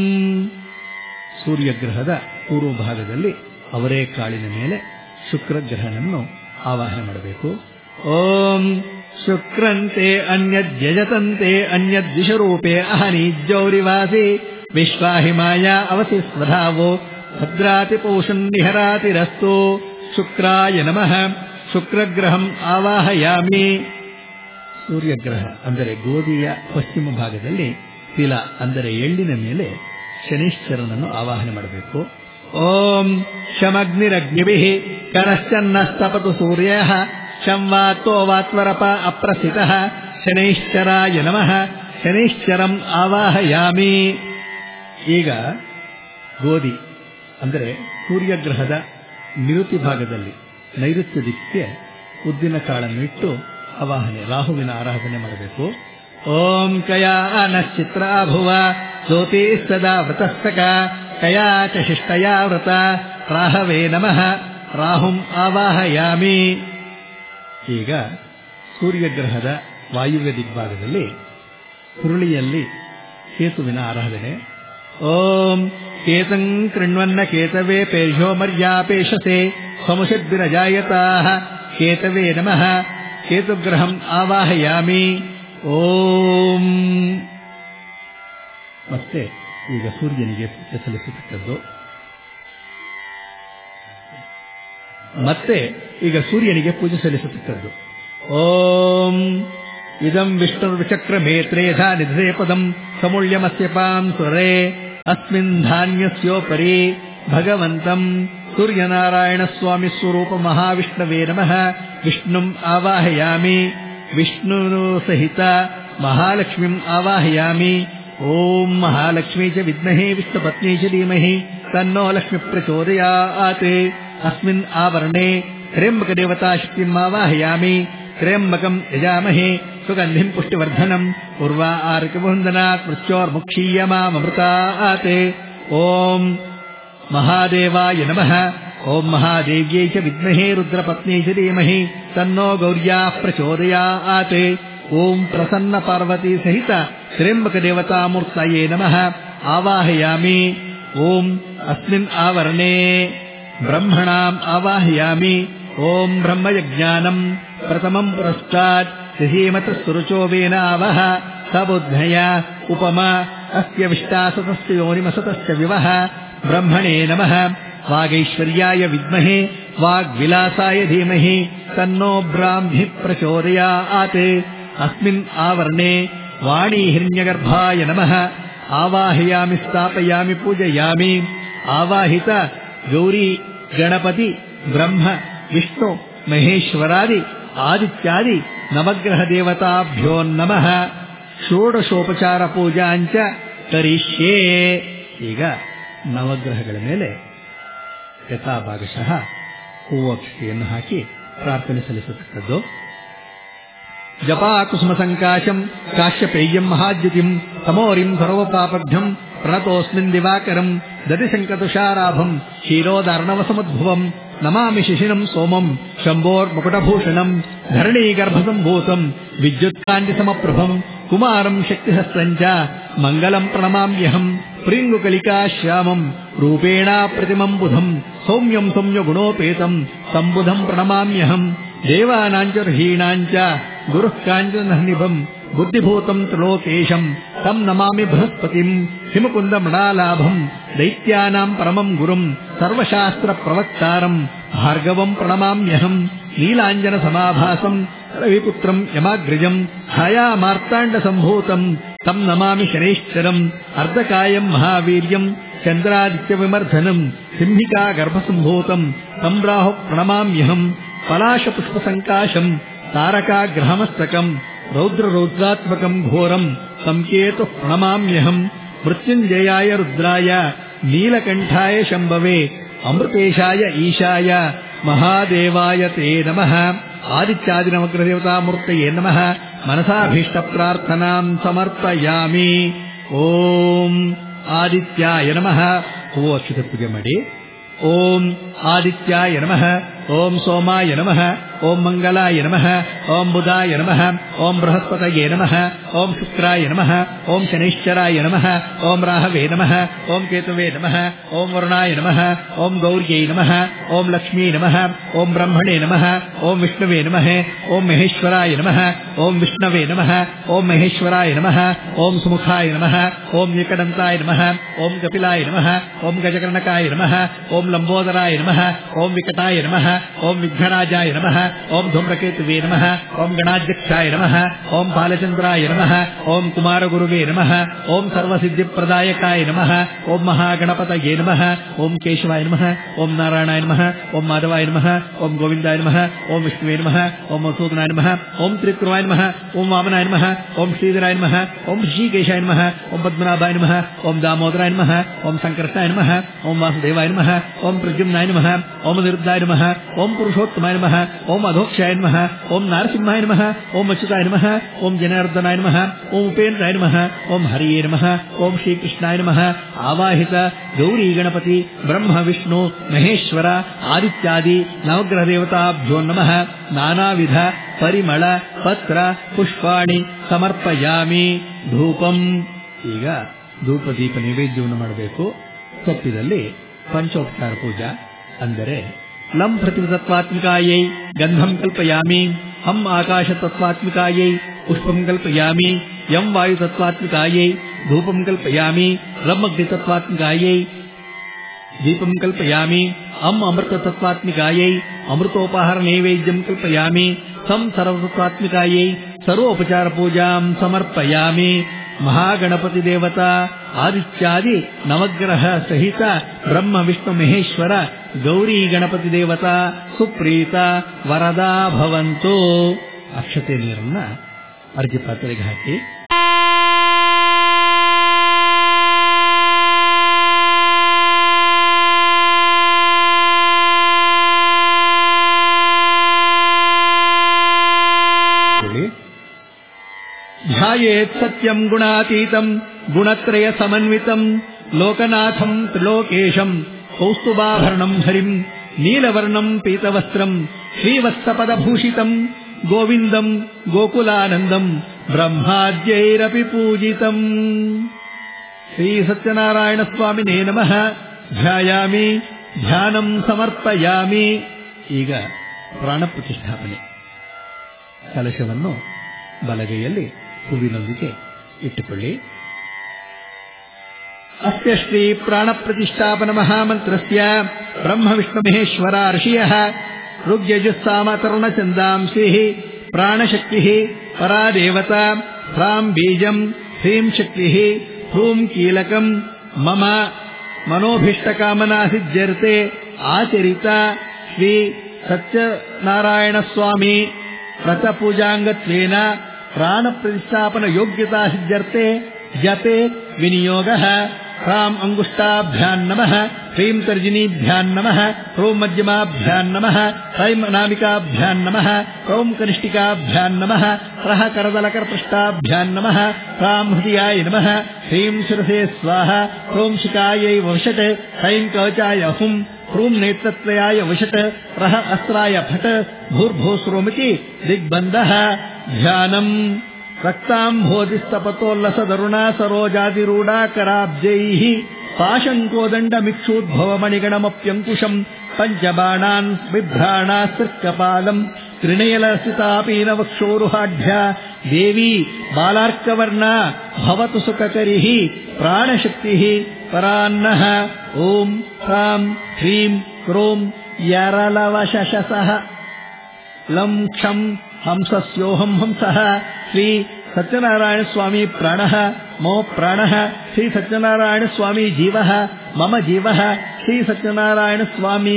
ಸೂರ್ಯಗ್ರಹದ ಪೂರ್ವ ಭಾಗದಲ್ಲಿ ಅವರೇ ಕಾಳಿನ ಮೇಲೆ ಶುಕ್ರಗ್ರಹನನ್ನು ಆವಾಹನೆ ಮಾಡಬೇಕು. ಓಂ ಶುಕ್ರಂತೆ ಅನ್ಯದ್ಯಜತಂತೆ ಅನ್ಯದ್ವಿಷರೂಪೇ ಅಹನೀಜ್ಯೌರಿವಾಸಿ ವಿಶ್ವಾಹಿಮಾಯ ಅವಸಿ ಸ್ವಧಾವೋ ಭದ್ರಾತಿ ಪೌಷನ್ ನಿಹರಾತಿರಸ್ತು. ಶುಕ್ರಾಯ ನಮಃ. ಶುಕ್ರಗ್ರಹಂ ಆವಾಹಯಾಮಿ. ಸೂರ್ಯಗ್ರಹ ಅಂದರೆ ಗೋಧಿಯ ಪಶ್ಚಿಮ ಭಾಗದಲ್ಲಿ ತಿಲ ಅಂದರೆ ಎಳ್ಳಿನ ಮೇಲೆ ಶನೈಶ್ಚರನನ್ನು ಆವಾಹನೆ ಮಾಡಬೇಕು. ಓಂ ಶಮಗ್ನಿರಗ್ನಿಭಿಃ ಕರಶ್ಚನ್ನಸ್ತಪತು ಸೂರ್ಯಃ ಶಂವಾತೋ ವಾತ್ವರಪ ಅಪ್ರಸಿತಃ. ಶನೈಶ್ಚರಾಯ ನಮಃ. ಶನೈಶ್ಚರಂ ಆವಾಹಯಾಮಿ. ಈಗ ಗೋಧಿ ಅಂದರೆ ಸೂರ್ಯಗ್ರಹದ ನಿರುತಿ ಭಾಗದಲ್ಲಿ ನೈಋತ್ಯ ದಿಕ್ಕಿಗೆ ಉದ್ದಿನ ಕಾಳನ್ನು ಇಟ್ಟು ಆವಾಹನೆ ರಾಹುವಿನ ಆರಾಧನೆ ಮಾಡಬೇಕು. ಓಂ ಕಯಾ ನಶ್ಚಿತ್ರ ಭುವ ಜ್ಯೋತಿ ಸದಾ ವೃತಸ್ತಕ ಕಯಾ ಚ ಶಿಷ್ಟಯಾ ವೃತ ರಾಹವೇ ನಮಃ. ರಾಹುಂ ಆವಾಹಯಾಮಿ. ಈಗ ಸೂರ್ಯಗ್ರಹದ ವಾಯುವ್ಯ ದಿಗ್ಭಾಗದಲ್ಲಿ ಹುರುಳಿಯಲ್ಲಿ ಕೇತುವಿನ ಆರಾಧನೆ. ಓಂ ಕೇತಂ ಕೃಣ್ವನ್ನ ಕೇತವೇ ಪೇಶೋ ಮರ್ಯಾಪೇಶಸೆ ಸಮುಷದ್ಭಿರಜಾಯತಾಃ. ಕೇತವೇ ನಮಃ. ಕೇತುಗ್ರಹಂ ಆವಾಹಯಾಮಿ. ಓಂ ಮತ್ತೆ ಈಗ ಸೂರ್ಯನಿಗೆ ಪೂಜೆ ಸಲ್ಲಿಸತಕ್ಕದ್ದು. ಮತ್ತೆ ಈಗ ಸೂರ್ಯನಿಗೆ ಪೂಜೆ ಸಲ್ಲಿಸತಕ್ಕದ್ದು. ಓಂ ಇದಂ ವಿಷ್ಣುರ್ವಿಚಕ್ರಮೇತ್ರೇಧಾ ನಿಧೇ ಪದಂ ಸಮೂಲ್ಯಮಸ್ಯ ಪಾಂ ಸುರೇ ಅಸ್ಮಿನ್ ಧಾನ್ಯಸ್ಯೋಪರಿ ಭಗವಂತಂ ಸೂರ್ಯನಾರಾಯಣ ಸ್ವಾಮಿ ಸ್ವರೂಪ ಮಹಾವಿಷ್ಣವೇ ನಮಃ. ವಿಷ್ಣುಂ ಆವಾಹಯಾಮಿ. ವಿಷ್ಣು ಸಹಿತ ಮಹಾಲಕ್ಷ್ಮೀಂ ಆವಾಹಯಾಮಿ. ಓಂ ಮಹಾಲಕ್ಷ್ಮೀ ಚ ವಿದ್ಮಹೇ ವಿಷ್ಣುಪತ್ನಿ ಚ ಧೀಮಹಿ ತನ್ನೋ ಲಕ್ಷ್ಮೀ ಪ್ರಚೋದಯಾತ್. ಅಸ್ಮಿನ್ ಆವರಣೆ ತ್ರ್ಯಂಬಕ ದೇವತಾ ಶಕ್ತಿಂ ಆವಾಹಯಾಮಿ. ತ್ರ್ಯಂಬಕಂ ಯಜಾಮಹೇ ಸುಗಂಧಿಂ ಪುಷ್ಟಿವರ್ಧನಂ ಉರ್ವಾ ಆರ್ಕವಂದನಾತ್ ಮೃತ್ಯೋರ್ಮುಕ್ಷೀಯಮಾಮೃತಾತ್. ಓಂ ಮಹಾದೇವಾಯ ನಮಃ. ಓಂ ಮಹಾದೇವ್ಯೈ ಚ ವಿದ್ಮಹೇ ರುದ್ರಪತ್ನಿ ಚ ಧೀಮಹಿ ತನ್ನೋ ಗೌರ್ಯಾಃ ಪ್ರಚೋದಯಾತ್. ಓಂ ಪ್ರಸನ್ನ ಪಾರ್ವತಿ ಸಹಿತ ತ್ರ್ಯಂಬಕ ದೇವತಾಮೂರ್ತಯೇ ನಮಃ ಆವಾಹಯಾಮಿ. ಓಂ ಅಸ್ಮಿನ್ ಆವರಣೆ ಬ್ರಹ್ಮಣಾಂ ಆವಾಹಯಾಮಿ. ಓಂ ಬ್ರಹ್ಮಯಜ್ಞಾನಂ ಪ್ರಥಮಂ ಪುರಸ್ತಾತ್ ಶ್ರೀಮತ ಸುರುಚೋವೇನಾವಹ ಸಬುದ್ಧಯ ಉಪಮ ಅಸ್ಯ ವಿಷ್ಟಾಸತಸ್ಯ ಯೋನಿಮಸತಸ್ಯ ವಿವಹ ಬ್ರಹ್ಮಣೇ ನಮಃ. ವಾಗೈಶ್ವರ್ಯಾಯ ವಿದ್ಮಹೇ ವಾಗ್ವಿಲಾಸಾಯ ಧೀಮಹಿ ತನ್ನೋ ಬ್ರಾಹ್ಮಿ ಪ್ರಚೋದಯಾತ್. ಅಸ್ಮಿನ್ ಆವರಣೆ ವಾಣೀ ಹಿರಣ್ಯಗರ್ಭಾಯ ನಮಃ ಆವಾಹಯಾಮಿ ಸ್ಥಾಪಯಾಮಿ ಪೂಜಯಾಮಿ. ಆವಾಹಿತ ಗೌರಿ ಗಣಪತಿ ಬ್ರಹ್ಮ ವಿಷ್ಣು ಮಹೇಶ್ವರಾದಿ ಆದಿತ್ಯಾದಿ ನವಗ್ರಹ ದೇವತಾಭ್ಯೋ ನಮಃ. ಷೋಡಶೋಪಚಾರ ಪೂಜಾಂಚ ಕರಿಷ್ಯೇ. ಈಗ ನವಗ್ರಹಗಳ ಮೇಲೆ ಯಥಾಭಾಗಶಃ ಹೂವಕ್ಷತೆಯನ್ನು ಹಾಕಿ ಪ್ರಾರ್ಥನೆ ಸಲ್ಲಿಸತಕ್ಕದ್ದು. ಜಪಾಕುಸುಮ ಸಂಕಾಶಂ ಕಾಶ್ಯಪೇಯಂ ಮಹಾದ್ಯುತಿಂ ತಮೋರಿಂ ಸರ್ವಪಾಪಭ್ಯಂ ಪ್ರಣತೋಸ್ಮಿನ್ ದಿವಾಕರಂ ದತಿಶಂಕತುಷಾರಾಭಂ ಕ್ಷೀರೋದಾರ್ಣವಸಮದ್ಭುವಂ ನಮಾಮಿ ಶಿಶಿನಂ ಸೋಮಂ ಶಂಭೋರ್ಮುಕುಟಭೂಷಣಂ ಧರಣೀಗರ್ಭಸಂಭೂತಂ ವಿದ್ಯುತ್ಕಾಂತಿಸಮಪ್ರಭಂ ಕುಮಾರಂ ಶಕ್ತಿಹಸ್ತಂಚ ಮಂಗಲಂ ಪ್ರಣಮಾಮ್ಯಹಂ. ಪ್ರಿಂಗುಕಲಿಕಾಶ್ಯಾಮಂ ರೂಪೇಣ ಪ್ರತಿಮಂ ಬುಧಂ ಸೌಮ್ಯಂ ಸೌಮ್ಯಗುಣೋಪೇತಂ ಸಂಬುಧಂ ಪ್ರಣಮಾಮ್ಯಹಂ. ದೇವಾನಾಂಚ ಋಷೀಣಾಂಚ ಗುರುಃ ಕಾಂಚನನಿಭಂ ಬುದ್ಧಿಭೂತಂ ತ್ರಿಲೋಕೇಶಂ ತಂ ನಮಾಮಿ ಬೃಹಸ್ಪತಿಂ ಹಿಮಕುಂದ ಮೃಣಾಲಾಭಂ ದೈತ್ಯಾನಾಂ ಪರಮಂ ಗುರುಂ ಸರ್ವಶಾಸ್ತ್ರ ಪ್ರವಕ್ತಾರಂ ಭಾರ್ಗವಂ ಪ್ರಣಮಾಮ್ಯಹಂ. ನೀಲಾಂಜನ ಸಮಾಭಾಸಂ ರವಿಪುತ್ರಂ ಯಮಾಗ್ರಜಂ ಛಾಯಾಮಾರ್ತಾಂಡ ಸಂಭೂತಂ ತಂ ನಮಾಮಿ ಶನೈಶ್ಚರಂ. ಅರ್ಧಕಾಯಂ ಮಹಾವೀರ್ಯಂ ಚಂದ್ರಾದಿತ್ಯ ವಿಮರ್ಧನಂ ಸಿಂಹಿಕಾ ಗರ್ಭಸಂಭೂತಂ ತಂ ರಾಹು ಪ್ರಣಮಾಮ್ಯಹಂ. ಪಲಾಶ ಪುಷ್ಪ ಸಂಕಾಶಂ ತಾರಕಾಗ್ರಹಮಸ್ತಕಂ ರೌದ್ರರೌದ್ರಾತ್ಮಕಂ ಘೋರಂ ಸಂಕೇತು ಪ್ರಣಮಾಮ್ಯಹಂ. ಮೃತ್ಯುಂಜಯಾಯ ರುದ್ರಾಯ ನೀಲಕಂಠಾಯ ಶಂಭವೇ ಅಮೃತೇಶಾಯ ಈಶಾಯ ಮಹಾದೇವಾಯ ತೇ ನಮಃ. ಆದಿತ್ಯಾದಿ ನವಗ್ರಹ ದೇವತಾಮೂರ್ತಯೇ ನಮಃ. ಮನಸಾಭೀಷ್ಟ ಪ್ರಾರ್ಥನಾಂ ಸಮರ್ಪಯಾಮಿ. ಓಂ ಆದಿತ್ಯಾಯ ನಮಃ. ಹೂವು ಅಕ್ಷತ ಪೂಜೆ ಮಾಡಿ. ಓಂ ಆದಿತ್ಯಾಯ ನಮಃ. ಓಂ ಸೋಮಾಯ ನಮಃ. ಓಂ ಮಂಗಲಾಯ ನಮಃ. ಓಂ ಬುಧಾಯ ನಮಃ. ಓಂ ಬೃಹಸ್ಪತಯೇ ನಮಃ. ಓಂ ಶುಕ್ರಾಯ ನಮಃ. ಓಂ ಶನೈಶ್ಚರಾಯ ನಮಃ. ಓಂ ರಾಹವೇ ನಮಃ. ಓಂ ಕೇತುವೇ ನಮಃ. ಓಂ ವರುಣಾಯ ನಮಃ. ಓಂ ಗೌರ್ಯೈ ನಮಃ. ಓಂ ಲಕ್ಷ್ಮೀ ನಮಃ. ಓಂ ಬ್ರಹ್ಮಣೇ ನಮಃ. ಓಂ ವಿಷ್ಣುವೇ ನಮಃ. ಓಂ ಮಹೇಶ್ವರಾಯ ನಮಃ. ಓಂ ವಿಷ್ಣವೇ ನಮಃ. ಓಂ ಮಹೇಶ್ವರಾಯ ನಮಃ. ಓಂ ಸುಮುಖಾಯ ನಮಃ. ಓಂ ಏಕದಂತಾಯ ನಮಃ. ಓಂ ಕಪಿಲಾಯ ನಮಃ. ಓಂ ಗಜಕರ್ಣಕಾಯ ನಮಃ. ಓಂ ಲಂಬೋದರಾಯ ನಮಃ. ಓಂ ವಿಕಟಾಯ ನಮಃ. ಓಂ ವಿಘ್ನರಾಜಾಯ ನಮಃ. ಓಂ ಧೂಮ್ರಕೇತುವೇ ನಮಃ. ಓಂ ಗಣಾಧ್ಯಕ್ಷಾಯ ನಮಃ. ಓಂ ಬಾಲಚಂದ್ರಾಯ ನಮಃ. ಓಂ ಕುಮಾರಗುರುವೇ ನಮಃ. ಓಂ ಸರ್ವಸಿದ್ಧಿಪ್ರದಾಯಕಾಯ ನಮಃ. ಓಂ ಮಹಾಗಣಪತಯೇ ನಮಃ. ಓಂ ಕೇಶವಾಯ ನಮಃ. ಓಂ ನಾರಾಯಣಾಯ ನಮಃ. ಓಂ ಮಾಧವಾಯ ನಮಃ. ಓಂ ಗೋವಿಂದಾಯ ನಮಃ. ಓಂ ವಿಷ್ಣುವೇ ನಮಃ. ಓಂ ಮಧುಸೂದನಾಯ ನಮಃ. ಓಂ ತ್ರಿಕೃವಾಯ ನಮಃ. ಓಂ ವಾಮನಾಯ ನಮಃ. ಓಂ ಶ್ರೀಧರಾಯ ನಮಃ. ಓಂ ಋಷಿಕೇಶಾಯ ನಮಃ. ಓಂ ಪದ್ಮನಾಭಾಯ ನಮಃ. ಓಂ ದಾಮೋದರಾಯ ನಮಃ. ಓಂ ಸಂಕರ್ಷಾಯ ನಮಃ. ಓಂ ವಾಸುದೇವಾಯ ನಮಃ. ಓಂ ಪ್ರದ್ಯುಮ್ನಾಯ ನಮಃ. ಓಂ ಅನಿರುದ್ಧಾಯ ನಮಃ. ಓಂ ಪುರುಷೋತ್ತಮಾಯ ನಮಃ. ಓಂ ಅಧೋಕ್ಷಾಯ ನಮಃ. ಓಂ ನರಸಿಂಹಾಯ ನಮಃ. ಓಂ ಅಚ್ಯುತಾಯ ನಮಃ. ಓಂ ಜನಾರ್ದನಾಯ ನಮಃ. ಓಂ ಉಪೇಂದ್ರಾಯ ನಮಃ. ಓಂ ಹರಿಯೇ ನಮಃ. ಓಂ ಶ್ರೀಕೃಷ್ಣಾಯ ನಮಃ. ಆವಾಹಿತ ಗೌರಿ ಗಣಪತಿ ಬ್ರಹ್ಮ ವಿಷ್ಣು ಮಹೇಶ್ವರ ಆದಿತ್ಯಾದಿ ನವಗ್ರಹ ದೇವತಾಭ್ಯೋ ನಮಃ. ನಾನಾವಿಧ ಪರಿಮಳ ಪತ್ರ ಪುಷ್ಪಾಣಿ ಸಮರ್ಪಯಾಮಿ. ಧೂಪಂ. ಈಗ ಧೂಪ ದೀಪ ನೈವೇದ್ಯವನ್ನು ಮಾಡಬೇಕು. ತಪ್ಪಿದಲ್ಲಿ ಪಂಚೋಪಚಾರ ಪೂಜಾ ಅಂದರೆ ಲಂ ಪೃಥ್ವಿ ತತ್ವಾತ್ಮಿಕಾಯೈ ಗಂಧಂ ಕಲ್ಪಯಾಮಿ. ಹಂ ಆಕಾಶ ತತ್ವಾತ್ಮಿಕಾಯೈ ಪುಷ್ಪಂ ಕಲ್ಪಯಾಮಿ. ಯಂ ವಾಯು ತತ್ವಾತ್ಮಿಕಾಯೈ ಧೂಪಂ ಕಲ್ಪಯಾಮಿ ಬ್ರಹ್ಮಗ್ನಿತತ್ವಾತ್ಮಿಕಾಯೈ ದೀಪಂ ಕಲ್ಪಯಾಮಿ ಅಮೃತತತ್ವಾತ್ಮಿಕಾಯೈ ಅಮೃತೋಪಹಾರ ನೈವೇದ್ಯಂ ಕಲ್ಪಯಾಮಿ ಸರ್ವತತ್ವಾತ್ಮಿಕಾಯೈ ಸರ್ವೋಪಚಾರ ಪೂಜಾಂ ಸಮರ್ಪಯಾಮಿ ಮಹಾಗಣಪತಿ ದೇವತಾ ಆದಿತ್ಯಾದಿ ನವಗ್ರಹ ಸಹಿತ ಬ್ರಹ್ಮ ವಿಷ್ಣು ಮಹೇಶ್ವರ ಗೌರಿ ಗಣಪತಿ ದೇವತಾ ಸುಪ್ರೀತ ವರದಾ ಭವಂತು. ಅಕ್ಷತೆ ನೀರನ್ನ ಅರ್ಜಿ ಪಾತ್ರೆಗೆ ಹಾಕಿ ಧ್ಯಾಯೇತ್ ಸತ್ಯಂ ಗುಣಾತೀತಂ ಗುಣತ್ರಯ ಸಮನ್ವಿತಂ ಲೋಕನಾಥಂ ತ್ರಿಲೋಕೇಶಂ ಕೌಸ್ತುಭಾಭರಣಂ ಹರಿಂ ನೀಲವರ್ಣಂ ಪೀತವಸ್ತ್ರಂ ಶ್ರೀವತ್ಸಪದಭೂಷಿತಂ ಗೋವಿಂದಂ ಗೋಕುಲಾನಂದಂ ಬ್ರಹ್ಮಾದ್ಯೈರಪಿ ಪೂಜಿತಂ. ಶ್ರೀ ಸತ್ಯನಾರಾಯಣ ಸ್ವಾಮಿನೇ ನಮಃ. ಧ್ಯಾಯಾಮಿ ಧ್ಯಾನಂ ಸಮರ್ಪಯಾಮಿ. ಈಗ ಪ್ರಾಣ ಪ್ರತಿಷ್ಠಾಪನೆ. ಕಲಶವನ್ನು ಬಲಗೈಯಲ್ಲಿ ಹೂವಿನೊಂದಿಗೆ ಇಟ್ಟುಕೊಳ್ಳಿ. ಅಸ್ಯ ಶ್ರೀ ಪ್ರಾಣ ಪ್ರತಿಷ್ಠಾಪನ ಮಹಾಮಂತ್ರಸ್ಯ ಬ್ರಹ್ಮ ವಿಷ್ಣು ಮಹೇಶ್ವರ ಋಷಿಯಃ ಋಗ್ಯಜುಸ್ಸಾಮ ತರುಣ ಛಂದಾಂಸಿಃ ಪ್ರಾಣಶಕ್ತಿಃ ಪರಾ ದೇವತಾ ಹ್ರಾಂ ಬೀಜಂ ಹ್ರೀಂ ಶಕ್ತಿಃ ಹ್ರೂಂ ಕೀಲಕಂ ಮಮ ಮನೋಭೀಷ್ಟಕಾಮನಾ ಸಿದ್ಧ್ಯರ್ಥೆ ಆಚರಿತ ಶ್ರೀ ಸತ್ಯನಾರಾಯಣ ಸ್ವಾಮಿ ವ್ರತ ಪೂಜಾಂಗತ್ವೇನ ಪ್ರಾಣ ಪ್ರತಿಷ್ಠಾಪನ ಯೋಗ್ಯತಾ ಸಿದ್ಧ್ಯರ್ಥೆ ಜಪೆ ವಿನಿಯೋಗಃ. ಹ್ರಾಂ ಅಂಗುಷ್ಟಾಭ್ಯಾಂ ನಮಃ, ಹ್ರೀಂ ತರ್ಜನೀಭ್ಯಾಂ ನಮಃ, ಹ್ರೂಂ ಮಧ್ಯಮಾಭ್ಯಾಂ ನಮಃ, ಹ್ರೈಂ ಅನಾಮಿಕಾಭ್ಯಾಂ ನಮಃ, ಹ್ರೌಂ ಕನಿಷ್ಠಿಕಾಭ್ಯಾಂ ನಮಃ, ಹ್ರಃ ಕರದಲಕರಪೃಷ್ಠಾಭ್ಯಾಂ ನಮಃ, ಹ್ರಾಂ ಹೃದಯಾಯ ನಮಃ, ಹ್ರೀಂ ಶಿರಸೇ ಸ್ವಾಹ, ಹ್ರೂಂ ಶಿಖಾಯೈ ವಷಟ್, ಹ್ರೈಂ ಕವಚಾಯ ಹುಂ, ಹ್ರೂಂ ನೇತ್ರತ್ರಯಾಯ ವಷಟ್, ರಹ ಅಸ್ತ್ರಾಯ ಫಟ್, ಭೂರ್ಭೂಸ್ರೋಮಿತಿ ದಿಗ್ಬಂಧಃ. ಧ್ಯಾನಂ ರಕ್ತಾಂಭೋಧಿಸ್ತಪತೋಲ್ಲಸದರುಣಾ ಸರೋಜಾದಿರೂಢಾ ಕರಾಬ್ಜೈಃ ಪಾಶಂಕೋದಂಡಮಿಕ್ಷೂದ್ಭವಮಣಿಗಣಮಪ್ಯಂಕುಶಂ ಪಂಚಬಾಣಾನ್ ಬಿಭ್ರಾಣಾಸ್ತೃಕ್ಕಪಾಲಂ ತ್ರಿನಯಲಸಿತಾಪೀನವಕ್ಷೋರುಹಾಢ್ಯ ದೇವಿ ಬಾಲಾರ್ಕವರ್ಣಾ ಭವತು ಸುಖಕರಿಃ ಪ್ರಾಣಶಕ್ತಿಃ ಪರಾನ್ನಃ. ಓಂ ಹ್ರಾಂ ಹ್ರೀಂ ಕ್ರೋಂ ಯರಲವಶಶಸಃ ಲಂ ಕ್ಷಂ ಹಂಸಸ್ಯೋಹಂ ಹಂಸಃ. ಶ್ರೀ ಸತ್ಯನಾರಾಯಣ ಸ್ವಾಮಿ ಪ್ರಾಣಃ ಮೋ ಪ್ರಾಣಃ. ಶ್ರೀ ಸತ್ಯನಾರಾಯಣ ಸ್ವಾಮಿ ಜೀವಃ ಮಮ ಜೀವಃ. ಶ್ರೀ ಸತ್ಯನಾರಾಯಣ ಸ್ವಾಮಿ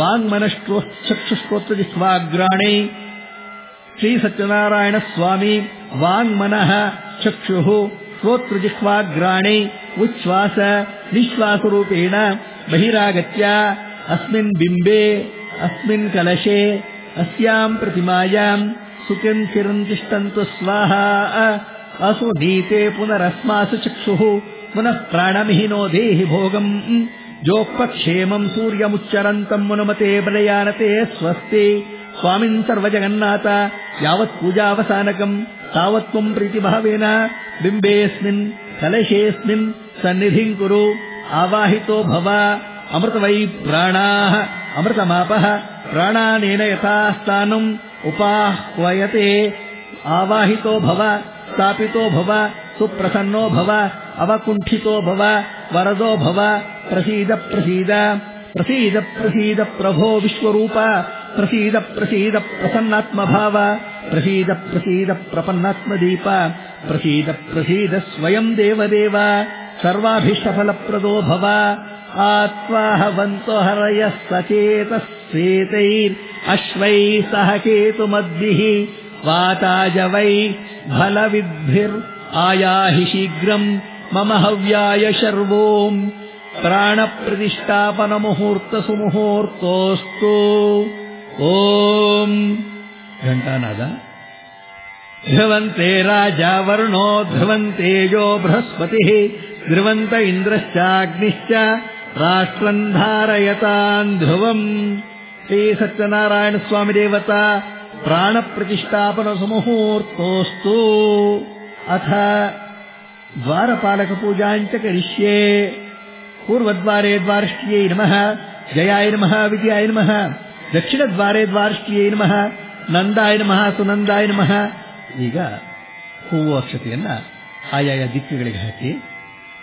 ವಾಂಗ್ಮನಶ್ಚಕ್ಷುಷ್ಕೋತ್ರಜಿಹ್ವಾಗ್ರಾಣೈ. ಶ್ರೀ ಸತ್ಯನಾರಾಯಣ ಸ್ವಾಮಿ ವಾಂಗ್ಮನಃ ಚಕ್ಷುಃ ಶ್ರೋತ್ರಜಿಹ್ವಾಗ್ರಾಣೈ ಉಚ್ಛ್ವಾಸ ನಿಶ್ವಾಸರೂಪೇಣ ಬಹಿರಾಗತ್ಯ ಅಸ್ಮಿನ್ ಬಿಂಬೆ ಅಸ್ಮಿನ್ ಕಲಶೆ ಅಸ್ಯಾಂ ಪ್ರತಿಮಾಯಾಂ ಸುಖಂ ಚಿರಂ ತಿಷ್ಟಂತು ಸ್ವಾಹಾ. ಅಸುನೀತೆ ಪುನರಸ್ಮಾಸು ಚಕ್ಷುಃ ಪುನಃ ಪ್ರಾಣಮಿಹಿನೋ ದೇಹಿ ಭೋಗಂ. ಜೋಕ್ಪಕ್ಷೇಮಂ ಸೂರ್ಯಮುಚ್ಚರಂತಂ ಮುನುಮತೆ ಬಲಯಾನತೆ ಸ್ವಸ್ತಿ. ಸ್ವಾಮಿನ್ ಸರ್ವಜಗನ್ನಾಥ ಯಾವತ್ ಪೂಜಾವಸಾನಕಂ ತಾವತ್ ತ್ವಂ ಪ್ರೀತಿಭಾವೇನ ಬಿಂಬೇಸ್ಮಿನ್ ಕಲಶೇಸ್ಮಿನ್ ಸನ್ನಿಧಿಂ ಕುರು. ಆವಾಹಿತೋ ಭವ ಅಮೃತವೈ ಪ್ರಾಣಾಃ ಅಮೃತಮಾಪಃ ಪ್ರಾಣಾನೇನ ಯಥಾಸ್ಥಾನಂ ಉಪಾಹ್ವಯತೆ. ಆವಾಹಿತೋ ಭವ ಸ್ಥಾಪಿತೋ ಭವ ಸುಪ್ರಸನ್ನೋ ಭವ ಅವಕುಂಠಿತೋ ಭವ ವರದೋ ಭವ. ಪ್ರಸೀದ ಪ್ರಸೀದ ಪ್ರಸೀದ ಪ್ರಸೀದ ಪ್ರಭೋ ವಿಶ್ವರೂಪ. ಪ್ರಸೀದ ಪ್ರಸೀದ ಪ್ರಸನ್ನಾತ್ಮಭಾವ. ಪ್ರಸೀದ ಪ್ರಸೀದ ಪ್ರಪನ್ನಾತ್ಮದೀಪ. ಪ್ರಸೀದ ಪ್ರಸೀದ ಸ್ವಯಂ ದೇವದೇವ. ಸರ್ವಾಭೀಷ್ಟಫಲಪ್ರದೋ ಭವ. ಆತ್ವಾಹವಂತೋ ಹರಯಃ ಸಚೇತಸ್ಸೇತೈರ್ ಅಶ್ವೈಃ ಸಹ ಕೇತುಮದ್ಭಿಃ ವಾತಾಜವೈ ಫಲವಿದ್ಭಿರ್ ಆಯಾಹಿ ಶೀಘ್ರಂ ಮಮ ಹವ್ಯಾಯ ಶರ್ವೋಂ. ಪ್ರಾಣ ಪ್ರತಿಷ್ಠಾಪನ ಮುಹೂರ್ತ ಸುಮುಹೂರ್ತೋಸ್ತು. ಓಂ ಘಂಟಾನಾದ. ಧ್ರುವಂತೆ ರಾಜಾ ವರುಣೋ ಧ್ರುವಂತೇಜೋ ಬೃಹಸ್ಪತಿಃ ಧ್ರುವಂತ ಇಂದ್ರಶ್ಚಾಗ್ನಿಶ್ಚ ರಾಷ್ಟ್ರಂ ಧಾರಯತಾನ್ ಧ್ರುವಂ. ಶ್ರೀ ಸತ್ಯನಾರಾಯಣ ಸ್ವಾಮಿ ದೇವತಾ ಪ್ರಾಣ ಪ್ರತಿಷ್ಠಾಪನ ಸುಮುಹೂರ್ತೋಸ್ತು. ಅಥ ದ್ವಾರಪಾಲಕ ಪೂಜಾಂಚ ಕರಿಷ್ಯೆ. ಪೂರ್ವದ್ವಾರೆ ದ್ವಾರಷ್ಟ್ರಿಯೈ ನಮಃ, ಜಯಾಯ ನಮಃ, ವಿಜಯಾಯ ನಮಃ. ದಕ್ಷಿಣದ್ವಾರೆ ದ್ವಾರಷ್ಟ್ರಿಯೈ ನಮಃ, ನಂದಾಯ ನಮಃ, ಸುನಂದಾಯ ನಮಃ. ಈಗ ಹೂವು ಅಕ್ಷತೆಯನ್ನ ಆಯಾಯ ದಿಕ್ಕುಗಳಿಗೆ ಹಾಕಿ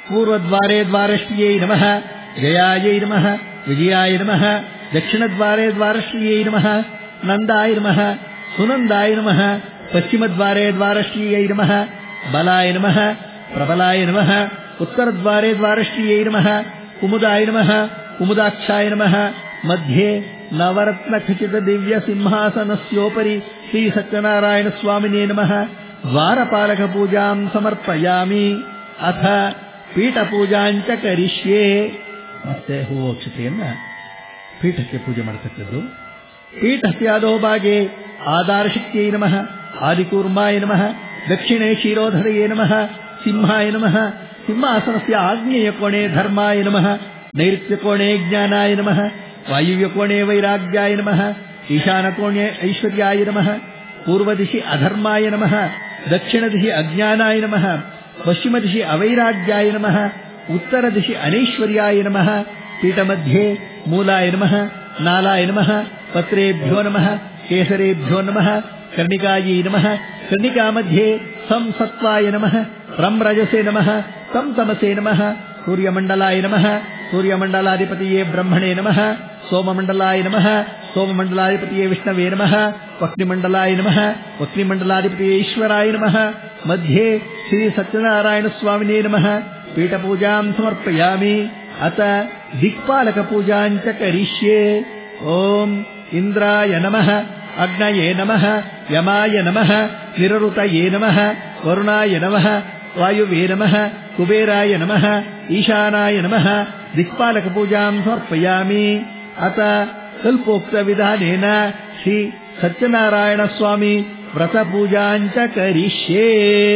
पूर्वद्वारे द्वारश्रियै नमः जयायै नमः विजयाय नमः दक्षिणद्वारे द्वारश्रियै नमः नन्दाय नमः सुनन्दाय नमः पश्चिमद्वारे द्वारश्रियै नमः बलाय नमः प्रबलाय नमः उत्तरद्वारे द्वारश्रियै नमः कुमुदाय नमः कुमुदाक्षाय नमः मध्ये नवरत्नखचित दिव्यसिंहासनस्योपरि श्रीसत्यनारायणस्वामिने नमः द्वारपालकपूजां समर्पयामि अथ ಪೀಠಪೂಜಾಂಚ ಕರಿಷ್ಯೆ. ಮತ್ತೆ ಹೂವು ಅಕ್ಷತೆಯನ್ನ ಪೀಠಕ್ಕೆ ಪೂಜೆ ಮಾಡತಕ್ಕದ್ದು. ಪೀಠಸ್ಯ ಅಧೋಭಾಗೆ ಆಧಾರಶಕ್ತಿಯೈ ನಮಃ ಆದಿಕೂರ್ಮಾಯ ನಮಃ ದಕ್ಷಿಣೆ ಕ್ಷೀರೋಧರಯೇ ನಮಃ ಸಿಂಹಾಯ ನಮಃ ಸಿಂಹಾಸನಸ್ಯ ಆಗ್ನೇಯ ಕೋಣೆ ಧರ್ಮಾಯ ನಮಃ ನೈಋತ್ಯ ಕೋಣೆ ಜ್ಞಾನಾಯ ನಮಃ ವಾಯುವ್ಯ ಕೋಣೆ ವೈರಾಗ್ಯಾಯ ನಮಃ ಈಶಾನ ಕೋಣೆ ಐಶ್ವರ್ಯಾಯ ನಮಃ ಪೂರ್ವದಿಶಿ ಅಧರ್ಮಾಯ ನಮಃ ದಕ್ಷಿಣ ದಿಶಿ ಅಜ್ಞಾನಾಯ ನಮಃ ಪಶ್ಚಿಮ ದಿಶಿ ಅವೈರಾಗ್ಯಾಯ ನಮಃ ಉತ್ತರ ದಿಶಿ ಅನೈಶ್ವರ್ಯಾಯ ನಮಃ ಪೀಠಮಧ್ಯೆ ಮೂಲಾಯ ನಮಃ ನಾಲಾಯ ನಮಃ ಪತ್ರೇಭ್ಯೋ ನಮಃ ಕೇಸರೇಭ್ಯೋ ನಮಃ ಕರ್ಣಿಕಾಯೈ ನಮಃ ಕರ್ಣಿಕಾಮಧ್ಯೆ ಸಂಸತ್ವಾಯ ನಮಃ ರಜಸೇ ನಮಃ ತಮಸೇ ನಮಃ ಸೂರ್ಯಮಂಡಲಾಯ ನಮಃ ಸೂರ್ಯಮಂಡಲಾಧಿಪತಿಯೇ ಬ್ರಹ್ಮಣೇ ನಮಃ ಸೋಮಮಂಡಲಾಯ ನಮಃ ಸೋಮಮಂಡಲಾಧಿಪತಿಯೇ ವಿಷ್ಣವೇ ನಮಃ ವಕ್ನಿಮಂಡಲಾಯ ನಮಃ ವಕ್ನಿಮಂಡಲಾಧಿಪತಿಯೇ ಈಶ್ವರಾಯ ನಮಃ ಮಧ್ಯೆ ಶ್ರೀ ಸತ್ಯನಾರಾಯಣ ಸ್ವಾಮಿನೇ ನಮಃ ಪೀಠಪೂಜಾಂ ಸಮರ್ಪಯಾಮಿ ಅತ ದಿಕ್ಪಾಲಕ ಪೂಜಾಂಚ ಕರಿಷ್ಯೆ. ಓಂ ಇಂದ್ರಾಯ ನಮಃ ಅಗ್ನಯೇ ನಮಃ ಯಮಾಯ ನಮಃ ನಿರಋತಯೇ ನಮಃ ವರುಣಾಯ ನಮಃ ವಾಯುವೇ ನಮಃ ಕುಬೇರಾಯ ನಮಃ ಈಶಾನಾಯ ನಮಃ ದಿಕ್ಪಾಲಕ ಪೂಜಾಂ ಸಮರ್ಪಯಾಮಿ ಅತ ಕಲ್ಪೋಕ್ತ ವಿಧಾನೇನ ಶ್ರೀ ಸತ್ಯನಾರಾಯಣ ಸ್ವಾಮಿ ವ್ರತ ಪೂಜಾಂಚ ಕರಿಷ್ಯೆ.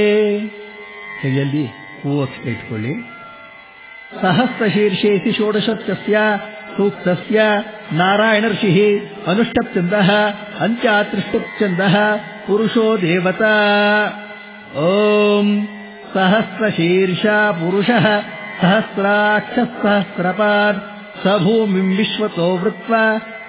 ಕೈಯಲ್ಲಿ ಹೂವು ಅಕ್ಷತೆ ಇಟ್ಕೊಳ್ಳಿ. ಸಹಸ್ರ ಶೀರ್ಷೇಸಿ ಷೋಡಶಸ್ಯ ಸೂಕ್ತಸ್ಯ ನಾರಾಯಣ ಋಷಿ ಅನುಷ್ಠಪ್ಚಂದಃ ಅಂತ್ಯಾತ್ರಿಷ್ಟಪ್ಚಂದಃ ಪುರುಷೋ ದೇವತಾ. ಓಂ ಸಹಸ್ರ ಶೀರ್ಷ ಪುರುಷಃ ಸಹಸ್ರಾಕ್ಷ ಸಹಸ್ರಪಾದ್ ಸ ಭೂಮಿಂ ವಿಶ್ವತೋ ವೃತ್ವಾ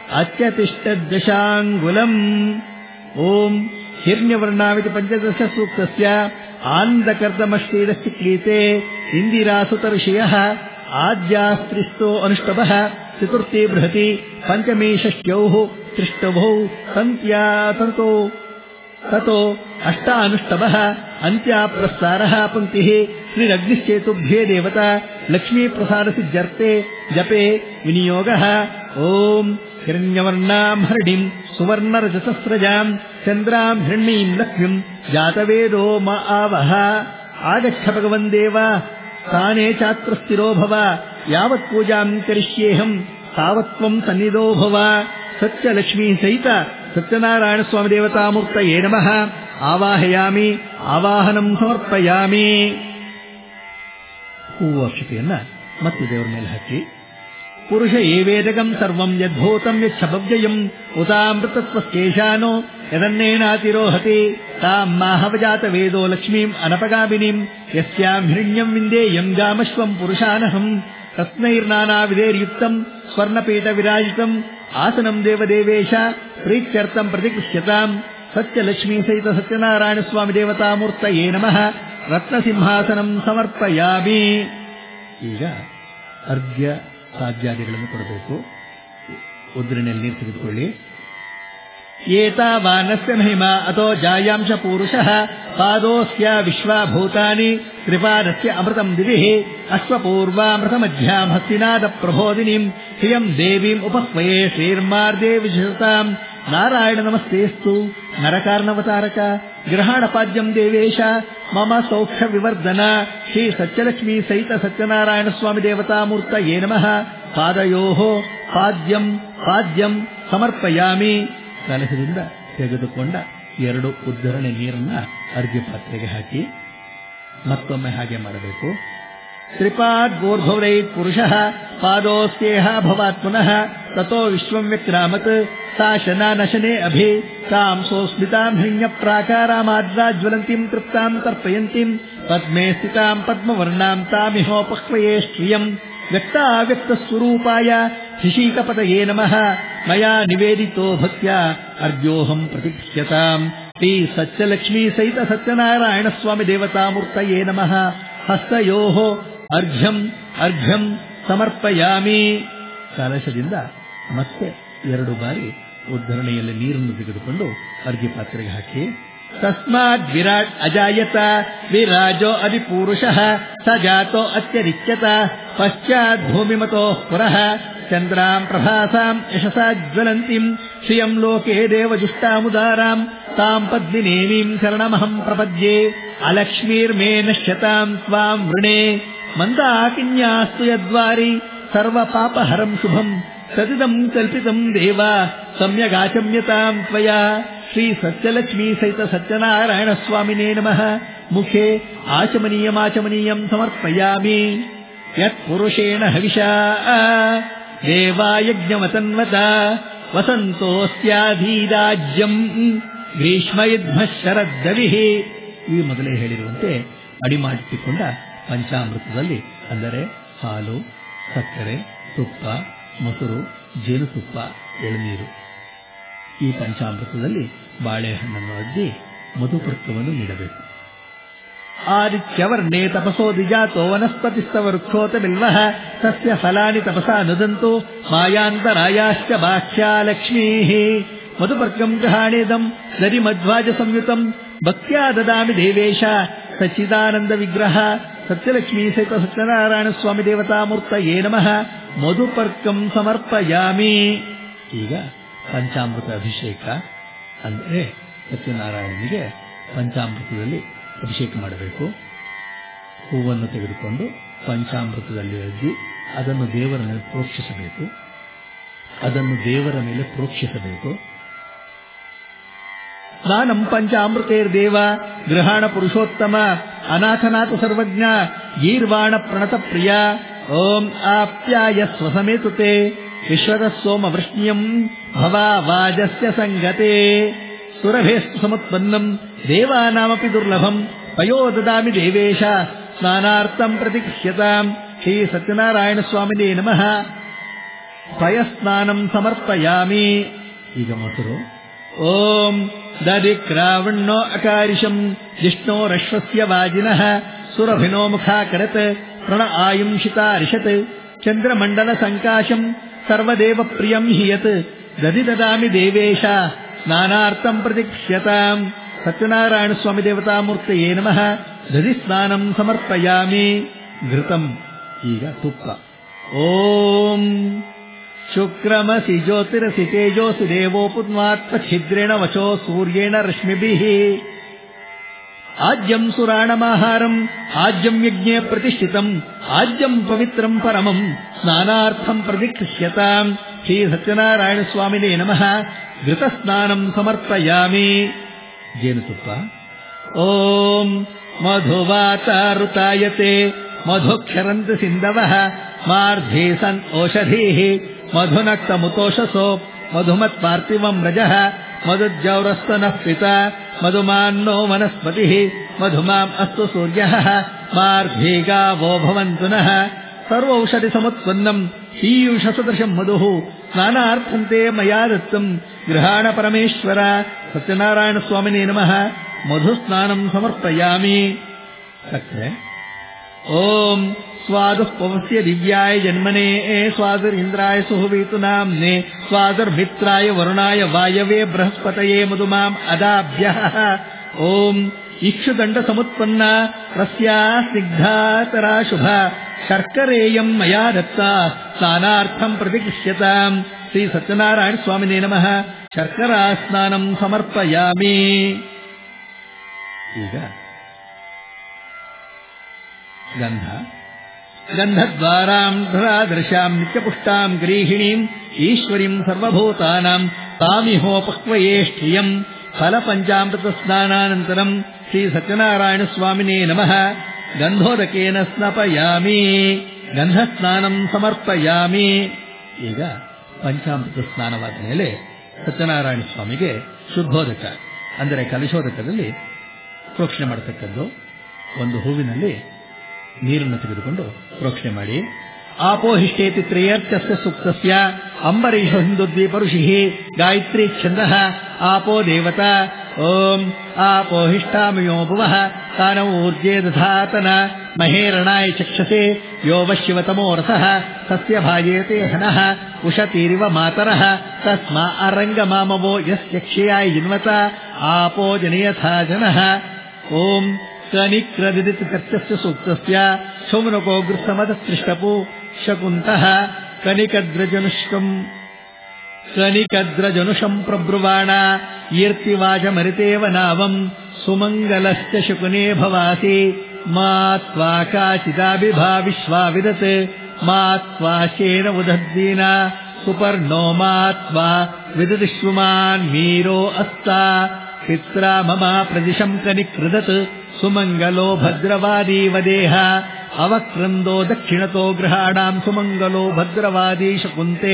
ಅತ್ಯತಿಷ್ಠದಶಾಂಗುಲಂ. ಓಂ ಹಿರಣ್ಯವರ್ಣಾವಿತಿ ಪಂಚದಶ ಸೂಕ್ತಸ್ಯ ಆನಂದಕರ್ದಮಶ್ರೀರಸ್ಯ ಕ್ರೀತೆ ಇಂದಿರಾಸುತ ಋಷಯಃ ಆದ್ಯಾಸ್ತ್ರಿಸ್ತೋ ಅನುಷ್ಟಭಃ ಚತುರ್ಥಿ ಬೃಹತಿ ಪಂಚಮೀ ಷಷ್ಟ್ಯೌಃ ತ್ರಿಷ್ಟಭೌ ಸಂತ್ಯಾತಂತೋ ತತೋ ಅಷ್ಟಾನುಷ್ಟಭಃ ಅಂತ್ಯಾಪ್ರಸ್ತಾರಃ ಪಂಕ್ತಿಃ ಶ್ರೀರಗ್ನಿಶ್ಚೇತುಭ್ಯೇ ದೇವತಾ ಲಕ್ಷ್ಮೀ ಪ್ರಸಾದಸಿದ್ಧ್ಯರ್ಥೆ ಜಪೆ ವಿನಿಯೋಗಃ. ಓಂ ಹಿರಣ್ಯವರ್ಣಾಂ ಹರಿಣಿಂ ಸುವರ್ಣರಜತಸ್ರಜಾಂ ಚಂದ್ರಾಂ ಹಿರಣ್ಯೀಂ ಲಕ್ಷ್ಮೀಂ ಜಾತವೇದೋ ಮ ಆವಹ. ಆಗಚ್ಛ ಭಗವನ್ ದೇವ ತಾನೇ ಚಾತ್ರ ಸ್ಥಿರೋ ಭವ ಯಾವತ್ ಪೂಜಾಂ ಕರಿಷ್ಯೇಹಂ ತಾವತ್ವಂ ಸನ್ನಿಧೋ ಭವ. ಸತ್ಯಲಕ್ಷ್ಮೀ ಸಹಿತ ಸತ್ಯನಾರಾಯಣ ಸ್ವಾಮಿ ದೇವತಾಮೂರ್ತಯೇ ನಮಃ ಆವಾಹಯಾಮಿ ಆವಾಹನಂ ಸಮರ್ಪಯಾಮಿ. ಹೂವು ಅಕ್ಷತೆಯನ್ನ ಮತ್ತೆ ದೇವರ ಮೇಲೆ ಹಾಕಿ. ಪುರುಷ ಏವೇದಗಂ ಸರ್ವಂ ಯದ್ಭೂತಂ ಯಚ್ಛಭವ್ಯಯಂ ಉತಾಮೃತತ್ವಸ್ಯೇಷಾನೋ ಯದನ್ನೇನಾತಿರೋಹತಿ ತಾಂ ಮಾಹವಜಾತ ವೇದೋ ಲಕ್ಷ್ಮೀಂ ಅನಪಗಾಮಿನೀಂ ಯಸ್ಯಾಂ ಹಿರಣ್ಯಂ ವಿಂದೇಯಂ ಗಾಮಶ್ವಂ ಪುರುಷಾನಹಂ ರತ್ನೈರ್ನಾನಾವಿಧೈರ್ಯುಕ್ತಂ ಸ್ವರ್ಣಪೀಠ ವಿರಾಜಿತಂ ಆಸನಂ ದೇವದೇವೇಶ ಪ್ರೀತ್ಯರ್ಥಂ ಪ್ರತಿಗೃಹ್ಯತಾಂ. ಸತ್ಯಲಕ್ಷ್ಮೀ ಸಹಿತ ಸತ್ಯನಾರಾಯಣ ಸ್ವಾಮಿ ದೇವತಾಮೂರ್ತಯೇ ನಮಃ ರತ್ನಸಿಂಹಾಸನಂ ಸಮರ್ಪಯಾಮಿ. ಈಗ ಅರ್ಘ್ಯ ಸಾಧ್ಯಾದಿಗಳನ್ನು ಕೊಡಬೇಕು. ಉದ್ರಿನಲ್ಲಿ ನೀರು ತೆಗೆದುಕೊಳ್ಳಿ. ಏತಾವಾನಸ್ಯ ಮಹಿಮಾ ಅಥೋ ಜಾಯಾಂಶ ಪೂರುಷಃ ಪಾದೋಸ್ಯ ವಿಶ್ವಭೂತಾನಿ ತ್ರಿಪಾದಸ್ಯ ಅಮೃತಂ ದಿವಿಃ ಅಶ್ವಪೂರ್ವಾಮೃತಮಧ್ಯಾಂ ಹಸ್ತಿನಾದ ಪ್ರಬೋಧಿನೀಂ ಶ್ರಿಯಂ ದೇವೀಂ ಉಪಸ್ವಯೇ ಶ್ರೀರ್ಮಾರ್ದೇ ವಿಶಿಷತಾಂ. ನಾರಾಯಣ ನಮಸ್ತೇಸ್ತು ನರಕಾರ್ಣವತಾರಕ ಗ್ರಹಣಪಾದ್ಯಂ ದೇವೇಶ ಮಮ ಸೌಖ್ಯ ವಿವರ್ಧನ. ಶ್ರೀ ಸತ್ಯಲಕ್ಷ್ಮೀ ಸಹಿತ ಸತ್ಯನಾರಾಯಣ ಸ್ವಾಮಿ ದೇವತಾಮೂರ್ತಯೇ ನಮಃ ಪಾದಯೋಃ ಪಾದ್ಯಂ ಸಮರ್ಪಯಾಮಿ. ಕಲಶದಿಂದ ತೆಗೆದುಕೊಂಡ 2 ಉದ್ಧರಣೆ ನೀರನ್ನ ಅರ್ಘ್ಯ ಪಾತ್ರೆಗೆ ಹಾಕಿ ಮತ್ತೊಮ್ಮೆ ಹಾಗೆ ಮಾಡಬೇಕು. ತ್ರಿಪಾದ್ ಗೋರ್ಧೌರೈ ಪುರುಷಃ ಪಾದೋಸ್ಯೇಹ ಭವಾತ್ ಪುನಃ ತತೋ ವಿಶ್ವಂ ವ್ಯಕ್ರಾಮತ್ ಸಾಶನ ನಶನೆ ಅಭಿ ತಾಂ ಸೋಸ್ಮಿತಾಂ ಹಿರಣ್ಯ ಪ್ರಾಕಾರಾಮಾದ್ರಾಜ್ವಲಂತಿಂ ತೃಪ್ತಾಂ ತರ್ಪಯಂತಿಂ ಪದ್ಮೇ ಸ್ಥಿತಾಂ ಪದ್ಮವರ್ಣಾಂ ತಾಮಿಹೋಪಕ್ವಯೇ ಶ್ರಿಯಂ ವ್ಯಕ್ತಾವ್ಯಕ್ತಸ್ವರೂಪಾಯ ಶಿಶೀಕಪತಯೇ ನಮಃ ಮಯಾ ನಿವೇದಿತೋ ಭಕ್ತ್ಯಾ ಅರ್ಘ್ಯೋಹಂ ಪ್ರತಿಗೃಹ್ಯತಾಂ. ಶ್ರೀ ಸತ್ಯಲಕ್ಷ್ಮೀ ಸಹಿತ ಸತ್ಯನಾರಾಯಣ ಸ್ವಾಮಿ ದೇವತಾಮೂರ್ತಯೇ ನಮಃ ಹಸ್ತಯೋಃ ಅರ್ಘ್ಯಂ ಅರ್ಘ್ಯಂ ಸಮರ್ಪಯಾಮಿ. ಕಲಶದಿಂದ ಮತ್ತೆ 2 ಬಾರಿ ಉದ್ಧರಣೆಯಲ್ಲಿ ನೀರನ್ನು ತೆಗೆದುಕೊಂಡು ಅರ್ಘ್ಯ ಪಾತ್ರೆಗೆ ಹಾಕಿ, ತಸ್ಮಾದ್ ವಿರಾಟ್ ಅಜಾಯತ ವಿರಾಜೋ ಅಧಿಪೂರುಷಃ ಸ ಜಾತೋ ಅತ್ಯರಿಚ್ಯತ ಪಶ್ಚಾತ್ ಭೂಮಿಮತೋ ಪುರಃ ಚಂದ್ರಾಂ ಪ್ರಭಾಸಾಂ ಯಶಸಾ ಜ್ವಲಂತಿಂ ಶ್ರಿಯಂ ಲೋಕೆ ದೇವಜುಷ್ಟಾಮುದಾರಾಂ ತಾಂ ಪದ್ಮಿನೇಮೀಂ ಶರಣಮಹಂ ಪ್ರಪದ್ಯೆ ಅಲಕ್ಷ್ಮೀರ್ಮೇ ನಶ್ಯತಾಂ ತ್ವಾಂ ವೃಣೇ ಮಂದಾಕಿನ್ಯಾಸ್ತು ಯದ್ವಾರಿ ಸರ್ವಪಾಪಹರಂ ಶುಭಂ ಸತಿದಂ ಕಲ್ಪಿತಂ ದೇವ ಸಮ್ಯಗಾಚಮ್ಯತಾಂ ತ್ವಯಾ. ಶ್ರೀ ಸತ್ಯಲಕ್ಷ್ಮೀ ಸಹಿತ ಸತ್ಯನಾರಾಯಣ ಸ್ವಾಮಿನೇ ನಮಃ. ಮುಖೇ ಆಚಮನೀಯಮಾಚಮನೀಯಂ ಸಮರ್ಪಯಾಮಿ. ಯತ್ ಪುರುಷೇಣ ಹವಿಷಾ ದೇವಾಯಜ್ಞಮತನ್ವತ ವಸಂತೋಸ್ಯಾಧೀರಾಜ್ಯಂ ಗ್ರೀಷ್ಮಯುದ್ಧ ಶರದ್ದವಿಃ. ಈ ಮೊದಲೇ ಹೇಳಿರುವಂತೆ ಅಡಿಮಾಡಿಸಿಕೊಂಡ ಪಂಚಾಮೃತದಲ್ಲಿ, ಅಂದರೆ ಹಾಲು, ಸಕ್ಕರೆ, ತುಪ್ಪ, ಮೊಸರು, ಜೇನುತುಪ್ಪ, ಎಳನೀರು, ಈ ಪಂಚಾಮೃತದಲ್ಲಿ ಬಾಳೆಹಣ್ಣನ್ನು ಅದ್ದಿ ಮಧುಪರ್ಕವನ್ನು ನೀಡಬೇಕು. ಆದಿತ್ಯವರ್ಣೇ ತಪಸೋ ದಿಜಾತೋ ವನಸ್ಪತಿಸ್ತವ ವೃಕ್ಷೋತ ಬಿಲ್ವಃ ತಸ್ಯ ಫಲಾನಿ ತಪಸಾ ನುದಂತು ಮಾಯಾಂತರಾಯಾಶ್ಚ ಬಾಹ್ಯಾ ಲಕ್ಷ್ಮೀಃ. ಮಧುಪರ್ಕಂ ಗೃಹಾಣೇದಂ ದರಿ ಮಧ್ವಾಜ ಸಂಯುತಂ ಭಕ್ತ್ಯಾ ದದಾಮಿ ದೇವೇಶ ಸಚ್ಚಿದಾನಂದ ವಿಗ್ರಹ ಸತ್ಯಲಕ್ಷ್ಮೀ ಸಹಿತ ಸತ್ಯನಾರಾಯಣ ಸ್ವಾಮಿ ದೇವತಾಮೂರ್ತಯೇ ನಮಃ. ಮಧುಪರ್ಕಂ ಸಮರ್ಪಯಾಮಿ. ಈಗ ಪಂಚಾಮೃತ ಅಭಿಷೇಕ ಅಂದರೆ ಸತ್ಯನಾರಾಯಣನಿಗೆ ಪಂಚಾಮೃತದಲ್ಲಿ ಅಭಿಷೇಕ ಮಾಡಬೇಕು. ಹೂವನ್ನು ತೆಗೆದುಕೊಂಡು ಪಂಚಾಮೃತದಲ್ಲಿ ಅದ್ದಿ ಅದನ್ನು ದೇವರ ಮೇಲೆ ಪ್ರೋಕ್ಷಿಸಬೇಕು. ಸ್ನಾನಂ ಪಂಚಾಮೃತೇರ್ದೇವ ಗೃಹಾಣ ಪುರುಷೋತ್ತಮ ಅನಾಥನಾಥ ಸರ್ವಜ್ಞ ಗೀರ್ವಾಣ ಪ್ರಣತ ಪ್ರಿಯ. ಓಂ ಆಪ್ಯಾಯ ಸ್ವಸಮೇತುತೆ ವಿಶ್ವದ ಸೋಮ ವೃಷ್ಣ್ಯಂ ಭವಾ ವಾಜಸ್ಯ ಸಂಗತೆ. ಸುರಭೇಸ್ತು ಸಮುತ್ಪನ್ನಂ ದೇವಾನಾಮಪಿ ದುರ್ಲಭಂ ಪಯೋ ದದಾಮಿ ದೇವೇಶ ಸ್ನಾನಾರ್ಥಂ ಪ್ರತಿಗೃಹ್ಯತಾಂ. ಶ್ರೀ ಸತ್ಯನಾರಾಯಣ ಸ್ವಾಮಿನೇ ನಮಃ. ಪಯಸ್ನಾನಂ ಸಮರ್ಪಯಾಮಿ. ಈಗ ಮೊಸರು. ಓಂ ದಧಿಕ್ರಾವಣ್ಣೋ ಅಕಾರಿಶಂ ಜಿಷ್ಣೋರಶ್ವಸ್ಯ ವಾಜಿನಃ ಸುರಭಿನೋ ಮುಖಾಕರತ್ ಪ್ರಣ ಆಯುಂಷಿತಾರಿಷತ್ ಚಂದ್ರಮಂಡಲ ಸಂಕಾಶಂ ಸರ್ವದೇವ ಪ್ರಿಯಂ ಹಿ ಯತ್ ದಧಿ ದದಾಮಿ ದೇವೇಶ ಸ್ನಾನಾರ್ಥಂ ಪ್ರತಿಗೃಹ್ಯತಾಂ. ಸತ್ಯನಾರಾಯಣ ಸ್ವಾಮಿ ದೇವತಾಮೂರ್ತಯೇ ನಮಃ. ದಧಿ ಸ್ನಾನಂ ಸಮರ್ಪಯಾಮಿ. ಘೃತಂ, ಈಗ ತುಪ್ಪ. ಓಂ ಶುಕ್ರಮಸಿ ಜ್ಯೋತಿರಸಿ ತೇಜೋಸಿ ದೇವೋಪುನ್ವಾತ್ಮ ಛಿದ್ರೇಣ ವಚೋ ಸೂರ್ಯೇಣ ರಶ್ಮಿಭಿಃ. ಆಜ್ಯಂ ಸುರಾಣಮಾಹಾರಂ ಆಜ್ಯಂ ಯಜ್ಞೇ ಪ್ರತಿಷ್ಠಿತಂ ಆಜ್ಯಂ ಪವಿತ್ರಂ ಪರಮಂ ಸ್ನಾನಾರ್ಥಂ ಪ್ರತಿಗೃಹ್ಯತಾಂ. ಶ್ರೀ ಸತ್ಯನಾರಾಯಣ ಸ್ವಾಮಿನೇ ನಮಃ. ಘೃತಸ್ನಾನಂ ಸಮರ್ಪಯಾಮಿ. ಜೇನುತುಪ್ಪ. ಓಂ ಮಧುವಾತಾರುತಾಯತೆ ಮಧುಕ್ಷರಂತ ಸಿಂಧವಃ ಮಾರ್ಧೇ ಸನ್ ಓಷಧೀಃ ಮಧುನಕ್ತಮುತೋಷಸೋ ಮಧುಮತ್ಪಾರ್ಥಿವಂ ರಜಃ ಮಧುಜ್ಜೌರಸ್ತನಃ ಪಿತಾ ಮಧುಮಾನ್ನೋ ವನಸ್ಪತಿಃ ಮಧುಮಾಂ ಅಸ್ತು ಸೂರ್ಯಃ ಮಾರ್ಧೇಗಾವೋ ಭವಂತು ನಃ. ಸರ್ವೌಷಧಿ ಸಮತ್ಪನ್ನಂ ಪೀಯೂಷಸದೃಶಂ ಮಧುಃ ಸ್ನಾನಾರ್ಥಂ ತೇ ಮಯಾ ದತ್ತಂ ಗೃಹಾಣ ಪರಮೇಶ್ವರ. ಸತ್ಯನಾರಾಯಣ ಸ್ವಾಮಿನೇ ನಮಃ. ಮಧುಸ್ನಾನಂ ಸಮರ್ಪಯಾಮಿ. ಸಕ್ಕರೆ. ಓಂ ಸ್ವಾದುಃ ಪವಸ್ಯ ದಿವ್ಯಾಯ ಜನ್ಮನೇ ಸ್ವಾದುರಿಂದ್ರಾಯ ಸುಹುವೀತು ನಾಮ್ನೆ ಸ್ವಾದುರ್ಮಿತ್ರಾಯ ವರುಣಾಯ ವಾಯವೇ ಬೃಹಸ್ಪತಯೇ ಮಧುಮಾಂ ಅದಾಭ್ಯಃ. ಓಂ ಇಕ್ಷುದಂಡ ಸಮುತ್ಪನ್ನ ರಸ್ಯಾ ಸ್ನಿಗ್ಧಾತರಾ ಶುಭ ಶರ್ಕರೇಯಂ ಮಯಾ ದತ್ತ ಸ್ನಾನಾರ್ಥಂ ಪ್ರತಿಗೃಹ್ಯತಾಂ. ಶ್ರೀ ಸತ್ಯನಾರಾಯಣ ಸ್ವಾಮಿನೇ ನಮಃ. ಶರ್ಕರಾ ಸ್ನಾನಂ ಸಮರ್ಪಯಾಮಿ. ಈಗ ಗಂಧ. ಗಂಧದ್ವಾರಾಂ ಧರಾದೃಶಾಂ ನಿತ್ಯಪುಷ್ಟಾಂ ಗ್ರೀಹಿಣೀಂ ಈಶ್ವರೀಂ ಸರ್ವಭೂತಾನಾಂ ತಾಮಿಹೋಪಕ್ವಯೇ ಶ್ರಿಯಂ. ಫಲಪಂಚಾಮೃತ ಸ್ನಾನಾನಂತರಂ ಶ್ರೀ ಸತ್ಯನಾರಾಯಣ ಸ್ವಾಮಿನೇ ನಮಃ. ಗಂಧೋದಕೇನ ಸ್ನಾಪಯಾಮಿ. ಗಂಧಸ್ನಾನಂ ಸಮರ್ಪಯಾಮಿ. ಈಗ ಪಂಚಾಮೃತ ಸ್ನಾನವಾದ ಮೇಲೆ ಸತ್ಯನಾರಾಯಣ ಸ್ವಾಮಿಗೆ ಶುದ್ಧೋದಕ ಅಂದರೆ ಕಲಶೋದಕದಲ್ಲಿ ಪ್ರೋಕ್ಷಣೆ ಮಾಡತಕ್ಕದ್ದು. ಒಂದು ಹೂವಿನಲ್ಲಿ ನೀರನ್ನು ತೆಗೆದುಕೊಂಡು ಪ್ರೋಕ್ಷಣೆ ಮಾಡಿ. ಆಪೋಹಿಷ್ಟೇತಿ ತ್ರಯರ್ಚಸ್ಯ ಸೂಕ್ತಸ್ಯ ಅಂಬರೀಷ ಹಿಂದುದ್ವೀಪ ಋಷಿಃ ಗಾಯತ್ರಿ ಛಂದಃ ಆಪೋ ದೇವತಾ ಓಂ ಆಪೋಹಿಷ್ಟಾಮಯೋ ಭುವಃ ತಾನವ ಊರ್ಜೇ ದಧಾತನ ಮಹೇರಣಾಯ ಚಕ್ಷಸೆ ಯೋ ವಶಿವತಮೋ ರಸಃ ತಸ್ಯ ಭಾಜೇತೆ ಹನಃ ಉಷತೀರಿವ ಮಾತರಃ ತಸ್ಮಾ ಅರಂಗಮಾಮವೋ ಯಸ್ಯಕ್ಷಯಾಯ ಜಿನ್ವತ ಆಪೋ ಜನಯಥಾ ಜನಃ. ಓಂ ಕನಿಕ್ರದಿತಿ ಕರ್ಚಸ್ಯ ಸೂಕ್ತಸ್ಯ ಸೋಮನಕೋ ಗೃಹಸಮದಸೃಷ್ಟಪು ಶಕುಂತಃ ಕನಿಕದ್ರಜನುಷಂ ಪ್ರಬ್ರುವಾಣ ಯೀರ್ತಿವಾಚಮರಿತೇವ ನಾವಂ ಸುಮಂಗಲಶ್ಚ ಶಕುನೇ ಭವಾಸಿ ಮಾ ತ್ವಾ ಕಾಚಿದಾಭಿಭಾ ವಿಶ್ವಾ ವಿದತ್ ಮಾ ತ್ವಾಶೇನ ಉದದ್ದೀನ ಸುಪರ್ಣೋ ಮಾ ತ್ವಾ ವಿದದಿಶ್ವಮಾನ್ ಮೀರೋ ಅಸ್ತಾ ಪಿತ್ರಾ ಮಮ ಪ್ರದಿಶಂ ಕನಿಕೃದತ್ ಸುಮಂಗಲೋ ಭದ್ರವಾದಿ ವದೇಹ ಅವಕ್ರಂದೋ ದಕ್ಷಿಣತೋ ಗೃಹಾಣಾಂ ಸುಮಂಗಲೋ ಭದ್ರವಾದಿ ಶಕುಂತೆ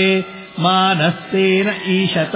ಮಾನಸ್ತೇನ ಈಶತ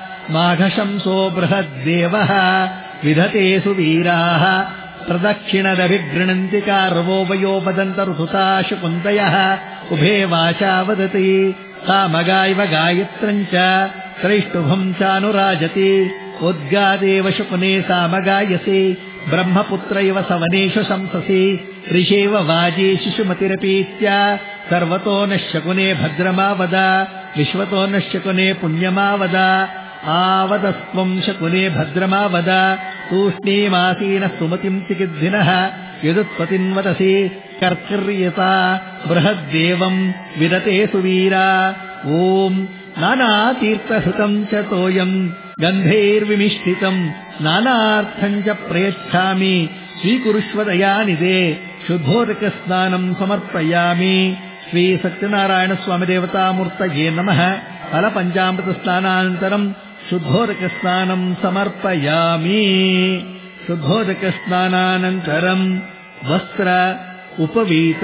ಮಾಘಶಂಸೋ ಬೃಹದ್ದೇವಃ ವಿಧತೆ ಸುವೀರಾಃ ಪ್ರದಕ್ಷಿಣದಭಿಗೃಣಂತಿ ಕಾರ್ವೋ ವಯೋ ವದಂತ ಋತುತಾ ಶಕುಂತಯಃ ಉಭೇ ವಾಚಾ ವದತಿ ಸಾಮಗಾಯವ ಗಾಯತ್ರಂಚ ತ್ರೈಷ್ಟುಭಂ ಚಾನುರಾಜತಿ ಉದ್ಗಾದೇವ ಶಕುನೇ ಸಾಮಗಾಯಸಿ ಬ್ರಹ್ಮಪುತ್ರ ಇವ ಸವನೇಶು ಶಂಸಸಿ ಋಷೇವ ವಾಜಿ ಶಿಶುಮತಿರಪೀತ್ಯ ಸರ್ವತೋ ನ ಶಕುನೇ ಭದ್ರಮಾವದ ವಿಶ್ವತೋ ನ ಶಕುನೇ ಪುಣ್ಯಮಾವದ ಆವದಸ್ತ್ವಂ ಶಕುನೇ ಭದ್ರಮಾವದ ತೂಷ್ಣೀಮಾಸೀನ ಸುಮತಿಂ ಚಿಕಿದ್ಧಿನಃ ಯದುತ್ಪತಿನ್ವದಸಿ ಕರ್ಕರ್ಯತಾ ಬೃಹದ್ದೇವಂ ವಿದತೆ ಸುವೀರಾ. ಓಂ ನಾನಾತೀರ್ಥಹೃತಂ ಚ ತೋಯಂ ಗಂಧೈರ್ವಿಮಿಷ್ಟಿತಂ ನಾನಾರ್ಥಂ ಚ ಪ್ರಯಚ್ಛಾಮಿ ಸ್ವೀಕುರುಷ್ವ ದಯಾನಿಧೇ ಶುದ್ಧೋದಕ ಸ್ನಾನಂ ಸಮರ್ಪಯಾಮಿ. ಶ್ರೀ ಸತ್ಯನಾರಾಯಣ ಸ್ವಾಮಿ ದೇವತಾಮೂರ್ತಯೇ ನಮಃ. ಫಲಪಂಚಾಮೃತ ಸ್ನಾನಾನಂತರಂ ಶುದ್ಧೋದಕ ಸ್ನಾನಂ ಸಮರ್ಪಯಾಮಿ. ಶುದ್ಧೋದಕ ಸ್ನಾನಾನಂತರಂ ವಸ್ತ್ರ ಉಪವೀತ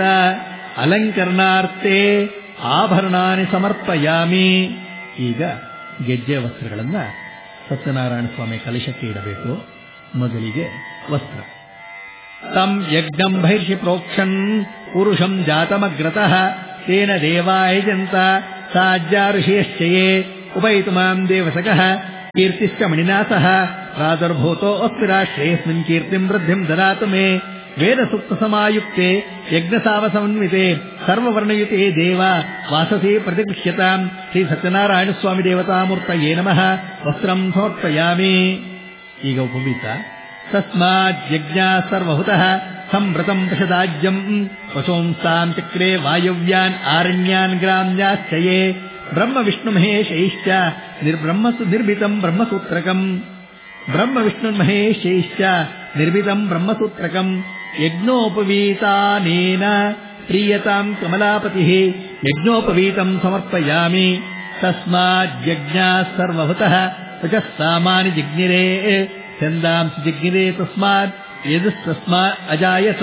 ಅಲಂಕರಣಾರ್ಥೇ ಆಭರಣಾನಿ ಸಮರ್ಪಯಾಮಿ. ಈಗ ಗೆಜ್ಜೆ ವಸ್ತ್ರಗಳನ್ನ ಸತ್ಯನಾರಾಯಣ ಸ್ವಾಮಿ ಕಲಶಕ್ಕೆ ಇಡಬೇಕು. ಮೊದಲಿಗೆ ವಸ್ತ್ರ. ತಂ ಯಜ್ಞಂ ಬಹಿರ್ಷಿ ಪ್ರೋಕ್ಷನ್ ಪುರುಷಂ ಜಾತಮಗ್ರತಃ ತೇನ ದೇವಾಯಜಂತ ಸಾಜ್ಯಾಋಷೇಶ್ಚಯೇ ಉಪೈತುಮಾಂ ದೇವಸಕಃ ಕೀರ್ತಿಶ್ಚ ಮಣಿನಾಥಃ ಪ್ರಾದುರ್ಭೂತೋ ಅಸ್ತಿ ರಾಷ್ಟ್ರೇಸ್ಮಿನ್ ಕೀರ್ತಿಂ ವೃದ್ಧಿಂ ದದಾತು ಮೇ. ವೇದ ಸೂಕ್ತ ಸಮಾಯುಕ್ತೆ ಯಜ್ಞಸಾವ ಸಮನ್ವಿತೆ ಸರ್ವವರ್ಣಯುತೆ ದೇವ ವಾಸಸಿ ಪ್ರತಿಗೃಹ್ಯತಾಂ. ಶ್ರೀ ಸತ್ಯನಾರಾಯಣ ಸ್ವಾಮಿ ದೇವತಾಮೂರ್ತಯೇ ನಮಃ. ವಸ್ತ್ರಂ ಸಮರ್ಪಯಾಮಿ. ಈಗ ಉಪವೀತ. ತಸ್ಮಾಜ್ಞಾ ಸರ್ವಹುತಃ ಸಂವೃತಂ ಪಶದಾಜ್ಯಂ ಪಶೋಂಸ್ತಾಂ ಚಕ್ರೆ ವಾಯವ್ಯಾನ್ ಆರಣ್ಯಾನ್ ಗ್ರಾಮ್ಯಾಶ್ಚಯೇ ಬ್ರಹ್ಮ ವಿಷ್ಣು ಮಹೇಶೈಶ್ಚ ನಿರ್ಮಿತಂ ಬ್ರಹ್ಮಸೂತ್ರಕಂ. ಬ್ರಹ್ಮ ವಿಷ್ಣು ಮಹೇಶೈಶ್ಚ ನಿರ್ಮಿತಂ ಬ್ರಹ್ಮಸೂತ್ರಕಂ. ಯಜ್ಞೋಪವೀತಾನೇನ ಪ್ರೀಯತಾಂ ಕಮಲಾಪತಿಃ ಯಜ್ಞೋಪವೀತಂ ಸಮರ್ಪಯಾಮಿ. ತಸ್ಮಾಜ್ಞಾ ಸರ್ವಹುತಃ ವಚಃ ಸಾಮಾನಿ ಜಿಗ್ನಿರೇ ಛಂದಾಂಸಿ ಜಿಗ್ನಿರೇ ತಸ್ಮಾತ್ ಯದಸ್ತಸ್ಮಾತ್ ಅಜಾಯಸ.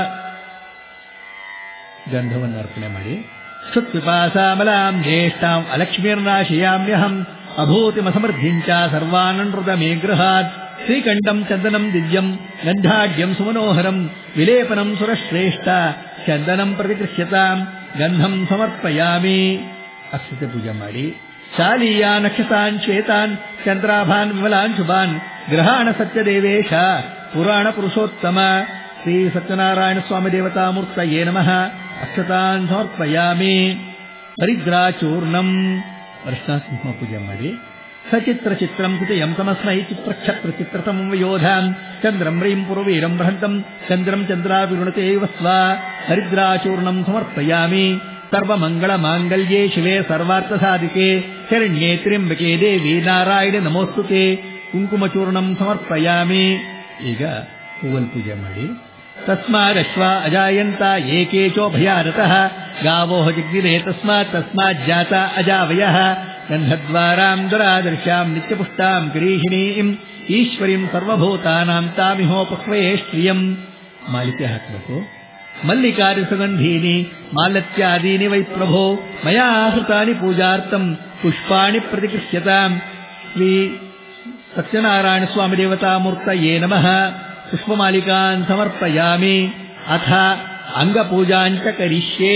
ಗಂಧವನ್ನು ಅರ್ಪಣೆ ಮಾಡಿ. ಕ್ಷುತ್ಪಿಪಾಸಾಮಲಾಂ ಜ್ಯೇಷ್ಠಾಂ ಅಲಕ್ಷ್ಮೀರ್ನಾಶಯಾಮ್ಯಹಂ ಅಭೂತಿಮಸಮೃದ್ಧಿಂಚ ಸರ್ವಾನನೃತ ಮೇ ಗೃಹಾತ್. ಶ್ರೀಕಂಠಂ ಚಂದನಂ ದಿವ್ಯಂ ಗಂಧಾಢ್ಯಂ ಸುಮನೋಹರಂ ವಿಲೇಪನಂ ಸುರಶ್ರೇಷ್ಠ ಚಂದನಂ ಪ್ರತಿಗೃಹ್ಯತಾಂ. ಗಂಧಂ ಸಮರ್ಪಯಾಮಿ. ಅಕ್ಷತೆ ಪೂಜೆ ಮಾಡಿ. ಶಾಲೀಯಾ ನಕ್ಷತಾನ್ ಶ್ವೇತಾನ್ ಚಂದ್ರಾಭಾನ್ ವಿಮಲಾನ್ ಶುಭಾನ್ ಗ್ರಹಾಣ ಸತ್ಯದೇವೇಶ ಪುರಾಣ ಪುರುಷೋತ್ತಮ. ಶ್ರೀ ಸತ್ಯನಾರಾಯಣ ಸ್ವಾಮಿ ದೇವತಾಮೂರ್ತಯೇ ನಮಃ. ಅಕ್ಷತಾನ್ ಸಮರ್ಪಯಾಮಿ. ಹರಿದ್ರಾಚೂರ್ಣಂ. ಅರ್ಶನಾಸಿಂಹ ಪೂಜೆ ಮಾಡಿ. ಸಚಿತ್ರ ಚಿತ್ರಂ ಕುತಯಂ ತಮಸ್ಮೈ ಚಿತ್ರಕ್ಷತ್ರ ಚಿತ್ರತಮಂ ಯೋಧಾಂ ಚಂದ್ರಂ ರೀಂ ಪುರವೀರಂ ಬೃಹಂತಂ ಚಂದ್ರಂ ಚಂದ್ರಾವಿರುಣತೆ ವಸ್ವ. ಹರಿದ್ರಾಚೂರ್ಣಂ ಸಮರ್ಪಯಾಮಿ. ಸರ್ವಮಂಗಳ ಮಾಂಗಲ್ಯೇ ಶಿವೆ ಸರ್ವಾರ್ಥ ಸಾಧಿಕೆ ಶರಣ್ಯೇ ತ್ರ್ಯಂಬಕೆ ದೇವಿ ನಾರಾಯಣಿ ನಮೋಸ್ತುತೆ. ಕುಂಕುಮಚೂರ್ಣಂ ಸಮರ್ಪಯಾಮಿ. ಈಗ ಹೂವಲ್ ಪೂಜೆ ಮಾಡಿ. ತಸ್ಮಾದಶ್ವ ಅಜಾಯಂತ ಏಕೇಚೋಭಯಾರತಃ ಗಾವೋ ಜಿಗ್ನಿರೇ ತಸ್ಮಾತ್ ಜಾತ ಅಜಾವಯಃ. ಗಂಧದ್ವಾರಾಂ ದುರಾದರ್ಶಾಂ ನಿತ್ಯಪುಷ್ಟಾಂ ಗಿರೀಶಿಣೀಂ ಈಶ್ವರೀಂ ಸರ್ವಭೂತಾನಾಂ ತಾಮಿಹೋಪಕ್ವಯೇ ಶ್ರಿಯಂ. ಮಾಲಿಕೆ ಹಾಕಬೇಕು. ಮಲ್ಲಿಕಾರಿ ಸುಗಂಧೀನಿ ಮಾಲತ್ಯಾದೀನಿ ವೈ ಪ್ರಭೋ ಮಯಾ ಹೃತಾನಿ ಪೂಜಾರ್ಥಂ ಪುಷ್ಪಾಣಿ ಪ್ರತಿಗೃಹ್ಯತಾಂ. ಶ್ರೀ ಸತ್ಯನಾರಾಯಣ ಸ್ವಾಮಿ ದೇವತಾಮೂರ್ತಯೇ ನಮಃ. ಪುಷ್ಪಮಾಲಿಕಾನ್ ಸಮರ್ಪಯಾಮಿ. ಅಥ ಅಂಗಪೂಜಾಂಚ ಕರಿಷ್ಯೇ.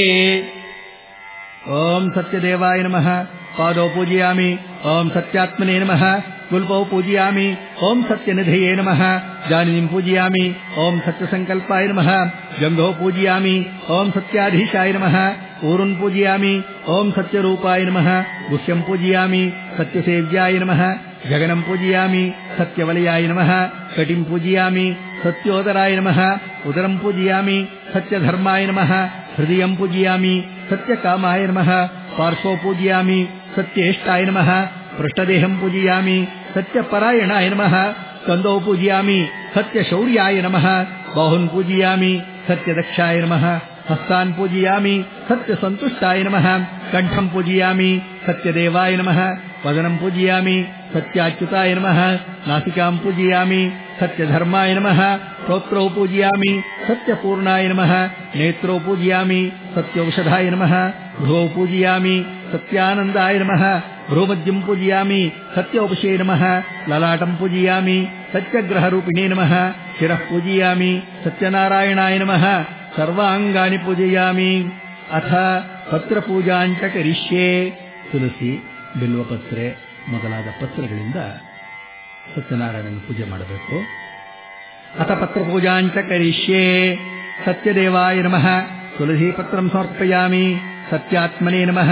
ಓಂ ಸತ್ಯದೇವಾಯ ನಮಃ. ಪಾದೋ ಪೂಜಯಾಮಿ. ಓಂ ಸತ್ಯಾತ್ಮನೇ ನಮಃ. कुल्पौ पूजयामि ओम सत्यनिधये नमः जानिनीं पूजयामि ओम सत्यसंकल्पाय नमः गंधो पूजयामि ओम सत्याधीशाय नमः ऊरुन् पूजयामि ओम सत्यरूपाय नमः गुह्यं पूजयामि सत्यसेव्याय नमः जगनं पूजयामि सत्यवलयाय नमः कटिं पूजयामि सत्योदराय नमः उदरं पूजयामि सत्यधर्माय नमः हृदयं पूजयामि सत्यकामाय नमः पार्श्वो पूजयामि सत्येष्टाय नमः पृष्ठदेहं पूजयामि सत्यपरायणाय नमः स्कन्धौ पूजयामि सत्यशौर्याय नमः बाहुन् पूजयामि सत्यदक्षाय नमः हस्तान् पूजयामि सत्यसन्तुष्टाय नमः कण्ठं पूजयामि सत्यदेवाय नमः वदनं पूजयामि सत्याच्युताय नमः नासिकां पूजयामि सत्यधर्माय नमः श्रोत्रौ पूजयामि सत्यपूर्णाय नमः नेत्रौ पूजयामि सत्यौषधाय नमः भ्रुवौ पूजयामि सत्यानन्दाय नमः भ्रूमध्यं पूजयामि सत्योपशे नमः ललाटं पूजयामि सत्यग्रहरूपिणे नमः शिरः पूजयामि सत्यनारायणाय नमः सर्वाङ्गानि पूजयामि अथ पत्रपूजाञ्च करिष्ये ತುಳಸಿ ಬಿಲ್ವಪತ್ರೆ ಮೊದಲಾದ ಪತ್ರಗಳಿಂದ ಸತ್ಯನಾರಾಯಣನ ಪೂಜೆ ಮಾಡಬೇಕು. ಅಥ ಪತ್ರಪೂಜಾಂಚ ಕರಿಷ್ಯೆ ಸತ್ಯದೇವಾಯ ನಮಃ ತುಳಸಿ ಪತ್ರಂ ಸಮರ್ಪಯಾಮಿ ಸತ್ಯಾತ್ಮನೇ ನಮಃ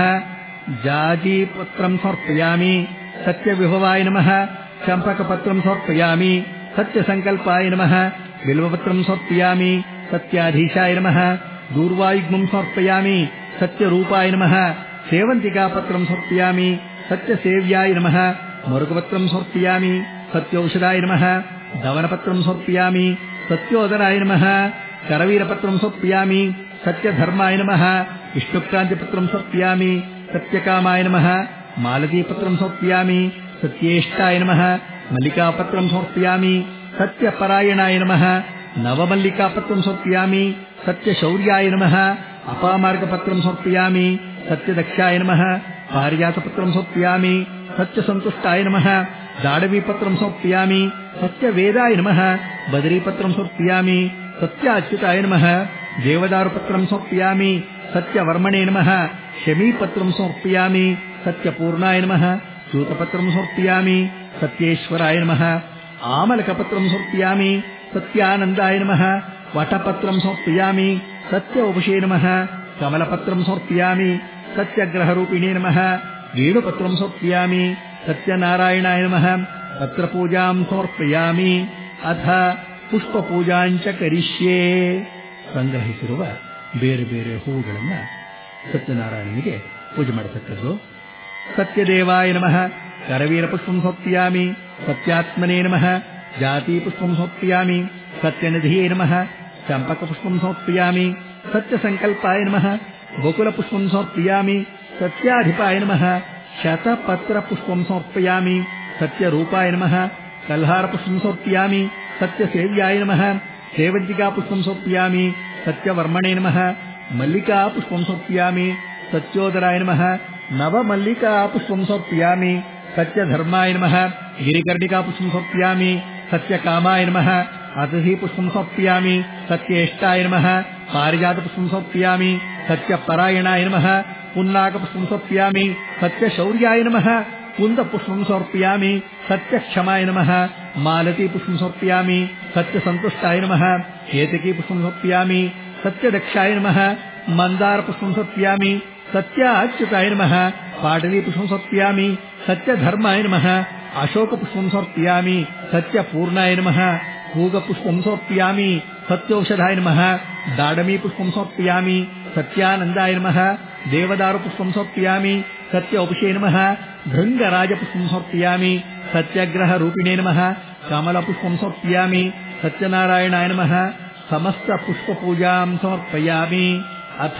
ಜಾಜಿ ಪತ್ರಂ ಸಮರ್ಪಯಾಮಿ ಸತ್ಯವಿಭವಾಯ ನಮಃ ಚಂಪಕಪತ್ರಂ ಸಮರ್ಪಯಾಮಿ ಸತ್ಯಸಂಕಲ್ಪಾಯ ನಮಃ ಬಿಲ್ವಪತ್ರಂ ಸಮರ್ಪಯಾಮಿ ಸತ್ಯಾಧೀಶಾಯ ನಮಃ ದೂರ್ವಾಯುಗ್ಮಂ ಸಮರ್ಪಯಾಮಿ ಸತ್ಯರೂಪಾಯ ನಮಃ ಸೇವಂತಿಕಾಪತ್ರಂ ಸಮರ್ಪಯಾಮಿ ಸತ್ಯಸೇವ್ಯಾಯ ನಮಃ ಮರುಗಪತ್ರಂ ಸಮರ್ಪಯಾಮಿ ಸತ್ಯೌಷಧಾಯ ನಮಃ ದವನಪತ್ರಂ ಸಮರ್ಪಯಾಮಿ ಸತ್ಯೋದರಾಯ ನಮಃ ಕರವೀರಪತ್ರಂ ಸಮರ್ಪಯಾಮಿ ಸತ್ಯಧರ್ಮಾಯ ನಮಃ ವಿಷ್ಣುಕ್ರಾಂತಿಪತ್ರಂ ಸಮರ್ಪಯಾಮಿ ಸತ್ಯಕಾಮಾಯ ನಮಃ ಮಾಲತೀಪತ್ರಂ ಸಮರ್ಪಯಾಮಿ ಸತ್ಯೇಷ್ಟಾಯ ನಮಃ ಮಲ್ಲಿಕಾಪತ್ರಂ ಸಮರ್ಪಯಾಮಿ ಸತ್ಯಪರಾಯಣಾಯ ನಮಃ ನವಮಲ್ಲಿಕಾಪತ್ರಂ ಸಮರ್ಪಯಾಮಿ ಸತ್ಯಶೌರ್ಯಾಯ ನಮಃ ಅಪಾಮಾರ್ಗಪತ್ರಂ ಸಮರ್ಪಯಾಮಿ ಸತ್ಯದಕ್ಷಾಯ ನಮಃ ಪಾರಿಜಾತಪತ್ರಂ ಸಮರ್ಪಯಾಮಿ ಸತ್ಯಸಂತುಷ್ಟಾಯ ನಮಃ ದಾಡವೀಪತ್ರಂ ಸಮರ್ಪಯಾಮಿ ಸತ್ಯವೇದಾಯ ನಮಃ ಬದರೀಪತ್ರಂ ಸಮರ್ಪಯಾಮಿ ಸತ್ಯಾಚ್ಯುತಾಯ ನಮಃ ದೇವದಾರುಪತ್ರಂ ಸಮರ್ಪಯಾಮಿ ಸತ್ಯವರ್ಮಣೇ ನಮಃ ಶಮೀಪತ್ರಂ ಸಮರ್ಪಯಾಮಿ ಸತ್ಯಪೂರ್ಣಾಯ ನಮಃ ಚ್ಯೂತಪತ್ರಂ ಸಮರ್ಪಯಾಮಿ ಸತ್ಯೇಶ್ವರಾಯ ನಮಃ ಆಮಲಕಪತ್ರಂ ಸಮರ್ಪಯಾಮಿ ಸತ್ಯಾನಂದಾಯ ನಮಃ ವಟಪತ್ರಂ ಸಮರ್ಪಯಾಮಿ ಸತ್ಯೋಪಶೇ ನಮಃ ಕಮಲಪತ್ರಂ ಸಮರ್ಪಯಾಮಿ ಸತ್ಯಗ್ರहरूಪಿಣೇ ನಮಃ ವೇಣುಪತ್ರಂ ಸಮರ್ಪಯಾಮಿ ಸತ್ಯನಾರಾಯಣಾಯ ನಮಃ ಪತ್ರಪೂಜಾಂ ಸಮರ್ಪಯಾಮಿ ಅಥ ಪುಷ್ಪಪೂಜಾಂಚ ಕರಿಷ್ಯೆ ಸಂಗ್ರಹಿಸಿರುವ ಬೇರೆ ಬೇರೆ ಹೂವುಗಳನ್ನು ಸತ್ಯನಾರಾಯಣನಿಗೆ ಪೂಜೆ ಮಾಡತಕ್ಕದ್ದು. ಸತ್ಯದೇವಾಯ ನಮಃ ಕರವೀರಪುಷ್ಪಂ ಸಮರ್ಪಯಾಮಿ ಸತ್ಯಾತ್ಮನೇ ನಮಃ ಜಾತೀಪುಷ್ಪಂ ಸಮರ್ಪಯಾಮಿ ಸತ್ಯನಿಧಿಯೇ ನಮಃ ಚಂಪಕಪುಷ್ಪಂ ಸಮರ್ಪಯಾಮಿ ಸತ್ಯಸಂಕಲ್ಪಾಯ ನಮಃ ಗೋಕುಲಪುಷ್ಪಂ ಸಮರ್ಪಯಾಮಿ ಸತ್ಯಾಧಿಪಾಯ ನಮಃ ಶತಪತ್ರಪುಷ್ಪಂ ಸಮರ್ಪಯಾಮಿ ಸತ್ಯರೂಪಾಯ ನಮಃ ಕಲ್ಹಾರಪುಷ್ಪಂ ಸಮರ್ಪಯಾಮಿ ಸತ್ಯಸೇವ್ಯಾಯ ನಮಃ ಸೇವಂತಿಕಾಪುಷ್ಪಂ ಸಮರ್ಪಯಾಮಿ ಸತ್ಯವರ್ಮಣೇ ನಮಃ ಮಲ್ಲಿಕಾಪುಷ್ಪಂ ಸಮರ್ಪಯಾಮಿ ಸತ್ಯೋದರಾಯ ನಮಃ ನವಮಲ್ಲಿಕಾಪುಷ್ಪಂ ಸಮರ್ಪಯಾಮಿ ಸತ್ಯಧರ್ಮಾಯ ನಮಃ ಗಿರಿಕರ್ಣಿಕಾಪುಷ್ಪಂ ಸಮರ್ಪಯಾಮಿ ಸತ್ಯಕಾಮಾಯ ನಮಃ ಅತಿಥಿಪುಷ್ಪಂ ಸಮರ್ಪಯಾಮಿ ಸತ್ಯೇಷ್ಟಾಯ ನಮಃ ಪಾರಿಜಾತಪುಷ್ಪಂ ಸಮರ್ಪಯಾಮಿ ಸತ್ಯಪರಾಯಣಾಯ ನಮಃ ಪುನ್ನಾಕಪುಷ್ಪಂ ಸಮರ್ಪಯಾಮಿ ಸತ್ಯಶೌರ್ಯಾಯ ನಮಃ ಕುಂದಪುಷ್ಪಂ ಸಮರ್ಪಯಾಮಿ ಸತ್ಯಕ್ಷಮಾಯ ನಮಃ ಮಾಲತೀಪುಷ್ಪಂ ಸಮರ್ಪಯಾಮಿ ಸತ್ಯಸಂತುಷ್ಟಾಯ ನಮಃ ಕೇತಕೀಪುಷ್ಪಂ ಸಮರ್ಪಯಾಮಿ ಸತ್ಯದಕ್ಷಾಯ ನಮಃ ಮಂದಾರಪುಷ್ಪಂ ಸಮರ್ಪಯಾಮಿ ಸತ್ಯಾಚ್ಯುತಾಯ ನಮಃ ಪಾಟಲೀಪುಷ್ಪಂ ಸಮರ್ಪಯಾಮಿ ಸತ್ಯಧರ್ಮಾಯ ನಮಃ ಅಶೋಕಪುಷ್ಪಂ ಸಮರ್ಪಯಾಮಿ ಸತ್ಯಪೂರ್ಣಾಯ ನಮಃ ಕೂಗಪುಷ್ಪಂ ಸಮರ್ಪಯಾಮಿ ಸತ್ಯೌಷಧಾಯ ನಮಃ ದಾಡಮೀಪುಷ್ಪಂ ಸಮರ್ಪಯಾಮಿ ಸತ್ಯಾನಂದಾಯ ನಮಃ ದೇವದಾರುಪುಷ್ಪಂ ಸಮರ್ಪಯಾಮಿ ಸತ್ಯೌಪಶೇ ನಮಃ ಭೃಂಗರಾಜಪುಷ್ಪಂ ಸಮರ್ಪಯಾಮಿ ಸತ್ಯಗ್ರहरूಪಿಣೇ ನಮಃ ಕಮಲಪುಷ್ಪಂ ಸಮರ್ಪಯಾಮಿ ಸತ್ಯನಾರಾಯಣಾಯ ನಮಃ ಸಮಸ್ತ ಪುಷ್ಪಪೂಜಾಂ ಸಮರ್ಪಯಾಮಿ ಅಥ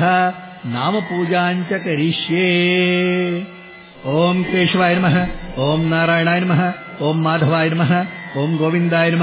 ನಾಮಪೂಜಾಂಚ ಕರಿಷ್ಯೆ. ಓಂ ಕೇಶವಾಯ ನಮಃ ಓಂ ನಾರಾಯಣಾಯ ನಮಃ ಓಂ ಮಾಧವಾಯ ನಮಃ ಓಂ ಗೋವಿಂದಾಯ ನಮಃ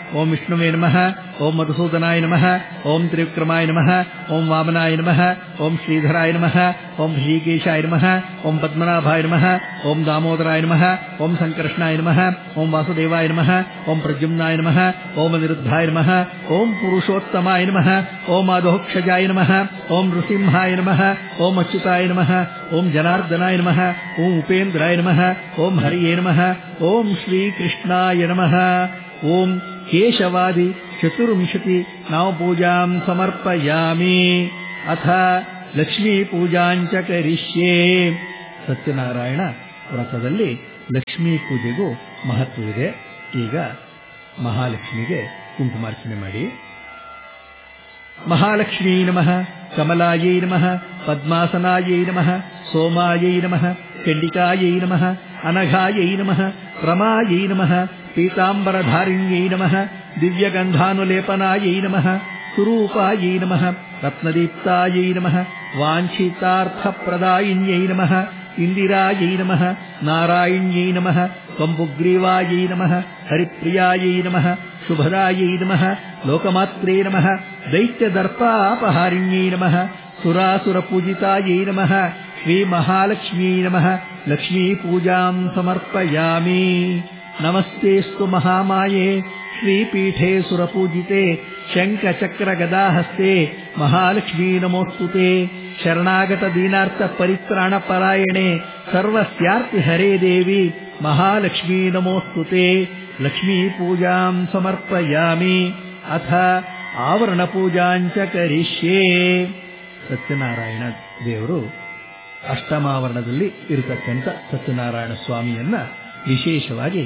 ಓಂ ವಿಷ್ಣುವೇ ನಮಃ, ಓಂ ಮಧುಸೂದನಾಯ ನಮಃ, ಓಂ ತ್ರಿವಿಕ್ರಮಾಯ ನಮಃ, ಓಂ ವಾಮನಾಯ ನಮಃ, ಓಂ ಶ್ರೀಧರಾಯ ನಮಃ, ಓಂ ಶ್ರೀಕೇಶಾಯ ನಮಃ, ಓಂ ಪದ್ಮನಾಭಾಯ ನಮಃ, ಓಂ ದಾಮೋದರಾಯ ನಮಃ, ಓಂ ಸಂಕರ್ಷಣಾಯ ನಮಃ, ಓಂ ವಾಸುದೇವಾಯ ನಮಃ, ಓಂ ಪ್ರದ್ಯುಮ್ನಾಯ ನಮಃ, ಓಂ ಅನಿರುದ್ಧಾಯ ನಮಃ, ಓಂ ಪುರುಷೋತ್ತಮಾಯ ನಮಃ, ಓಂ ಅಧೋಕ್ಷಜಾಯ ನಮಃ, ಓಂ ನೃಸಿಂಹಾಯ ನಮಃ, ಓಂ ಅಚ್ಯುತಾಯ ನಮಃ, ಓಂ ಜನಾರ್ದನಾಯ ನಮಃ, ಓಂ ಉಪೇಂದ್ರಾಯ ನಮಃ, ಓಂ ಹರಿಯೇ ನಮಃ, ಓಂ ಶ್ರೀಕೃಷ್ಣಾಯ ನಮಃ. ಓಂ ಕೇಶವಾದಿ ಚತುರ್ವಿಂಶತಿ ನಾಮಪೂಜಾಂ ಸಮರ್ಪಯಾಮಿ. ಅಥ ಲಕ್ಷ್ಮೀ ಪೂಜಾಂಚ ಕರಿಷ್ಯೆ. ಸತ್ಯನಾರಾಯಣ ವ್ರತದಲ್ಲಿ ಲಕ್ಷ್ಮೀ ಪೂಜೆಗೂ ಮಹತ್ವವಿದೆ. ಈಗ ಮಹಾಲಕ್ಷ್ಮಿಗೆ ಕುಂಕುಮಾರ್ಚನೆ ಮಾಡಿ. ಮಹಾಲಕ್ಷ್ಮೀ ನಮಃ, ಕಮಲಾಯೈ ನಮಃ, ಪದ್ಮಾಸನಾಯೈ ನಮಃ, ಸೋಮಾಯೈ ನಮಃ, ಚಂಡಿಕಾಯೈ ನಮಃ, ಅನಘಾಯೈ ನಮಃ, ರಮಾಯೈ ನಮಃ, ಪೀತಾಂಬರಧಾರಿಣ್ಯೈ ನಮಃ, ದಿವ್ಯಗಂಧಾನುಲೇಪನಾಯೈ ನಮಃ, ಸುರೂಪಾಯೈ ನಮಃ, ರತ್ನದೀಪ್ತಾಯೈ ನಮಃ, ವಾಂಛಿತಾರ್ಥಪ್ರದಾಯಿನ್ಯೈ ನಮಃ, ಇಂದಿರಾಯೈ ನಮಃ, ನಾರಾಯಣ್ಯೈ ನಮಃ, ಕಂಬುಗ್ರೀವಾಯೈ ನಮಃ, ಹರಿಪ್ರಿಯಾಯೈ ನಮಃ, ಶುಭದಾಯೈ ನಮಃ, ಲೋಕಮಾತ್ರೇ ನಮಃ, ದೈತ್ಯದರ್ಪಾಪಹಾರಿಣ್ಯೈ ನಮಃ, ಸುರಾಸುರಪೂಜಿತಾಯೈ ನಮಃ, ಶ್ರೀ ಮಹಾಲಕ್ಷ್ಮೀ ನಮಃ. ಲಕ್ಷ್ಮೀ ಪೂಜಾಂ ಸಮರ್ಪಯಾಮಿ. ನಮಸ್ತೆಸ್ತು ಮಹಾಮಾಯೇ ಶ್ರೀಪೀಠೆ ಸುರಪೂಜಿತೆ ಶಂಖಚಕ್ರ ಗದಾಹಸ್ತೆ ಮಹಾಲಕ್ಷ್ಮೀ ನಮೋಸ್ತುತೆ. ಶರಣಾಗತ ದೀನಾರ್ಥ ಪರಿತ್ರಾಣ ಪರಾಯಣೆ ಸರ್ವಸ್ಯಾರ್ತಿ ಹರೇ ದೇವಿ ಮಹಾಲಕ್ಷ್ಮೀ ನಮೋಸ್ತುತೆ. ಲಕ್ಷ್ಮೀ ಪೂಜಾಂ ಸಮರ್ಪಯಾಮಿ. ಅಥ ಆವರಣ ಪೂಜಾಂಚ ಕರಿಷ್ಯೆ. ಸತ್ಯನಾರಾಯಣ ದೇವರು ಅಷ್ಟಮಾವರಣದಲ್ಲಿ ಇರತಕ್ಕಂಥ ಸತ್ಯನಾರಾಯಣ ಸ್ವಾಮಿಯನ್ನ ವಿಶೇಷವಾಗಿ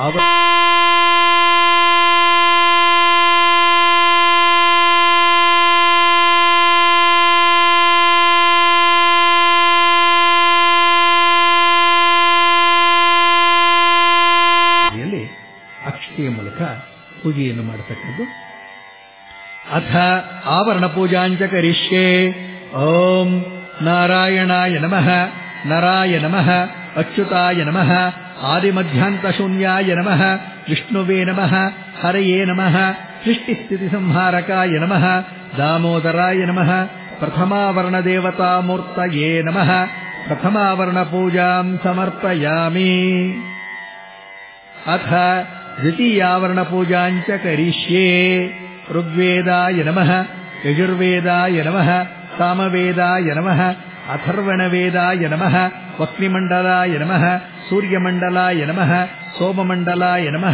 ಅಕ್ಷತೆಯ ಮೂಲಕ ಪೂಜೆಯನ್ನು ಮಾಡತಕ್ಕದ್ದು. ಅಥ ಆವರಣ ಪೂಜಾಂಚ ಕರಿಷ್ಯೆ. ಓಂ ನಾರಾಯಣಾಯ ನಮಃ, ನರಾಯ ನಮಃ, ಅಚ್ಯುತಾಯ ನಮಃ, ಆದಿಮಧ್ಯಾಂತಶೂನ್ಯಾಯ ನಮಃ, ವಿಷ್ಣುವೇ ನಮಃ, ಹರಯೇ ನಮಃ, ಸೃಷ್ಟಿಸ್ಥಿತಿ ಸಂಹಾರಕಾಯ ನಮಃ, ದಾಮೋದರಾಯ ನಮಃ, ಪ್ರಥಮಾವರ್ಣ ದೇವತಾಮೂರ್ತಯೇ ನಮಃ. ಪ್ರಥಮಾವರ್ಣ ಪೂಜಾಂ ಸಮರ್ಪಯಾಮಿ. ಅಥ ದ್ವಿತೀಯಾವರಣ ಪೂಜಾಂಚ ಕರಿಷ್ಯೆ. ಋಗ್ವೇದಾಯ ನಮಃ, ಯಜುರ್ವೇದಾಯ ನಮಃ, ಸಾಮವೇದಾಯ ನಮಃ, ಅಥರ್ವಣವೇದಾಯ ನಮಃ, ವಕ್ನಿಮಂಡಲಾಯ ನಮಃ, ಸೂರ್ಯಮಂಡಲಾಯ ನಮಃ, ಸೋಮಮಂಡಲಾಯ ನಮಃ,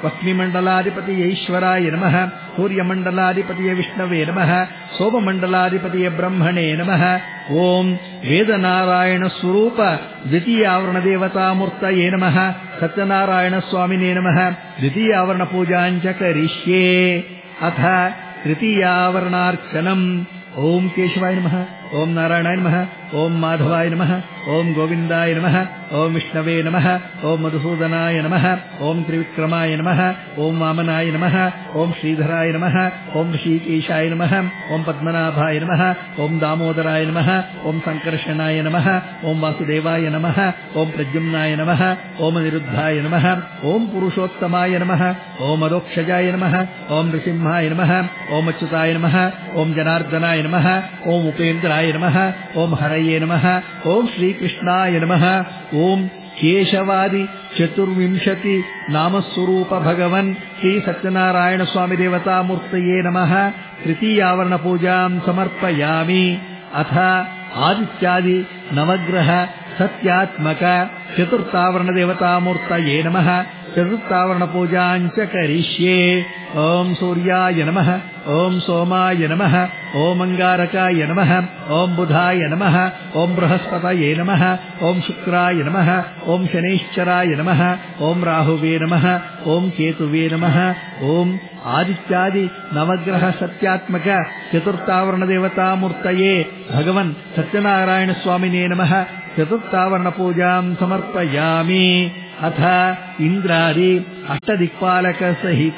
ವಕ್ನಿಮಂಡಲಾಧಿಪತಿಯೈಶ್ವರಾಯ ನಮಃ, ಸೂರ್ಯಮಂಡಲಾಧಿಪತಿಯ ವಿಷ್ಣವೇ ನಮಃ, ಸೋಮಮಂಡಲಾಧಿಪತಿಯ ಬ್ರಹ್ಮಣೇ ನಮಃ. ಓಂ ವೇದನಾರಾಯಣ ಸ್ವರೂಪ ದ್ವಿತೀಯಾವರಣ ದೇವತಾಮೂರ್ತಯೇ ನಮಃ. ಸತ್ಯನಾರಾಯಣ ಸ್ವಾಮಿನೇ ನಮಃ. ದ್ವಿತೀಯಾವರಣ ಪೂಜಾಂಚ ಕರಿಷ್ಯೆ. ಅಥ ತೃತೀಯಾವರಣಾರ್ಚನಂ. ಓಂ ಕೇಶವಾಯ ನಮಃ, ಓಂ ನಾರಾಯಣಾಯ ನಮಃ, ಓಂ ಮಾಧವಾಯ ನಮಃ, ಓಂ ಗೋವಿಂದಾಯ ನಮಃ, ಓಂ ವಿಷ್ಣವೇ ನಮಃ, ಓಂ ಮಧುಸೂದನಾಯ ನಮಃ, ಓಂ ತ್ರಿವಿಕ್ರಮಾಯ ನಮಃ, ಓಂ ವಾಮನಾಯ ನಮಃ, ಓಂ ಶ್ರೀಧರಾಯ ನಮಃ, ಓಂ ಶ್ರೀಕೇಶಾಯ ನಮಃ, ಓಂ ಪದ್ಮನಾಭಾಯ ನಮಃ, ಓಂ ದಾಮೋದರಾಯ ನಮಃ, ಓಂ ಸಂಕರ್ಷಣಾಯ ನಮಃ, ಓಂ ವಾಸುದೇವಾಯ ನಮಃ, ಓಂ ಪ್ರದ್ಯುಮ್ನಾಯ ನಮಃ, ಓಂ ಅನಿರುದ್ಧಾಯ ನಮಃ, ಓಂ ಪುರುಷೋತ್ತಮಾಯ ನಮಃ, ಓಂ ಅಧೋಕ್ಷಜಾಯ ನಮಃ, ಓಂ ನೃಸಿಂಹಾಯ ನಮಃ, ಓಂ ಅಚ್ಯುತಾಯ ನಮಃ, ಓಂ ಜನಾರ್ದನಾಯ ನಮಃ, ಓಂ ಉಪೇಂದ್ರಾಯ ನಮಃ, ಓಂ ಹರಯೇ ನಮಃ, ಓಂ ಶ್ರೀಕೃಷ್ಣಾಯ ನಮಃ. ಓಂ ಕೇಶವಾದಿ ಚತುರ್ವಿಂಶತಿ ನಾಮಸ್ವರೂಪ ಭಗವನ್ ಶ್ರೀ ಸತ್ಯನಾರಾಯಣ ಸ್ವಾಮಿ ದೇವತಾಮೂರ್ತಯೇ ನಮಃ. ತೃತೀಯಾವರಣ ಪೂಜಾಂ ಸಮರ್ಪಯಾಮಿ. ಅಥ ಆದಿತ್ಯಾದಿ ನವಗ್ರಹ ಸತ್ಯಾತ್ಮಕ ಚತುರ್ಥಾವರಣ ದೇವತಾಮೂರ್ತಯೇ ನಮಃ. ಚತುರ್ಥಾವರಣ ಪೂಜಾಂಚ ಕರಿಷ್ಯೆ. ಓಂ ಸೂರ್ಯಾಯ ನಮಃ, ಓಂ ಸೋಮಾಯ ನಮಃ, ಓಂ ಅಂಗಾರಕಾಯ ನಮಃ, ಓಂ ಬುಧಾಯ ನಮಃ, ಓಂ ಬೃಹಸ್ಪತಯೇ ನಮಃ, ಓಂ ಶುಕ್ರಾಯ ನಮಃ, ಓಂ ಶನೈಶ್ಚರಾಯ ನಮಃ, ಓಂ ರಾಹುವೇ ನಮಃ, ಓಂ ಕೇತುವೇ ನಮಃ. ಓಂ ಆದಿತ್ಯಾದಿ ನವಗ್ರಹ ಸತ್ಯಾತ್ಮಕ ಚತುರ್ಥಾವರಣ ದೇವತಾಮೂರ್ತಯೇ ಭಗವನ್ ಸತ್ಯನಾರಾಯಣ ಸ್ವಾಮಿನೇ ನಮಃ. ಚತುರ್ಥಾವರಣ ಪೂಜಾಂ ಸಮರ್ಪಯಾಮಿ. ಅಥ ಇಂದ್ರಾದಿ ಅಷ್ಟದಿಕ್ಪಾಲಕ ಸಹಿತ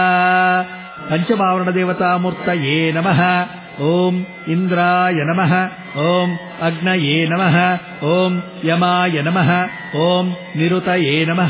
ಪಂಚಮಾವರಣ ದೇವತಾಮೂರ್ತಯೇ ನಮಃ. ಓಂ ಇಂದ್ರಾಯ ನಮಃ, ಓಂ ಅಗ್ನಯೇ ನಮಃ, ಓಂ ಯಮಾಯ ನಮಃ, ಓಂ ನಿರುತಯೇ ನಮಃ,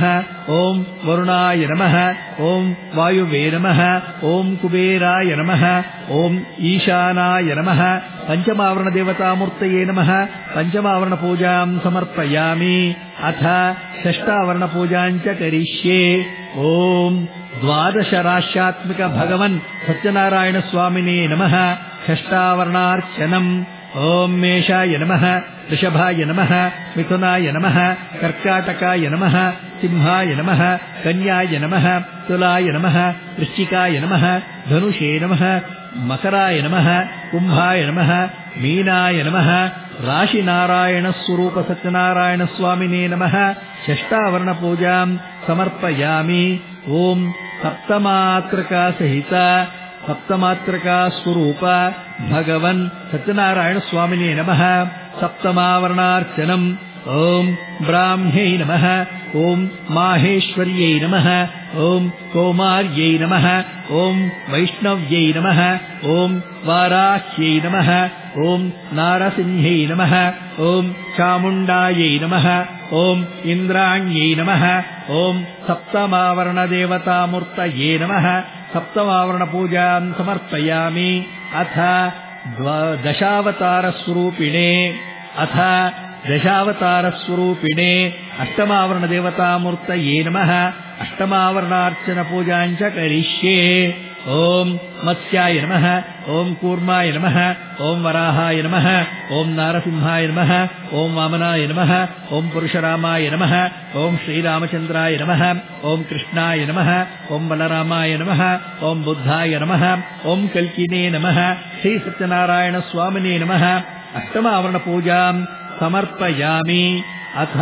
ಓಂ ವರುಣಾಯ ನಮಃ ಓಂ ವಾಯುವೇ ನಮಃ ಓಂ ಕುಬೇರಾಯ ನಮಃ ಓಂ ಈಶಾನಾಯ ನಮಃ ಪಂಚಮಾವರಣ ದೇವತಾಮೂರ್ತಯೇ ನಮಃ ಪಂಚಮಾವರಣ ಪೂಜಾಂ ಸಮರ್ಪಯಾಮಿ ಅಥ ಷಷ್ಠಾವರಣ ಪೂಜಾಂಚ ಕರಿಷ್ಯೆ ಓಂ ದ್ವಾದಶ ರಾಶ್ಯಾತ್ಮಕ ಭಗವನ್ ಸತ್ಯನಾರಾಯಣ ಸ್ವಾಮಿನೇ ನಮಃ ಷಷ್ಠಾವರಣಾರ್ಚನಂ ಓಂ ಮೇಷಾಯ ನಮಃ ವೃಷಭಾಯ ನಮಃ ಮಿಥುನಾಯ ನಮಃ ಕರ್ಕಾಟಕಾಯ ನಮಃ ಸಿಂಹಾಯ ನಮಃ ಕನ್ಯಾಯ ನಮಃ ತುಲಾಯ ನಮಃ ವೃಶ್ಚಿಕಾಯ ನಮಃ ಧನುಷೇ ನಮಃ ಮಕರಾಯ ನಮಃ ಕುಂಭಾಯ ನಮಃ ಮೀನಾಯ ನಮಃ ರಾಶಿನಾರಾಯಣ ಸ್ವರೂಪ ಸತ್ಯನಾರಾಯಣ ಸ್ವಾಮಿನೇ ನಮಃ ಷಷ್ಠಾವರಣ ಪೂಜಾಂ ಸಮರ್ಪಯಾಮಿ ಓಂ ಸಪ್ತಮಾತ್ರಕಾ ಸಹಿತ ಸಪ್ತಮಾತ್ರಕಾ ಸ್ವರೂಪ ಭಗವನ್ ಸತ್ಯನಾರಾಯಣ ಸ್ವಾಮಿನೇ ನಮಃ ಸಪ್ತಮಾವರಣಾರ್ಚನಂ ಓಂ ಬ್ರಾಹ್ಮ್ಯೈ ನಮಃ ಓಂ ಮಾಹೇಶ್ವರ್ಯೈ ನಮಃ ಓಂ ಕೌಮಾರ್ಯೈ ನಮಃ ಓಂ ವೈಷ್ಣವ್ಯೈ ನಮಃ ಓಂ ವಾರಾಹ್ಯೈ ನಮಃ ಓಂ ನಾರಸಿಂಹೈ ನಮಃ ಓಂ ಚಾಮುಂಡಾಯೈ ನಮಃ ಓಂ ಇಂದ್ರಾಣ್ಯೈ ನಮಃ ಓಂ ಸಪ್ತಮಾವರಣ ದೇವತಾಮೂರ್ತಯೇ ನಮಃ ಸಪ್ತಮಾವರಣ ಪೂಜಾಂ ಸಮರ್ಪಯಾಮಿ ಅಥ ದಶಾವತಾರಸ್ವರೂಪಿಣೇ ಅಥ ದಶಾವತಾರಸ್ವರೂಪಿಣೇ ಅಷ್ಟಮಾವರಣ ದೇವತಾಮೂರ್ತಯೇ ನಮಃ ಅಷ್ಟಮಾವರಣಾರ್ಚನ ಪೂಜಾಂಚ ಕರಿಷ್ಯೆ ಓಂ ಮತ್ಸ್ಯಾಯ ನಮಃ ಓಂ ಕೂರ್ಮಾಯ ನಮಃ ಓಂ ವರಾಹಾಯ ನಮಃ ಓಂ ನಾರಸಿಂಹಾಯ ನಮಃ ಓಂ ವಾಮನಾಯ ನಮಃ ಓಂ ಪರಶುರಾಮಾಯ ನಮಃ ಓಂ ಶ್ರೀರಾಮಚಂದ್ರಾಯ ನಮಃ ಓಂ ಕೃಷ್ಣಾಯ ನಮಃ ಓಂ ಬಲರಾಮಾಯ ನಮಃ ಓಂ ಬುದ್ಧಾಯ ನಮಃ ಓಂ ಕಲ್ಕಿನೇ ನಮಃ ಶ್ರೀ ಸತ್ಯನಾರಾಯಣ ಸ್ವಾಮಿನೇ ನಮಃ ಅಷ್ಟಮಾವರಣ ಪೂಜಾಂ ಸಮರ್ಪಯಾಮಿ ಅಥ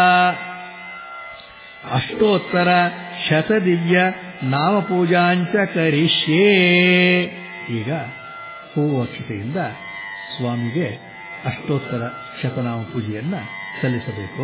ಅಷ್ಟೋತ್ತರ ಶತದಿವ್ಯ ನಾಮಪೂಜಾಂಚ ಕರಿಷ್ಯೆ. ಈಗ ಹೂವಕ್ಷತೆಯಿಂದ ಸ್ವಾಮಿಗೆ ಅಷ್ಟೋತ್ತರ ಶತನಾಮ ಪೂಜೆಯನ್ನ ಸಲ್ಲಿಸಬೇಕು.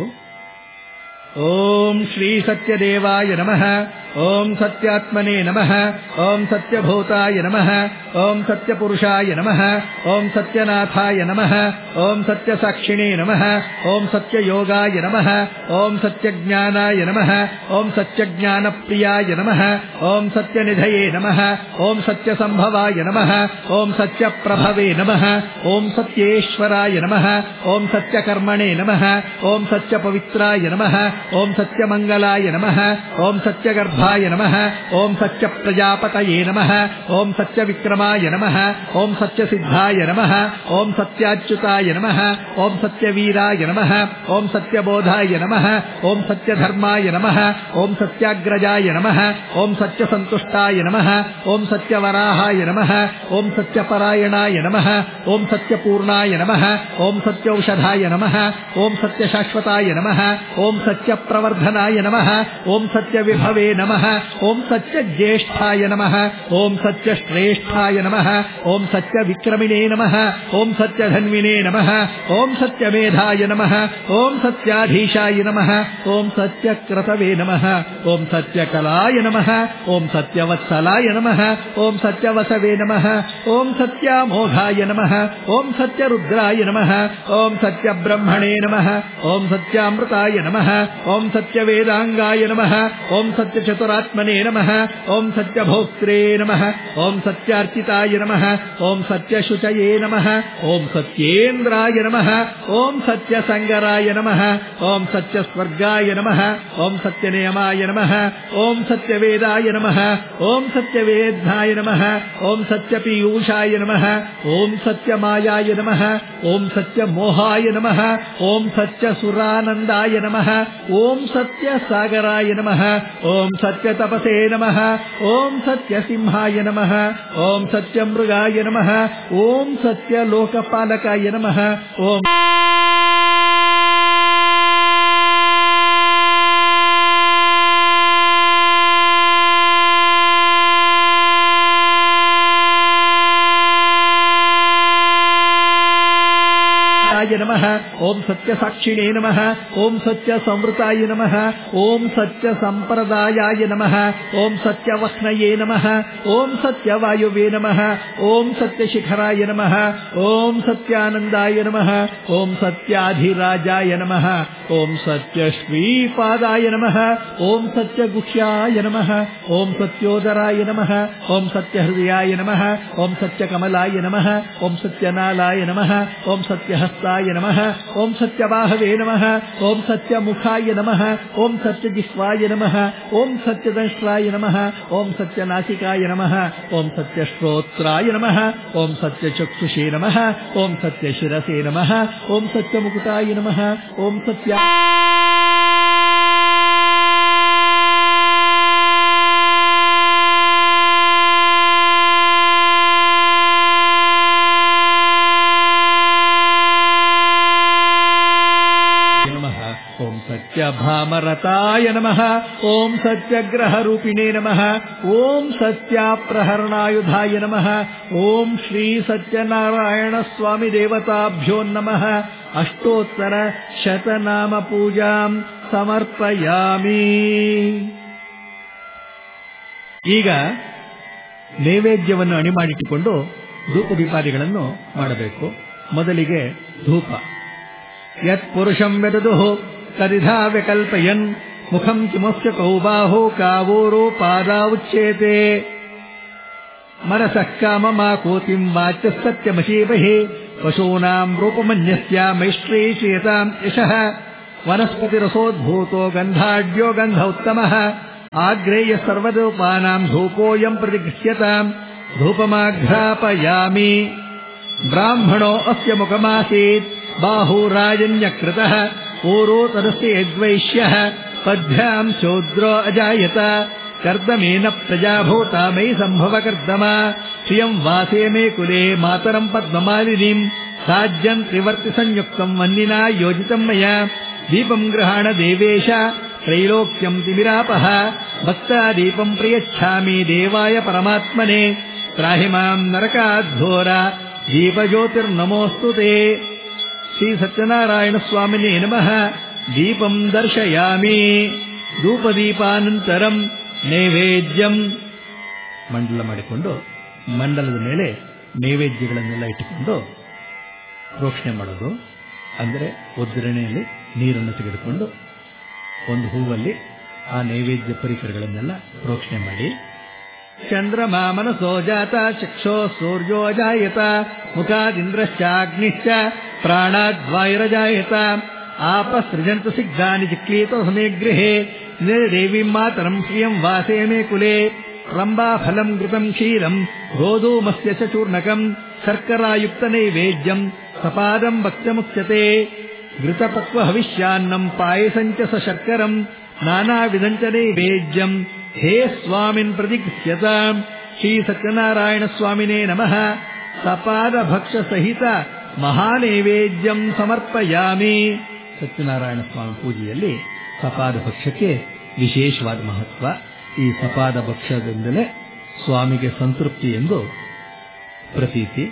ಓಂ ಶ್ರೀ ಸತ್ಯದೇವಾಯ ನಮಃ ಓಂ ಸತ್ಯಾತ್ಮನೇ ನಮಃ ಓಂ ಸತ್ಯಭೂತಾಯ ನಮಃ ಓಂ ಸತ್ಯಪುರುಷಾಯ ನಮಃ ಓಂ ಸತ್ಯನಾಥಾಯ ನಮಃ ಓಂ ಸತ್ಯಸಾಕ್ಷಿಣೇ ನಮಃ ಓಂ ಸತ್ಯಯೋಗಾಯ ನಮಃ ಓಂ ಸತ್ಯಜ್ಞಾನಾಯ ನಮಃ ಓಂ ಸತ್ಯಜ್ಞಾನಪ್ರಿಯಾಯ ನಮಃ ಓಂ ಸತ್ಯನಿಧಯೇ ನಮಃ ಓಂ ಸತ್ಯಸಂಭವಾಯ ನಮಃ ಓಂ ಸತ್ಯಪ್ರಭವೇ ನಮಃ ಓಂ ಸತ್ಯೇಶ್ವರಾಯ ನಮಃ ಓಂ ಸತ್ಯಕರ್ಮಣೇ ನಮಃ ಓಂ ಸತ್ಯಪವಿತ್ರಾಯ ನಮಃ ಓಂ ಸತ್ಯಮಂಗಲಾಯ ನಮಃ ಓಂ ಸತ್ಯಗರ್ಭಾಯ ನಮಃ ಓಂ ಸತ್ಯಪ್ರಜಾಪತಯೇ ನಮಃ ಓಂ ಸತ್ಯವಿಕ್ರಮಾಯ ನಮಃ ಓಂ ಸತ್ಯಸಿದ್ಧಾಯ ನಮಃ ಓಂ ಸತ್ಯಾಚ್ಯುತಾಯ ನಮಃ ಓಂ ಸತ್ಯವೀರಾಯ ನಮಃ ಓಂ ಸತ್ಯಬೋಧಾಯ ನಮಃ ಓಂ ಸತ್ಯಧರ್ಮಾಯ ನಮಃ ಓಂ ಸತ್ಯಾಗ್ರಜಾಯ ನಮಃ ಓಂ ಸತ್ಯಸಂತುಷ್ಟಾಯ ನಮಃ ಓಂ ಸತ್ಯವರಾಹಾಯ ನಮಃ ಓಂ ಸತ್ಯಪರಾಯಣಾಯ ನಮಃ ಓಂ ಸತ್ಯಪೂರ್ಣಾಯ ನಮಃ ಓಂ ಸತ್ಯೌಷಧಾಯ ನಮಃ ಓಂ ಸತ್ಯಶಾಶ್ವತಾಯ ನಮಃ ಓಂ ಸತ್ಯಪ್ರವರ್ಧನಾಯ ನಮಃ ಓಂ ಸತ್ಯವಿಭವೇ ನಮಃ ಓಂ ಸತ್ಯಜ್ಯೇಷ್ಠಾಯ ನಮಃ ಓಂ ಸತ್ಯಶ್ರೇಷ್ಠಾಯ ನಮಃ ಓಂ ಸತ್ಯವಿಕ್ರಮಿಣೇ ನಮಃ ಓಂ ಸತ್ಯಧನ್ವಿನೇ ನಮಃ ಓಂ ಸತ್ಯಮೇಧಾಯ ನಮಃ ಓಂ ಸತ್ಯಾಧೀಶಾಯ ನಮಃ ಓಂ ಸತ್ಯಕ್ರತವೇ ನಮಃ ಓಂ ಸತ್ಯಕಲಾಯ ನಮಃ ಓಂ ಸತ್ಯವತ್ಸಲಾಯ ನಮಃ ಓಂ ಸತ್ಯವಸವೇ ನಮಃ ಓಂ ಸತ್ಯಾಮೋಘಾಯ ನಮಃ ಓಂ ಸತ್ಯರುದ್ರಾಯ ನಮಃ ಓಂ ಸತ್ಯಬ್ರಹ್ಮಣೇ ನಮಃ ಓಂ ಸತ್ಯಾಮೃತಾಯ ನಮಃ ಓಂ ಸತ್ಯವೇದಾಂಗಾಯ ನಮಃ ಓಂ ಸತ್ಯಚತುರಾತ್ಮನೇ ನಮಃ ಓಂ ಸತ್ಯಭೋಕ್ತ್ರೇ ನಮಃ ಓಂ ಸತ್ಯಾರ್ಚಿತಾಯ ನಮಃ ಓಂ ಸತ್ಯಶುಚಯೇ ನಮಃ ಓಂ ಸತ್ಯೇಂದ್ರಾಯ ನಮಃ ಓಂ ಸತ್ಯಸಂಗರಾಯ ನಮಃ ಓಂ ಸತ್ಯಸ್ವರ್ಗಾಯ ನಮಃ ಓಂ ಸತ್ಯನಿಯಮಾಯ ನಮಃ ಓಂ ಸತ್ಯವೇದಾಯ ನಮಃ ಓಂ ಸತ್ಯವೇದ್ನಾಯ ನಮಃ ಓಂ ಸತ್ಯಪೀಯೂಷಾಯ ನಮಃ ಓಂ ಸತ್ಯಮಾಯಾಯ ನಮಃ ಓಂ ಸತ್ಯಮೋಹಾಯ ನಮಃ ಓಂ ಸತ್ಯಸುರಾನಂದಾಯ ನಮಃ ಓಂ ಸತ್ಯಸಾಗರಾಯ ನಮಃ ಓಂ ಸತ್ಯತಪಸೇ ನಮಃ ಓಂ ಸತ್ಯಸಿಂಹಾಯ ನಮಃ ಓಂ ಸತ್ಯಮೃಗಾಯ ನಮಃ ಓಂ ಸತ್ಯಲೋಕಪಾಲಕಾಯ ನಮಃ ಓಂ ಸತ್ಯಸಾಕ್ಷಿಣಾಯ ನಮಃ. ಓಂ ಸತ್ಯಸಾಕ್ಷಿಣೇ ನಮಃ. ಓಂ ಸತ್ಯ ಸಂವೃತಾಯ ನಮಃ. ಓಂ ಸತ್ಯ ಸಂಪ್ರದಾಯಾಯ ನಮಃ. ಓಂ ಸತ್ಯವಹ್ನಯೇ ನಮಃ. ಓಂ ಸತ್ಯವಾಯುವೇ ನಮಃ. ಓಂ ಸತ್ಯಶಿಖರಾಯ ನಮಃ. ಓಂ ಸತ್ಯಾನಂದಾಯ ನಮಃ. ಓಂ ಸತ್ಯಾಧಿರಾಜಾಯ ನಮಃ. ಓಂ ಸತ್ಯಶ್ರೀಪಾದಾಯ ನಮಃ. ಓಂ ಸತ್ಯಗುಹ್ಯಾಯ ನಮಃ. ಓಂ ಸತ್ಯೋದರಾಯ ನಮಃ. ಓಂ ಸತ್ಯಹೃದಯಾಯ ನಮಃ. ಓಂ ಸತ್ಯಕಮಲಾಯ ನಮಃ. ಓಂ ಸತ್ಯನಾಲಾಯ ನಮಃ. ಓಂ ಸತ್ಯಹಸ್ತಾಯ ನಮಃ. ಓಂ ಸತ್ಯಬಾಹವೇ ನಮಃ. ಓಂ ಸತ್ಯಮುಖಾಯ ನಮಃ. ಓಂ ಸತ್ಯಜಿಹ್ವಾಯ ನಮಃ. ಓಂ ಸತ್ಯದಂಷ್ಟ್ರಾಯ ನಮಃ. ಓಂ ಸತ್ಯನಾಸಿಕಾಯ ನಮಃ. ಓಂ ಸತ್ಯಶ್ರೋತ್ರಾಯ ನಮಃ. ಓಂ ಸತ್ಯಚಕ್ಷುಷೇ ನಮಃ. ಓಂ ಸತ್ಯಶಿರಸೇ ನಮಃ. ಓಂ ಸತ್ಯಮುಕುಟಾಯ ನಮಃ. ಓಂ ಸತ್ಯ ಓಂ ಸತ್ಯಭಾಮರತಾಯ ನಮಃ. ಓಂ ಸತ್ಯಗ್ರಹರೂಪಿಣೇ ನಮಃ. ಓಂ ಸತ್ಯಪ್ರಹರಣಾಯುಧಾಯ ನಮಃ. ಓಂ ಶ್ರೀ ಸತ್ಯನಾರಾಯಣ ಸ್ವಾಮಿ ದೇವತಾಭ್ಯೋ ನಮಃ. ಅಷ್ಟೋತ್ತರ ಶತನಾಮ ಪೂಜಾಂ ಸಮರ್ಪಯಾಮಿ. ಈಗ ನೈವೇದ್ಯವನ್ನು ಅಣಿ ಮಾಡಿಟ್ಟುಕೊಂಡು ಧೂಪ ದೀಪಾದಿಗಳನ್ನು ಮಾಡಬೇಕು. ಮೊದಲಿಗೆ ಧೂಪ. ಯತ್ ಪುರುಷಂ ವೆದದುಃ ತದಿಧಾ ವಿಕಲ್ಪಯನ್ ಮುಖಂ ಕಿಮಸ್ಯ ಕೌಬಾಹೋ ಕಾವೋರೋ ಪಾದಾ ಉಚ್ಯೇತೆ. ಮನಸಃ ಕಾಮಮಾಕೋತಿಂ ವಾಚ್ಯ ಸತ್ಯಮಶೀಮಹೇ ಪಶೂನಾಂ ರೂಪಮನ್ಯಸ್ಯ ಮೈಷ್ಟ್ರೀಶೀಯತಾಂ ಯಶಃ. ವನಸ್ಪತಿರಸೋದ್ಭೂತೋ ಗಂಧಾಢ್ಯೋ ಗಂಧ ಉತ್ತಮಃ. ಆಗ್ರೇಯ ಸರ್ವರೂಪಾನಾಂ ಧೂಪೋಯಂ ಪ್ರತಿಗೃಹ್ಯತಾಂ. ಧೂಪಮಾಘ್ರಾಪಯಾಮಿ. ಬ್ರಾಹ್ಮಣೋ ಅಸ್ಯ ಮುಖಮಾಸೀತ್ ಬಾಹುರಾಜನ್ಯಕೃತಃ. ಊರೋತರಸ್ಯ ಯದ್ವೈಶ್ಯಃ ಪದ್ಭ್ಯಾಂ ಶೂದ್ರೋ ಅಜಾಯತ. ಕರ್ದಮೇನ ಪ್ರಜಾಭೂತ ಮೈ ಸಂಭವ ಕರ್ದಮ. ಶ್ರಿಯಂ ವಾಸೇ ಮೇ ಕುಲೇ ಮಾತರಂ ಪದ್ಮಮಾಲಿನೀಂ. ಸಾಜ್ಯಂ ತ್ರಿವರ್ತಿ ಸಂಯುಕ್ತಂ ವನ್ನಿನಾ ಯೋಜಿತಂ ಮಯಾ. ದೀಪಂ ಗೃಹಾಣ ದೇವೇಶ ತ್ರೈಲೋಕ್ಯಂ ತಿಮಿರಾಪಃ. ಭಕ್ತಾದೀಪಂ ಪ್ರಯಚ್ಛಾಮಿ ದೇವಾಯ ಪರಮಾತ್ಮನೆ. ತ್ರಾಹಿ ಮಾಂ ನರಕಾದ್ಘೋರ ದೀಪಜ್ಯೋತಿರ್ನಮೋऽस्तु ತೇ. ಶ್ರೀ ಸತ್ಯನಾರಾಯಣ ಸ್ವಾಮಿನೇ ನಮಃ. ದೀಪಂ ದರ್ಶಯಾಮಿ. ಧೂಪದೀಪಾನಂತರಂ ನೈವೇದ್ಯಂ. ಮಂಡಲ ಮಾಡಿಕೊಂಡು ಮಂಡಲದ ಮೇಲೆ ನೈವೇದ್ಯಗಳನ್ನೆಲ್ಲ ಇಟ್ಟುಕೊಂಡು ಪ್ರೋಕ್ಷಣೆ ಮಾಡೋದು. ಅಂದರೆ ಉದ್ದಿರಣೆಯಲ್ಲಿ ನೀರನ್ನು ತೆಗೆದುಕೊಂಡು ಒಂದು ಹೂವಲ್ಲಿ ಆ ನೈವೇದ್ಯ ಪರಿಕರಗಳನ್ನೆಲ್ಲ ಪ್ರೋಕ್ಷಣೆ ಮಾಡಿ. ಚಂದ್ರಮಾ ಮನಸೋ ಜಾತ ಚಕ್ಷೋ ಸೂರ್ಯೋ ಜಾಯತ. ಮುಖಾದಿಂದ್ರಶ್ಚಾಗ್ನಿಶ್ಚ ಪ್ರಾಣಾದ್ವಾಯುರಜಾಯತ. ಆಪಸೃಜಂತು ಸಿಗ್ಧಾನಿ ಚಿಕ್ಲೀತೋ ಸಮೇ ಗೃಹೇ. ನಿರ್ದೇವೀಂ ಮಾತರಂ ಶ್ರಿಯಂ ವಾಸೇ ಮೇ ಕುಲೇ. ರಂಭಾಫಲಂ ಘೃತಂ ಕ್ಷೀರಂ ಗೋಧೂಮಸ್ಯ ಚ ಚೂರ್ಣಕಂ. ಶರ್ಕರಾಯುಕ್ತ ನೈವೇದ್ಯಂ ಸಪಾದಂ ಭಕ್ತ್ಯಮುಚ್ಯತೆ. ಘೃತಪಕ್ವ ಹವಿಷ್ಯಾನ್ನಂ ಪಾಯಸಂಚ ಸಶರ್ಕರಂ. ನಾನಾವಿಧಂಚ ನೈವೇದ್ಯಂ ಹೇ ಸ್ವಾಮಿನ್ ಪ್ರತಿಗೃಹ್ಯತಾಂ. ಶ್ರೀ ಸತ್ಯನಾರಾಯಣ ಸ್ವಾಮಿನೇ ನಮಃ. ಸಪಾದ ಭಕ್ಷ್ಯ ಸಹಿತ ಮಹಾನೈವೇದ್ಯಂ ಸಮರ್ಪಯಾಮಿ. ಸತ್ಯನಾರಾಯಣ ಸ್ವಾಮಿ ಪೂಜೆಯಲ್ಲಿ ಸಪಾದ ಭಕ್ಷ್ಯಕ್ಕೆ ವಿಶೇಷವಾದ ಮಹತ್ವ. ಈ ಸಪಾದ ಭಕ್ಷ್ಯದಿಂದಲೇ ಸ್ವಾಮಿಗೆ ಸಂತೃಪ್ತಿ ಎಂದು ಪ್ರತೀತಿ.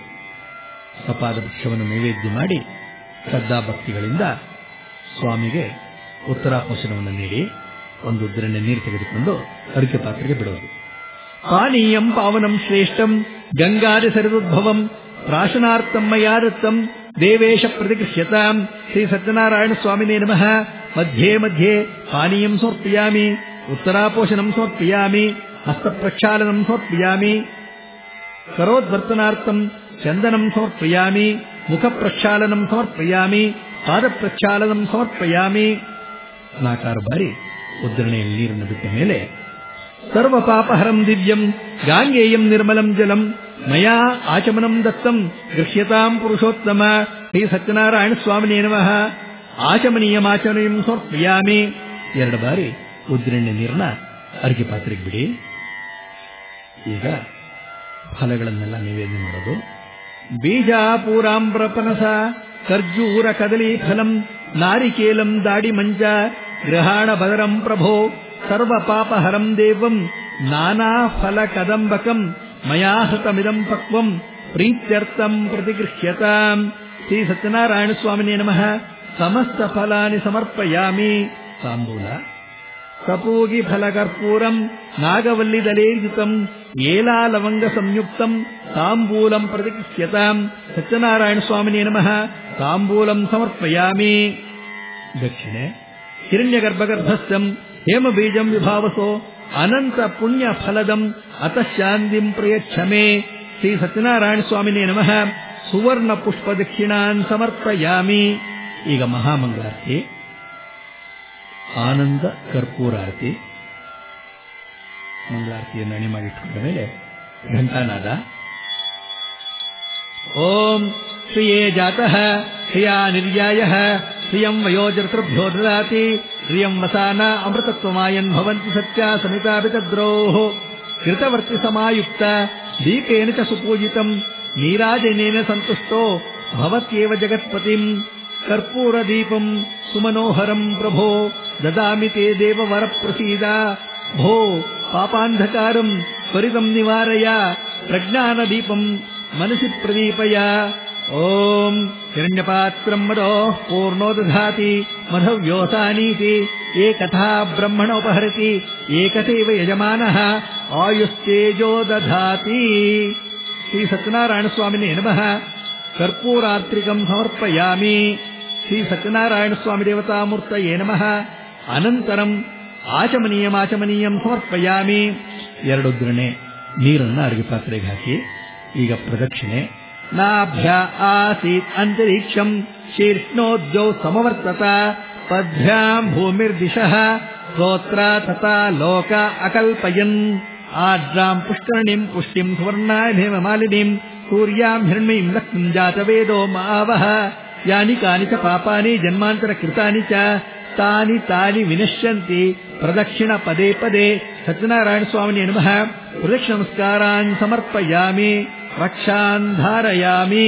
ಸಪಾದ ಭಕ್ಷ್ಯವನ್ನು ನೈವೇದ್ಯ ಮಾಡಿ ಶ್ರದ್ಧಾಭಕ್ತಿಗಳಿಂದ ಸ್ವಾಮಿಗೆ ಉತ್ತರಾಪೋಷಣವನ್ನು ನೀಡಿ ಒಂದು ಉದ್ದಿರಣೆ ನೀರು ತೆಗೆದುಕೊಂಡು ಅರಿಕೆ ಪಾತ್ರೆಗೆ ಬಿಡೋದು. ಪಾನೀಯಂ ಪಾವನಂ ಶ್ರೇಷ್ಠಂ ಗಂಗಾದಿ ಸರಿದುದ್ಭವಂ. ಪ್ರಾಶನಾರ್ಥಂ ಮಯಾ ದತ್ತಂ ದೇವೇಶ ಪ್ರತಿಗೃಹ್ಯತಾಂ. ಶ್ರೀ ಸತ್ಯನಾರಾಯಣ ಸ್ವಾಮಿನೇ ನಮಃ. ಮಧ್ಯೆ ಮಧ್ಯೆ ಪಾನೀಯಂ ಸಮರ್ಪಯಾಮಿ. ಉತ್ತರಾಪೋಷಣಂ ಸಮರ್ಪಯಾಮಿ. ಹಸ್ತಪ್ರಕ್ಷಾಲನಂ ಸಮರ್ಪಯಾಮಿ. ಕರೋದ್ವರ್ತನಾರ್ಥಂ ಚಂದನಂ ಸಮರ್ಪಯಾಮಿ. ಮುಖಪ್ರಕ್ಷಾಲನಂ ಸಮರ್ಪಯಾಮಿ. ಪಾದಪ್ರಕ್ಷಾಲನಂ ಸಮರ್ಪಯಾಮಿ. 4 ಬಾರಿ ಉದ್ದಿರಣೆಯಲ್ಲಿ ನೀರನ್ನು ಬಿಟ್ಟ ಮೇಲೆ ಸರ್ವ ಪಾಪಹರಂ ದಿವ್ಯಂ ಗಾಂಗೇಯಂ ನಿರ್ಮಲಂ ಜಲಂ ಮಯಾ ಆಚಮನಂ ದತ್ತಂ ಗೃಹ್ಯತಾಂ ಪುರುಷೋತ್ತಮ. ಶ್ರೀ ಸತ್ಯನಾರಾಯಣ ಸ್ವಾಮಿನೇ ನಮಃ. ಆಚಮನೀಯಮಾಚಮನೀಯಂ ಸಮರ್ಪಯಾಮಿ. 2 ಬಾರಿ ಉದ್ದಿರಣೆ ನೀರನ್ನ ಅರಿಕೆ ಪಾತ್ರೆಗೆ ಬಿಡಿ. ಈಗ ಫಲಗಳನ್ನೆಲ್ಲ ನಿವೇದನೆ ಮಾಡೋದು. ಬೀಜಾಪೂರಾಂಬ್ರಪನಸ ಖರ್ಜೂರ ಕದಲಿ ಫಲಂ ನಾರಿಕೇಲಂ ದಾಡಿಮಂಚ ಗೃಹಾಣ ಬದರಂ ಪ್ರಭೋ. ಸರ್ವ ಪಾಪಹರಂ ದೇವಂ ನಾನಾ ಫಲ ಕದಂಬಕಂ ಮಯಾ ಹೃತಮಿದಂ ಪಕ್ವಂ ಪ್ರೀತ್ಯರ್ಥಂ ಪ್ರತಿಗೃಹ್ಯತಾಂ. ಶ್ರೀ ಸತ್ಯನಾರಾಯಣ ಸ್ವಾಮಿನೇ ನಮಃ. ಸಮಸ್ತ ಫಲಾನಿ ಸಮರ್ಪಯಾಮಿ. ತಾಂಬೂಲ ಸಪೂಗಿ ಫಲಕರ್ಪೂರಂ ನಾಗವಲ್ಲಿದಲೇರ್ಜಿತಂ ಏಲಾ ಲವಂಗ ಸಂಯುಕ್ತಂ ತಾಂಬೂಲಂ ಪ್ರತಿಗೃಹ್ಯತಾಂ. ಸತ್ಯನಾರಾಯಣ ಸ್ವಾಮಿನೇ ನಮಃ. ತಾಂಬೂಲಂ ಸಮರ್ಪಯಾಮಿ. ದಕ್ಷಿಣೆ ಹಿರಣ್ಯಗರ್ಭಗರ್ಭಸ್ಥಂ ಹೇಮಬೀಜಂ ವಿಭಾವಸೋ ಅನಂತ ಪುಣ್ಯ ಫಲದಂ ಅತಃ ಶಾಂತಿಂ ಪ್ರಯಚ್ಛಮೆ. ಶ್ರೀ ಸತ್ಯನಾರಾಯಣ ಸ್ವಾಮಿನೇ ನಮಃ. ಸುವರ್ಣ ಪುಷ್ಪ ದಕ್ಷಿಣಾನ್ ಸಮರ್ಪಯಾಮಿ. ಈಗ ಮಹಾಮಂಗಳಾರತಿ, ಆನಂದ ಕರ್ಪೂರಾರತಿ. ಮಂಗಳಾರತಿಯನ್ನು ಅಣಿ ಮಾಡಿಟ್ಕೊಂಡ ಮೇಲೆ ಘಂಟಾನಾದ. ಓಂ ಶ್ರಿಯೇ ಜಾತಃ ಶ್ರಿಯಾ ನಿರ್ಯಾಯಃ ಶ್ರಿಯಂ ವಯೋಜರ್ತೃಭ್ಯೋ ದದಾತಿ ಶ್ರಿಯಂ ವಸಾನ ಅಮೃತತ್ವಮಾಯನ್ ಭವಂತಿ ಸತ್ಯ ಸಮಿತಾಭಿತದ್ರೋಃ ಕೃತವರ್ತಿ ಸಮಾಯುಕ್ತ ದೀಪೇನ ಚ ಸುಪೂಜಿತಂ ನೀರಾಜನೇನ ಸಂತುಷ್ಟೋ ಭವತ್ಯೇವ ಜಗತ್ಪತಿಂ ಕರ್ಪೂರದೀಪಂ ಸುಮನೋಹರಂ ಪ್ರಭೋ ದದಾಮಿ ತೇ ದೇವವರ ಪ್ರಸೀದ ಭೋ ಪಾಪಾಂಧಕಾರಂ ತ್ವರಿತಂ ನಿವಾರಯ ಪ್ರಜ್ಞಾನದೀಪಂ ಮನಸಿ ಪ್ರದೀಪಯ. ಓಂ ಹಿರಣ್ಯಪಾತ್ರಂ ಮದೋ ಪೂರ್ಣೋ ದಧಾತಿ ಮಧವ್ಯೋಸಾನೀತಿ ಏಕಥಾ ಬ್ರಹ್ಮಣೋಪಹರತಿ ಏಕಥೈವ ಯಜಮಾನಃ ಆಯುಸ್ತೇಜೋ ದಧಾತಿ. ಶ್ರೀ ಸತ್ಯನಾರಾಯಣ ಸ್ವಾಮಿನೇ ನಮಃ. ಕರ್ಪೂರಾರ್ತ್ರಿಕಂ ಸಮರ್ಪಯಾಮಿ. ಶ್ರೀ ಸತ್ಯನಾರಾಯಣ ಸ್ವಾಮಿ ದೇವತಾಮೂರ್ತಯೇ ನಮಃ. ಅನಂತರಂ ಆಚಮನೀಯಂ ಸಮರ್ಪಯಾಮಿ. ಎರಡು ಉದ್ರಣೆ ನೀರನ್ನು ಅಡುಗೆ ಪಾತ್ರೆಗೆ ಹಾಕಿ ಈಗ ಪ್ರದಕ್ಷಿಣೆ. ನಾಭ್ಯ ಆಸೀತ್ ಅಂತರಿಕ್ಷಂ ಶೀರ್ಷ್ಣೋದ್ಯೌ ಸಮವರ್ತತ ಪದ್ಭ್ಯಾಂ ಭೂಮಿರ್ದಿಶಃ ಸ್ತೋತ್ರ ತಥಾ ಲೋಕ ಅಕಲ್ಪಯನ್ ಆಡ್ರಾಂ ಪುಷ್ಕರಣಿಂ ಪುಷ್ಟಿಂ ಸುವರ್ಣಾಯಮೇವ ಮಾಲಿನೀಂ ಸೂರ್ಯಾಂ ಹಿರಣ್ಮಯೀಂ ಲಕ್ಷ್ಮೀಂ ಜಾತವೇದೋ ಮಾವಹ ಯಾನಿ ಕಾನಿ ಚ ಪಾಪಾನಿ ಜನ್ಮಾಂತರ ಕೃತಾನಿ ಚ ತಾನಿ ತಾನಿ ವಿನಶ್ಯಂತಿ. ಪ್ರದಕ್ಷಿಣ ಪದೇ ಪದೇ. ಸತ್ಯನಾರಾಯಣ ಸ್ವಾಮಿನೇ ನಮಃ. ಪ್ರದಕ್ಷಿಣ ನಮಸ್ಕಾರಾನ್ ಸಮರ್ಪಯಾಮಿ. ರಕ್ಷಾನ್ ಧಾರಯಾಮಿ.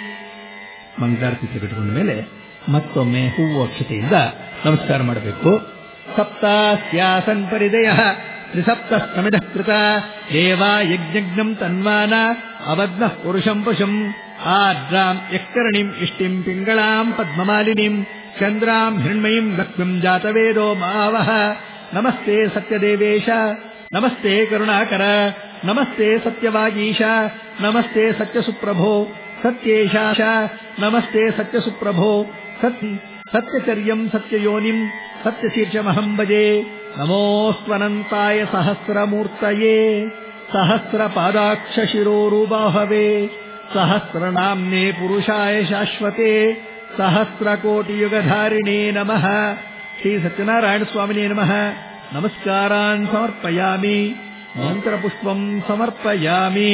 ಮಂಗಳಾರತಿ ತೆಗೆದುಕೊಂಡ ಮೇಲೆ ಮತ್ತೊಮ್ಮೆ ಹೂವು ಅಕ್ಷತೆಯಿಂದ ನಮಸ್ಕಾರ ಮಾಡಬೇಕು. ಸಪ್ತಾಸ್ಯಾಸನ್ ಪರಿದಯ ತ್ರಿಸಪ್ತಸ್ತಮಿದಃ ಕೃತ ದೇವಾ ಯಜ್ಞಂ ತನ್ವಾನ ಅವಧ್ನಃ ಪುರುಷಂ ಪಶುಂ ಆಡ್ರಾಂ ಯಕ್ಕರಣಿಂ ಇಷ್ಟಿಂ ಪಿಂಗಳಾಂ ಪದ್ಮಮಾಲಿನೀಂ ಚಂದ್ರಾಂ ಹಿರಣ್ಮಯೀಂ ಲಕ್ಷ್ಮೀಂ ಜಾತವೇದೋ ಮಾವಹ. ನಮಸ್ತೆ ಸತ್ಯದೇವೇಶ. ನಮಸ್ತೆ ಕರುಣಾಕರ. ನಮಸ್ತೆ ಸತ್ಯವಾಗೀಶ. ನಮಸ್ತೆ ಸತ್ಯಸುಪ್ರಭೋ ಸತ್ಯೇಶಾಶ. ನಮಸ್ತೆ ಸತ್ಯಸುಪ್ರಭೋ ಸತ್ಯಚರ್ಯಂ ಸತ್ಯಯೋನಿಂ ಸತ್ಯಶೀರ್ಷಮಹಂ ಭಜೆ. ನಮೋಸ್ತ್ವನಂತಾಯ ಸಹಸ್ರಮೂರ್ತಯೇ ಸಹಸ್ರಪಾದಾಕ್ಷ ಶಿರೋರುಬಾಹವೇ ಸಹಸ್ರನಾಮ್ನೇ ಪುರುಷಾಯ ಶಾಶ್ವತೆ ಸಹಸ್ರಕೋಟಿಯುಗಧಾರಿಣೇ ನಮಃ. ಶ್ರೀ ಸತ್ಯನಾರಾಯಣ ಸ್ವಾಮಿನೇ ನಮಃ. ನಮಸ್ಕಾರಾನ್ ಸಮರ್ಪಯಾಮಿ. ಮಂತ್ರಪುಷ್ಪಂ ಸಮರ್ಪಯಾಮಿ.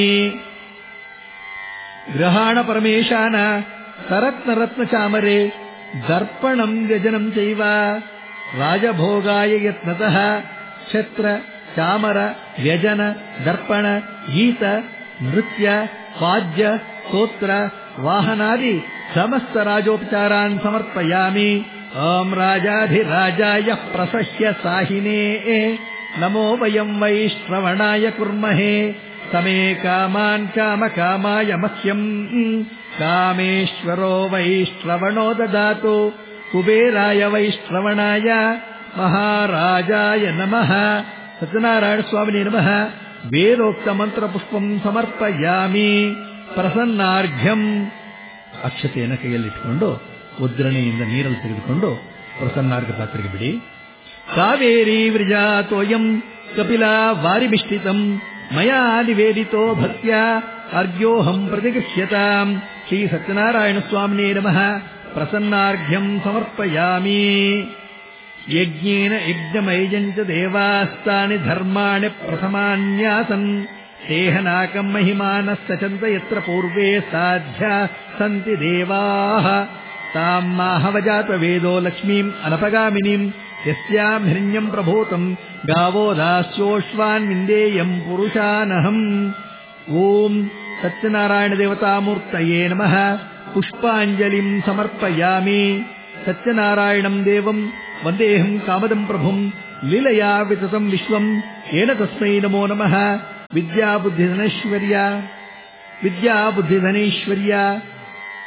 ಗ್ರಹಾಣ ಪರಮೇಶಾನ ಸರತ್ನ ಚಾಮರೆ ದರ್ಪಣಂ ವ್ಯಜನಂ ಚೈವ ರಾಜಭೋಗಾಯ ಯತ್ನತಃ ಛತ್ರ ಚಾಮರ ವ್ಯಜನ ದರ್ಪಣ ಗೀತ ನೃತ್ಯ ವಾದ್ಯ ಸ್ತೋತ್ರ ವಾಹನಾದಿ ಸಮಸ್ತ ರಾಜೋಪಚಾರಾನ್ ಸಮರ್ಪಯಾಮಿ. ಓಂ ರಾಜಾಧಿರಾಜಾಯ ಪ್ರಸಹ್ಯ ಸಾಹಿನೇ ನಮೋ ವಯಂ ವೈಶ್ರವಣಾಯ ಕುರ್ಮಹೇ ಸಮೇ ಕಾಮಾನ್ ಕಾಮಕಾಮಾಯ ಮಹ್ಯಂ ಕಾಮೇಶ್ವರೋ ವೈಶ್ರವಣೋ ದದಾತು ಕುಬೇರಾಯ ವೈಶ್ರವಣಾಯ ಮಹಾರಾಜಾಯ ನಮಃ. ಸತ್ಯನಾರಾಯಣ ಸ್ವಾಮಿನೇ ನಮಃ. ವೇದೋಕ್ತ ಮಂತ್ರ ಪುಷ್ಪಂ ಸಮರ್ಪಯಾಮಿ. ಪ್ರಸನ್ನಾರ್ಘ್ಯಂ ಅಕ್ಷತೆಯನ್ನು ಕೈಯಲ್ಲಿಟ್ಟುಕೊಂಡು ಉದ್ರಣೆಯಿಂದ ನೀರಲ್ಲಿ ತೆಗೆದುಕೊಂಡು ಪ್ರಸನ್ನಾರ್ಘ ಪಾತ್ರೆಗೆ ಬಿಡಿ. ಕಾವೇರಿ ವ್ರಜಾತೋಯಂ ಕಪಿಲಾ ವಾರಿಮಿಷ್ಟಿತಂ ಮಯಾ ನಿವೇದಿತೋ ಭಕ್ತ್ಯಾ ಅರ್ಘ್ಯೋಹಂ ಪ್ರತಿಗೃಹ್ಯತಾಂ. ಶ್ರೀ ಸತ್ಯನಾರಾಯಣ ಸ್ವಾಮಿನೇ ನಮಃ. ಪ್ರಸನ್ನಾರ್ಘ್ಯಂ ಸಮರ್ಪಯಾಮಿ. ಯಜ್ಞೇನ ಯಜ್ಞಮೈಜಂಚ ದೇವಾಸ್ತಾನಿ ಧರ್ಮಾಣಿ ಪ್ರಥಮಾನ್ಯಾಸನ್ ದೇಹನಾಕಂ ಮಹಿಮಾನಃ ಸಚಂತ ಯತ್ರ ಪೂರ್ವೇ ಸಾಧ್ಯ ಸಂತಿ ದೇವಾಃ ತಾಂ ಮಾಹವಜಾತ ವೇದೋ ಲಕ್ಷ್ಮೀಂ ಅನಪಗಾಮಿನೀಂ ಯಸ್ಯಾಂ ಹಿರಣ್ಯಂ ಪ್ರಭೂತಂ ಗಾವೋ ದಾಸ್ಯೋಶ್ವಾನ್ ವಿಂದೇಯಂ ಪುರುಷಾನಹಂ. ಓಂ ಸತ್ಯನಾರಾಯಣ ದೇವತಾಮೂರ್ತಯೇ ನಮಃ. ಪುಷ್ಪಾಂಜಲಿಂ ಸಮರ್ಪಯಾಮಿ. ಸತ್ಯನಾರಾಯಣಂ ದೇವಂ ವಂದೇಹಂ ಕಾಮದಂ ಪ್ರಭುಂ ಲೀಲಯಾ ವಿತತಂ ವಿಶ್ವಂ ಏನ ತಸ್ಮೈ ನಮೋ ನಮಃ. ವಿದ್ಯಾಬುದ್ಧಿಧನೈಶ್ವರ್ಯ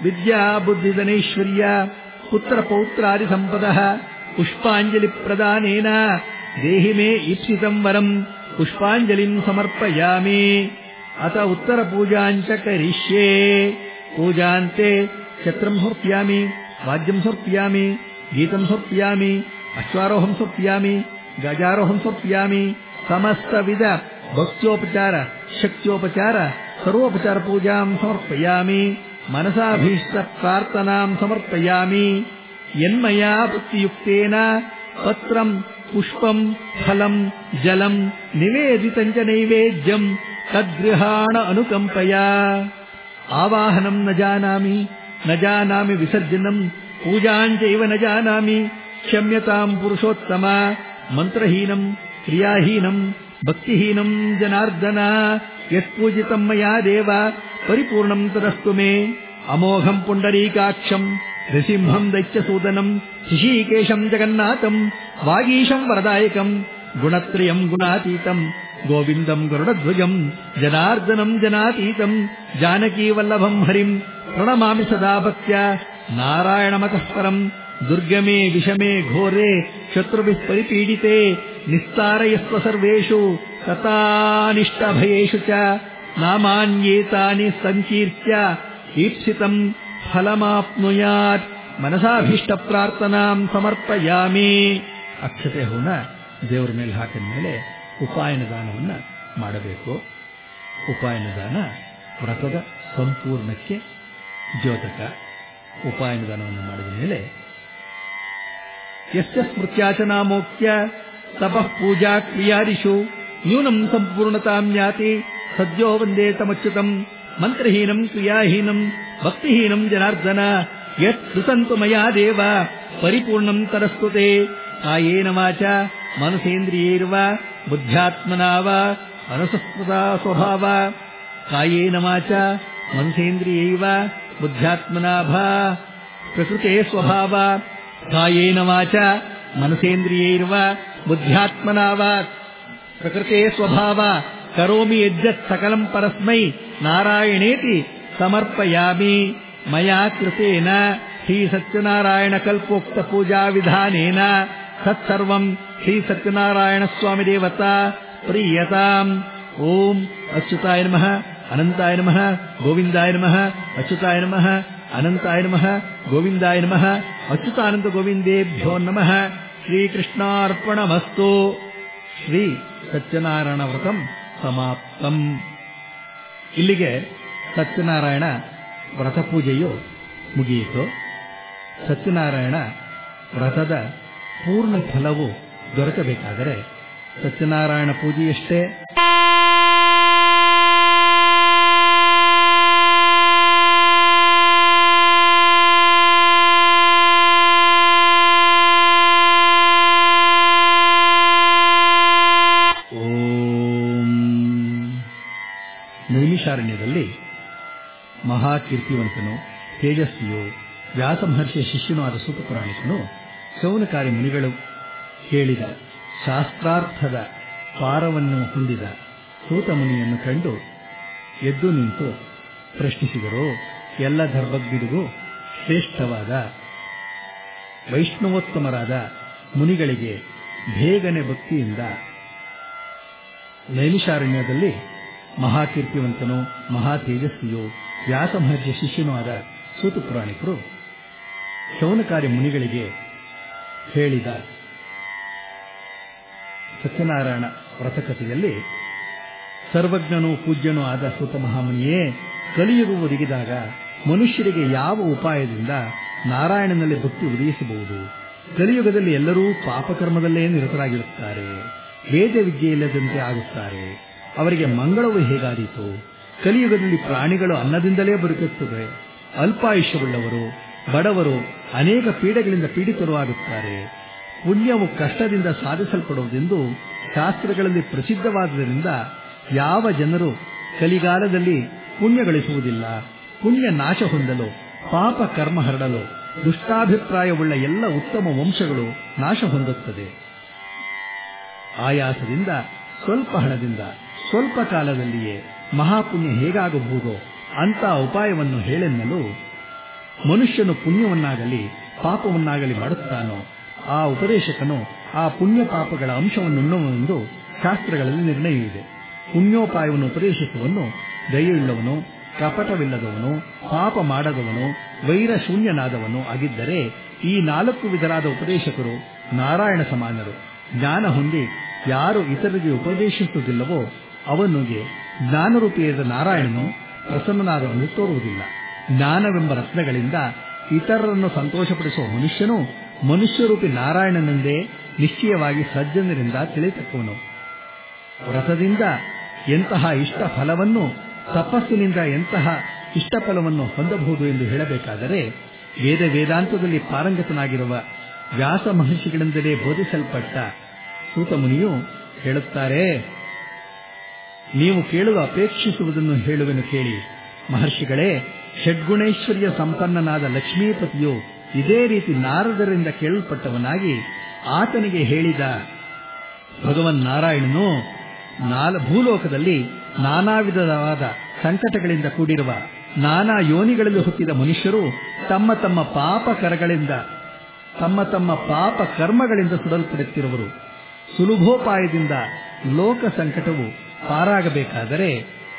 ವಿದ್ಯಾ ಬುದ್ಧಿಧನೈಶ್ವರ್ಯ ಪುತ್ರ ಪೌತ್ರಾದಿ ಸಂಪದಃ ಪುಷ್ಪಾಂಜಲಿ ಪ್ರದಾನೇನ ದೇಹಿ ಮೇ ಈಪ್ಸಿತಂ ವರಂ ಪುಷ್ಪಾಂಜಲಿಂ ಸಮರ್ಪಯಾಮಿ ಅತ ಉತ್ತರ ಪೂಜಾಂಚ ಕರಿಷ್ಯೆ. ಪೂಜಾಂತೆ ಛತ್ರಂ ಸಮರ್ಪಯಾಮಿ, ವಾದ್ಯಂ ಸಮರ್ಪಯಾಮಿ, ಗೀತಂ ಸಮರ್ಪಯಾಮಿ, ಅಶ್ವಾರೋಹಂ ಸಮರ್ಪಯಾಮಿ, ಗಜಾರೋಹಂ ಸಮರ್ಪಯಾಮಿ. ಸಮಸ್ತವಿಧ ಭಕ್ತ್ಯೋಪಚಾರ ಶಕ್ತ್ಯೋಪಚಾರ ಸರ್ವೋಪಚಾರ ಪೂಜಾಂ ಸಮರ್ಪಯಾಮಿ. ಮನಸಾಭೀಷ್ಟ ಪ್ರಾರ್ಥನಾಂ ಸಮರ್ಪಯಾಮಿ. ಯನ್ಮಯಾ ಭಕ್ತಿಯುಕ್ತೇನ ಪತ್ರಂ ಪುಷ್ಪಂ ಫಲಂ ಜಲಂ ನಿವೇದಿತಂಚ ನೈವೇದ್ಯಂ ತದ್ಗೃಹಾಣ ಅನುಕಂಪಯಾ. ಆವಾಹನಂ ನ ಜಾನಾಮಿ ವಿಸರ್ಜನಂ ಪೂಜಾಂಚೈವ ನ ಜಾನಾಮಿ ಕ್ಷಮ್ಯತಾಂ ಪುರುಷೋತ್ತಮ. ಮಂತ್ರಹೀನಂ ಕ್ರಿಯಾಹೀನಂ ಭಕ್ತಿಹೀನಂ ಜನಾರ್ದನ ಯತ್ಪೂಜಿತಂ ಮಯಾ ದೇವ ಪರಿಪೂರ್ಣಂ ತದಸ್ತು ಮೇ. ಅಮೋಘಂ ಪುಂಡರೀಕಾಕ್ಷಂ ನೃಸಿಂಹಂ ದೈತ್ಯಸೂದನಂ ಋಷಿಕೇಶಂ ಜಗನ್ನಾಥಂ ವಾಗೀಶಂ ವರದಾಯಕಂ ಗುಣತ್ರಯಂ ಗುಣಾತೀತಂ ಗೋವಿಂದಂ ಗರುಡಧ್ವಜಂ ಜನಾರ್ದನಂ ಜನಾತೀತಂ ಜಾನಕೀವಲ್ಲಭಂ ಹರಿಂ ಪ್ರಣಮಾಮಿ ಸದಾ ಭಕ್ತ್ಯಾ. ನಾರಾಯಣಮತಃ ಪರಂ ದುರ್ಗಮೇ ವಿಷಮೇ ಘೋರೆ ಶತ್ರುಭಿಃ ಪರಿಪೀಡಿತೆ ನಿಸ್ತಾರಯಸ್ವ ಸರ್ವೇಷು ತಥಾನಿಷ್ಟಭಯೇಷು ಚ. ನಾಮಾನ್ಯೇತಾನಿ ಸಂಕೀರ್ತ್ಯ ಈಪ್ಸಿತಂ ಫಲಮಾಪ್ನುಯಾತ್. ಮನಸಾಭೀಷ್ಟ ಪ್ರಾರ್ಥನಾಂ ಸಮರ್ಪಯಾಮಿ. ಅಕ್ಷತೆ ಹೂನ ದೇವರ ಮೇಲೆ ಹಾಕಿದ ಮೇಲೆ ಉಪಾಯನ ದಾನವನ್ನು ಮಾಡಬೇಕು. ಉಪಾಯನ ದಾನ ವ್ರತದ ಸಂಪೂರ್ಣಕ್ಕೆ ದ್ಯೋತಕ. ಉಪಾಯನ ದಾನವನ್ನು ಮಾಡಿದ ಮೇಲೆ ಯಸ್ಯ ಸ್ಮೃತ್ಯಾಚನಾಮೋಕ್ತ್ಯ ತಪಃ ಪೂಜಾ ಕ್ರಿಯಾದಿಷು ನ್ಯೂನಂ ಸಂಪೂರ್ಣತಾಂ ಯಾತಿ ಸದ್ಯೋ ವಂದೇ ತಮಚ್ಯುತಂ. ಮಂತ್ರಹೀನಂ ಕ್ರಿಯಾಹೀನಂ ಭಕ್ತಿಹೀನಂ ಜನಾರ್ದನ ಯತ್ ಕೃತಂತು ಮಯಾ ದೇವ ಪರಿಪೂರ್ಣಂ ತರಸ್ತು ತೇ. ಕಾಯೇನ ವಾಚ ಮನಸೇಂದ್ರಿಯೈರ್ವ ಬುದ್ಧ್ಯಾತ್ಮನಾ ವಾ ಅನುಸಂಸ್ಕೃತ ಸ್ವಭಾವ. ಕಾಯೇನ ವಾಚ ಮನಸೇಂದ್ರಿಯೈವ ಬುದ್ಧ್ಯಾತ್ಮನಾ ಭಾ ಪ್ರಕೃತೆ ಸ್ವಭಾವ. ಕಾಯೇನ ವಾಚ ಮನಸೇಂದ್ರಿಯೈರ್ವ ಬುದ್ಧ್ಯಾತ್ಮನಾ ವಾ ಪ್ರಕೃತೆ ಸ್ವಭಾವ. ಕರೋಮಿ ಯಜ್ಜತ್ ಸಕಲಂ ಪರಸ್ಮೈ ನಾರಾಯಣೇತಿ ಸಮರ್ಪಯಾಮಿ. ಮಯಾ ಕೃತೇನ ಶ್ರೀ ಸತ್ಯನಾರಾಯಣ ಕಲ್ಪೋಕ್ತ ಪೂಜಾ ವಿಧಾನೇನ ತತ್ಸರ್ವಂ ಶ್ರೀ ಸತ್ಯನಾರಾಯಣ ಸ್ವಾಮಿ ದೇವತಾ ಪ್ರೀಯತಾಂ. ಓಂ ಅಚ್ಯುತಾಯ ನಮಃ ಅನಂತಾಯ ನಮಃ ಗೋವಿಂದಾಯ ನಮಃ ಅಚ್ಯುತಾಯ ನಮಃ ಅನಂತಾಯ ನಮಃ ಗೋವಿಂದಾಯ ನಮಃ ಅಚ್ಯುತಾನಂದ ಗೋವಿಂದೇಭ್ಯೋ ನಮಃ. ಶ್ರೀಕೃಷ್ಣಾರ್ಪಣಮಸ್ತು. ಶ್ರೀ ಸತ್ಯನಾರಾಯಣ ವ್ರತಂ ಸಮಾಪ್ತಂ. ಇಲ್ಲಿಗೆ ಸತ್ಯನಾರಾಯಣ ವ್ರತ ಪೂಜೆಯು ಮುಗಿಯಿತು. ಸತ್ಯನಾರಾಯಣ ವ್ರತದ ಪೂರ್ಣ ಫಲವು ದೊರಕಬೇಕಾದರೆ ಸತ್ಯನಾರಾಯಣ ಪೂಜೆಯಷ್ಟೇ ನೈಮಿಷಾರಣ್ಯದಲ್ಲಿ ಮಹಾಕೀರ್ತಿವಂತನು ತೇಜಸ್ವಿಯು ವ್ಯಾಸಮಹರ್ಷಿಯ ಶಿಷ್ಯನೂ ಆದ ಸೂತ ಪುರಾಣಿಕನು ಶೌನಕಾರಿ ಮುನಿಗಳು ಹೇಳಿದ ಶಾಸ್ತ್ರಾರ್ಥದ ಪಾರವನ್ನು ಹೊಂದಿದ ಸೂತ ಮುನಿಯನ್ನು ಕಂಡು ಎದ್ದು ನಿಂತು ಪ್ರಶ್ನಿಸಿದರು. ಎಲ್ಲ ಧರ್ಮಜ್ಞರಿಗೂ ಶ್ರೇಷ್ಠವಾದ ವೈಷ್ಣವೋತ್ತಮರಾದ ಮುನಿಗಳಿಗೆ ಬೇಗನೆ ಭಕ್ತಿಯಿಂದ ನೈಮಿಷಾರಣ್ಯದಲ್ಲಿ ಮಹಾಕೀರ್ತಿವಂತನು ಮಹಾ ತೇಜಸ್ವಿಯು ವ್ಯಾಸಮಹರ್ಷಿಯ ಶಿಷ್ಯನೂ ಆದ ಸೂತ ಪುರಾಣಿಕರು ಶೌನಕಾರಿ ಮುನಿಗಳಿಗೆ ಹೇಳಿದ ಸತ್ಯನಾರಾಯಣ ವ್ರತಕಥೆಯಲ್ಲಿ ಸರ್ವಜ್ಞನೂ ಪೂಜ್ಯನೂ ಆದ ಸೂತ ಮಹಾಮುನಿಯೇ, ಕಲಿಯುಗ ಒದಗಿದಾಗ ಮನುಷ್ಯರಿಗೆ ಯಾವ ಉಪಾಯದಿಂದ ನಾರಾಯಣನಲ್ಲಿ ಭಕ್ತಿ ಉದಯಿಸಬಹುದು? ಕಲಿಯುಗದಲ್ಲಿ ಎಲ್ಲರೂ ಪಾಪಕರ್ಮದಲ್ಲೇ ನಿರತರಾಗಿರುತ್ತಾರೆ, ವೇದ ವಿದ್ಯೆ ಇಲ್ಲದಂತೆ ಆಗುತ್ತಾರೆ. ಅವರಿಗೆ ಮಂಗಳವು ಹೇಗಾದೀತು? ಕಲಿಯುಗದಲ್ಲಿ ಪ್ರಾಣಿಗಳು ಅನ್ನದಿಂದಲೇ ಬದುಕುತ್ತದೆ. ಅಲ್ಪಾಯುಷ್ಯವುಳ್ಳವರು ಬಡವರು ಅನೇಕ ಪೀಡೆಗಳಿಂದ ಪೀಡಿತರು ಆಗುತ್ತಾರೆ. ಪುಣ್ಯವು ಕಷ್ಟದಿಂದ ಸಾಧಿಸಲ್ಪಡುವುದೆಂದು ಶಾಸ್ತ್ರಗಳಲ್ಲಿ ಪ್ರಸಿದ್ಧವಾದುದರಿಂದ ಯಾವ ಜನರು ಕಲಿಗಾಲದಲ್ಲಿ ಪುಣ್ಯ ಗಳಿಸುವುದಿಲ್ಲ. ಪುಣ್ಯ ನಾಶ ಹೊಂದಲು, ಪಾಪ ಕರ್ಮ ಹರಡಲು ದುಷ್ಟಾಭಿಪ್ರಾಯವುಳ್ಳ ಎಲ್ಲ ಉತ್ತಮ ವಂಶಗಳು ನಾಶ ಹೊಂದುತ್ತದೆ. ಆಯಾಸದಿಂದ ಸ್ವಲ್ಪ ಹಣದಿಂದ ಸ್ವಲ್ಪ ಕಾಲದಲ್ಲಿಯೇ ಮಹಾಪುಣ್ಯ ಹೇಗಾಗಬಹುದೋ ಅಂತ ಉಪಾಯವನ್ನು ಹೇಳೆನ್ನಲು ಮನುಷ್ಯನು ಪುಣ್ಯವನ್ನಾಗಲಿ ಪಾಪವನ್ನಾಗಲಿ ಮಾಡುತ್ತಾನೋ ಆ ಉಪದೇಶಕನು ಆ ಪುಣ್ಯ ಪಾಪಗಳ ಅಂಶವನ್ನುಣ್ಣುವೆಂದು ಶಾಸ್ತ್ರಗಳಲ್ಲಿ ನಿರ್ಣಯವಿದೆ. ಪುಣ್ಯೋಪಾಯವನ್ನು ಉಪದೇಶಿಸುವನು ದಯೆಯುಳ್ಳವನು, ಕಪಟವಿಲ್ಲದವನು, ಪಾಪ ಮಾಡದವನು, ವೈರ ಶೂನ್ಯನಾದವನು ಆಗಿದ್ದರೆ ಈ 4 ವಿಧರಾದ ಉಪದೇಶಕರು ನಾರಾಯಣ ಸಮಾನರು. ಜ್ಞಾನ ಹೊಂದಿ ಯಾರು ಇತರರಿಗೆ ಉಪದೇಶಿಸುವುದಿಲ್ಲವೋ ಅವನಿಗೆ ಜ್ಞಾನರೂಪಿಯಾದ ನಾರಾಯಣನು ಪ್ರಸನ್ನನಾದವನು ತೋರುವುದಿಲ್ಲ. ಜ್ಞಾನವೆಂಬ ರತ್ನಗಳಿಂದ ಇತರರನ್ನು ಸಂತೋಷಪಡಿಸುವ ಮನುಷ್ಯನು ಮನುಷ್ಯರೂಪಿ ನಾರಾಯಣನೆಂದೇ ನಿಶ್ಚಯವಾಗಿ ಸಜ್ಜನರಿಂದ ತಿಳಿತಕ್ಕವನು. ವ್ರತದಿಂದ ಎಂತಹ ಇಷ್ಟ ಫಲವನ್ನು, ತಪಸ್ಸಿನಿಂದ ಎಂತಹ ಇಷ್ಟ ಫಲವನ್ನು ಹೊಂದಬಹುದು ಎಂದು ಹೇಳಬೇಕಾದರೆ ವೇದಾಂತದಲ್ಲಿ ಪಾರಂಗತನಾಗಿರುವ ವ್ಯಾಸ ಮಹರ್ಷಿಗಳಿಂದಲೇ ಬೋಧಿಸಲ್ಪಟ್ಟ ಸೂತ ಮುನಿಯು ಹೇಳುತ್ತಾರೆ, ನೀವು ಕೇಳಲು ಅಪೇಕ್ಷಿಸುವುದನ್ನು ಹೇಳುವೆನು ಕೇಳಿ. ಮಹರ್ಷಿಗಳೇ, ಷಡ್ಗುಣೈಶ್ವರ್ಯ ಸಂಪನ್ನನಾದ ಲಕ್ಷ್ಮೀಪತಿಯು ಇದೇ ರೀತಿ ನಾರದರಿಂದ ಕೇಳಲ್ಪಟ್ಟವನಾಗಿ ಆತನಿಗೆ ಹೇಳಿದ ಭಗವನ್ ನಾರಾಯಣನು ಭೂಲೋಕದಲ್ಲಿ ನಾನಾ ವಿಧವಾದ ಸಂಕಟಗಳಿಂದ ಕೂಡಿರುವ ನಾನಾ ಯೋನಿಗಳಲ್ಲಿ ಹುಟ್ಟಿದ ಮನುಷ್ಯರು ತಮ್ಮ ತಮ್ಮ ಪಾಪ ಕರ್ಮಗಳಿಂದ ಸುಡಲ್ಪಡುತ್ತಿರುವರು. ಸುಲಭೋಪಾಯದಿಂದ ಲೋಕ ಸಂಕಟವು ಪಾರಾಗಬೇಕಾದರೆ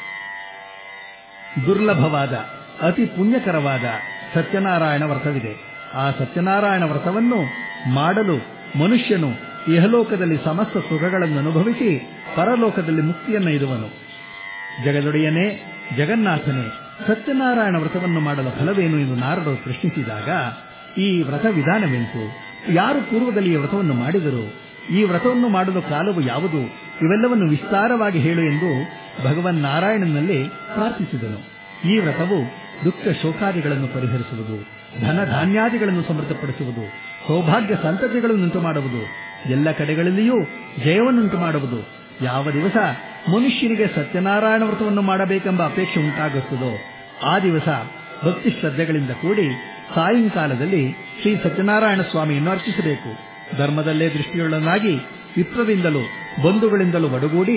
ದುರ್ಲಭವಾದ ಅತಿ ಪುಣ್ಯಕರವಾದ ಸತ್ಯನಾರಾಯಣ ವ್ರತವಿದೆ. ಆ ಸತ್ಯನಾರಾಯಣ ವ್ರತವನ್ನು ಮಾಡಲು ಮನುಷ್ಯನು ಇಹಲೋಕದಲ್ಲಿ ಸಮಸ್ತ ಸುಖಗಳನ್ನು ಅನುಭವಿಸಿ ಪರಲೋಕದಲ್ಲಿ ಮುಕ್ತಿಯನ್ನು ಇರುವನು. ಜಗದೊಡೆಯನೇ, ಜಗನ್ನಾಥನೇ, ಸತ್ಯನಾರಾಯಣ ವ್ರತವನ್ನು ಮಾಡಲು ಫಲವೇನು ಎಂದು ನಾರದರು ಪ್ರಶ್ನಿಸಿದಾಗ ಈ ವ್ರತ ವಿಧಾನವೆಂತು? ಯಾರು ಪೂರ್ವದಲ್ಲಿ ಈ ವ್ರತವನ್ನು ಮಾಡಿದರು? ಈ ವ್ರತವನ್ನು ಮಾಡಲು ಕಾಲವು ಯಾವುದು? ಇವೆಲ್ಲವನ್ನು ವಿಸ್ತಾರವಾಗಿ ಹೇಳು ಎಂದು ಭಗವನ್ ನಾರಾಯಣನಲ್ಲಿ ಪ್ರಾರ್ಥಿಸಿದನು. ಈ ವ್ರತವು ದುಃಖ ಶೋಕಾದಿಗಳನ್ನು ಪರಿಹರಿಸುವುದು, ಧನ ಧಾನ್ಯಾದಿಗಳನ್ನು ಸಮೃದ್ಧಪಡಿಸುವುದು, ಸೌಭಾಗ್ಯ ಸಂತತಿಗಳನ್ನುಂಟು ಮಾಡುವುದು, ಎಲ್ಲ ಕಡೆಗಳಲ್ಲಿಯೂ ಜಯವನ್ನುಂಟು ಮಾಡುವುದು. ಯಾವ ದಿವಸ ಮನುಷ್ಯನಿಗೆ ಸತ್ಯನಾರಾಯಣ ವ್ರತವನ್ನು ಮಾಡಬೇಕೆಂಬ ಅಪೇಕ್ಷೆ ಉಂಟಾಗುತ್ತದೋ ಆ ದಿವಸ ಭಕ್ತಿ ಶ್ರದ್ಧೆಗಳಿಂದ ಕೂಡಿ ಸಾಯಂಕಾಲದಲ್ಲಿ ಶ್ರೀ ಸತ್ಯನಾರಾಯಣ ಸ್ವಾಮಿಯನ್ನು ಅರ್ಚಿಸಬೇಕು. ಧರ್ಮದಲ್ಲೇ ದೃಷ್ಟಿಯುಳ್ಳನಾಗಿ ವಿಪ್ರರಿಂದಲೂ ಬಂಧುಗಳಿಂದಲೂ ಒಡಗೂಡಿ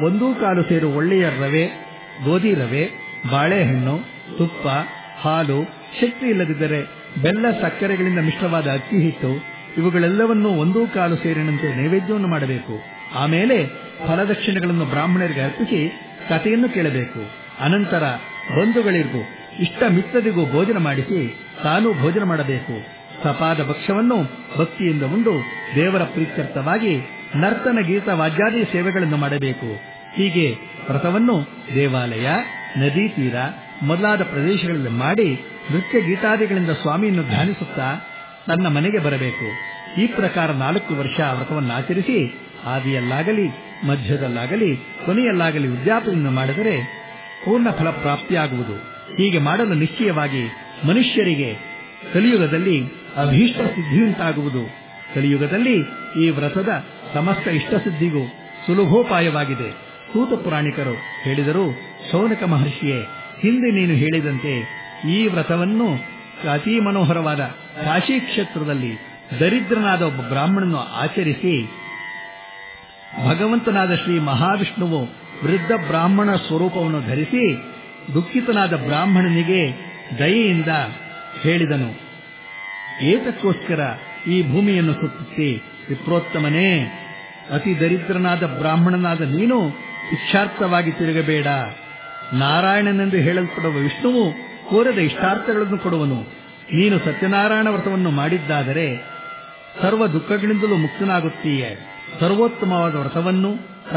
1 ಸೇರು ಒಳ್ಳೆಯ ರವೆ, ಗೋಧಿ ರವೆ, ಬಾಳೆಹಣ್ಣು, ತುಪ್ಪ, ಹಾಲು, ಶಕ್ತಿ ಇಲ್ಲದಿದ್ದರೆ ಬೆಲ್ಲ, ಸಕ್ಕರೆಗಳಿಂದ ಮಿಶ್ರವಾದ ಅಕ್ಕಿ ಹಿಟ್ಟು ಇವುಗಳೆಲ್ಲವನ್ನೂ 1 ಸೇರಿನಂತೆ ನೈವೇದ್ಯವನ್ನು ಮಾಡಬೇಕು. ಆಮೇಲೆ ಫಲದಕ್ಷಿಣೆಗಳನ್ನು ಬ್ರಾಹ್ಮಣರಿಗೆ ಅರ್ಪಿಸಿ ಕಥೆಯನ್ನು ಕೇಳಬೇಕು. ಅನಂತರ ಬಂಧುಗಳಿಗೂ ಇಷ್ಟ ಮಿತ್ರರಿಗೂ ಭೋಜನ ಮಾಡಿಸಿ ತಾನೂ ಭೋಜನ ಮಾಡಬೇಕು. ಸಪಾದ ಭಕ್ಷ್ಯವನ್ನು ಭಕ್ತಿಯಿಂದ ಉಂಡು ದೇವರ ಪ್ರೀತ್ಯರ್ಥವಾಗಿ ನರ್ತನ, ಗೀತ, ವಾದ್ಯಾದಿ ಸೇವೆಗಳನ್ನು ಮಾಡಬೇಕು. ಹೀಗೆ ವ್ರತವನ್ನು ದೇವಾಲಯ, ನದಿ ತೀರ ಮೊದಲಾದ ಪ್ರದೇಶಗಳಲ್ಲಿ ಮಾಡಿ ನೃತ್ಯ ಗೀತಾದಿಗಳಿಂದ ಸ್ವಾಮಿಯನ್ನು ಧ್ಯಾನಿಸುತ್ತಾ ತನ್ನ ಮನೆಗೆ ಬರಬೇಕು. ಈ ಪ್ರಕಾರ 4 ವರ್ಷ ವ್ರತವನ್ನು ಆಚರಿಸಿ ಆದಿಯಲ್ಲಾಗಲಿ ಮಧ್ಯದಲ್ಲಾಗಲಿ ಕೊನೆಯಲ್ಲಾಗಲಿ ಉದ್ಯಾಪನೆಯನ್ನು ಮಾಡಿದರೆ ಪೂರ್ಣ ಫಲ ಪ್ರಾಪ್ತಿಯಾಗುವುದು. ಹೀಗೆ ಮಾಡಲು ನಿಶ್ಚಯವಾಗಿ ಮನುಷ್ಯರಿಗೆ ಕಲಿಯುಗದಲ್ಲಿ ಅಭೀಷ್ಟ ಸಿದ್ಧಿಯುಂಟಾಗುವುದು. ಕಲಿಯುಗದಲ್ಲಿ ಈ ವ್ರತದ ಸಮಸ್ತ ಇಷ್ಟಸಿದ್ಧಿಗೂ ಸುಲಭೋಪಾಯವಾಗಿದೆ. ಸೂತ ಪುರಾಣಿಕರು ಹೇಳಿದರು, ಶೌನಕ ಮಹರ್ಷಿಯೇ, ಹಿಂದೆ ನೀನು ಹೇಳಿದಂತೆ ಈ ವ್ರತವನ್ನು ಅತಿ ಮನೋಹರವಾದ ಕಾಶಿ ಕ್ಷೇತ್ರದಲ್ಲಿ ದರಿದ್ರನಾದ ಒಬ್ಬ ಬ್ರಾಹ್ಮಣನು ಆಚರಿಸಿ ಭಗವಂತನಾದ ಶ್ರೀ ಮಹಾವಿಷ್ಣುವು ವೃದ್ಧ ಬ್ರಾಹ್ಮಣ ಸ್ವರೂಪವನ್ನು ಧರಿಸಿ ದುಃಖಿತನಾದ ಬ್ರಾಹ್ಮಣನಿಗೆ ದಯೆಯಿಂದ ಹೇಳಿದನು, ಏತಕ್ಕೋಸ್ಕರ ಈ ಭೂಮಿಯನ್ನು ಸುತ್ತಿಸಿ ವಿಪ್ರೋತ್ತಮನೇ, ಅತಿ ದರಿದ್ರನಾದ ಬ್ರಾಹ್ಮಣನಾದ ನೀನು ಇಚ್ಛಾರ್ಥವಾಗಿ ತಿರುಗಬೇಡ. ನಾರಾಯಣನೆಂದು ಹೇಳಲ್ಪಡುವ ವಿಷ್ಣುವು ಕೋರದ ಇಷ್ಟಾರ್ಥಗಳನ್ನು ಕೊಡುವನು. ನೀನು ಸತ್ಯನಾರಾಯಣ ವ್ರತವನ್ನು ಮಾಡಿದ್ದಾದರೆ ಸರ್ವ ದುಃಖಗಳಿಂದಲೂ ಮುಕ್ತನಾಗುತ್ತೀಯೆ. ಸರ್ವೋತ್ತಮವಾದ ವ್ರತವನ್ನು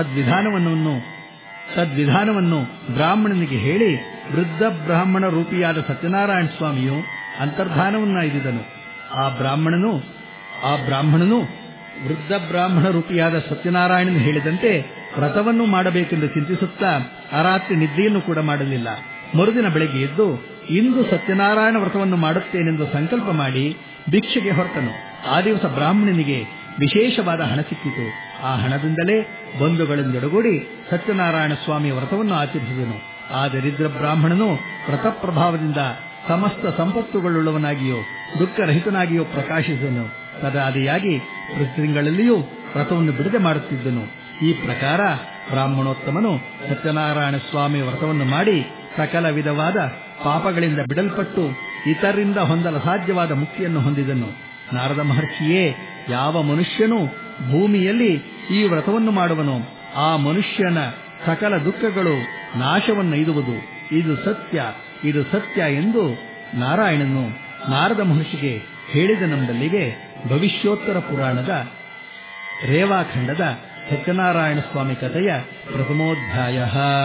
ತದ್ವಿಧಾನವನ್ನು ಬ್ರಾಹ್ಮಣನಿಗೆ ಹೇಳಿ ವೃದ್ಧ ಬ್ರಾಹ್ಮಣ ರೂಪಿಯಾದ ಸತ್ಯನಾರಾಯಣ ಸ್ವಾಮಿಯು ಅಂತರ್ಧಾನವನ್ನಾಯ್ದಿದನು. ಆ ಬ್ರಾಹ್ಮಣನು ವೃದ್ಧ ಬ್ರಾಹ್ಮಣ ರೂಪಿಯಾದ ಸತ್ಯನಾರಾಯಣನು ಹೇಳಿದಂತೆ ವ್ರತವನ್ನು ಮಾಡಬೇಕೆಂದು ಚಿಂತಿಸುತ್ತಾ ಆ ರಾತ್ರಿ ನಿದ್ದೆಯನ್ನು ಕೂಡ ಮಾಡಲಿಲ್ಲ. ಮರುದಿನ ಬೆಳಗ್ಗೆ ಎದ್ದು ಇಂದು ಸತ್ಯನಾರಾಯಣ ವ್ರತವನ್ನು ಮಾಡುತ್ತೇನೆಂದು ಸಂಕಲ್ಪ ಮಾಡಿ ಭಿಕ್ಷೆಗೆ ಹೊರಟನು. ಆ ದಿವಸ ಬ್ರಾಹ್ಮಣನಿಗೆ ವಿಶೇಷವಾದ ಹಣ ಸಿಕ್ಕಿತು. ಆ ಹಣದಿಂದಲೇ ಬಂಧುಗಳಿಂದೊಡಗೂಡಿ ಸತ್ಯನಾರಾಯಣ ಸ್ವಾಮಿಯ ವ್ರತವನ್ನು ಆಚರಿಸಿದನು. ಆ ದರಿದ್ರ ಬ್ರಾಹ್ಮಣನು ವ್ರತ ಪ್ರಭಾವದಿಂದ ಸಮಸ್ತ ಸಂಪತ್ತುಗಳುಳ್ಳವನಾಗಿಯೋ ದುಃಖರಹಿತನಾಗಿಯೋ ಪ್ರಕಾಶಿಸಿದನು. ತದಾದಿಯಾಗಿ ಪ್ರತಿ ತಿಂಗಳಲ್ಲಿಯೂ ವ್ರತವನ್ನು ಬಿಡುಗಡೆ ಮಾಡುತ್ತಿದ್ದನು. ಈ ಪ್ರಕಾರ ಬ್ರಾಹ್ಮಣೋತ್ತಮನು ಸತ್ಯನಾರಾಯಣ ಸ್ವಾಮಿ ವ್ರತವನ್ನು ಮಾಡಿ ಸಕಲ ವಿಧವಾದ ಪಾಪಗಳಿಂದ ಬಿಡಲ್ಪಟ್ಟು ಇತರರಿಂದ ಹೊಂದಲು ಸಾಧ್ಯವಾದ ಮುಕ್ತಿಯನ್ನು ಹೊಂದಿದನು. ನಾರದ ಮಹರ್ಷಿಯೇ, ಯಾವ ಮನುಷ್ಯನು ಭೂಮಿಯಲ್ಲಿ ಈ ವ್ರತವನ್ನು ಮಾಡುವನೋ ಆ ಮನುಷ್ಯನ ಸಕಲ ದುಃಖಗಳು ನಾಶವನ್ನೈದುವುದು. ಇದು ಸತ್ಯ ಎಂದು ನಾರಾಯಣನು ನಾರದ ಮಹರ್ಷಿಗೆ ಹೇಳಿದನೆಂಬಲ್ಲಿಗೆ ಭವಿಷ್ಯೋತ್ತರ ಪುರಾಣದ ರೇವಾಖಂಡದ ಸತ್ಯನಾರಾಯಣ ಸ್ವಾಮಿ ಕಥೆಯ ಪ್ರಥಮೋಧ್ಯಾಯ.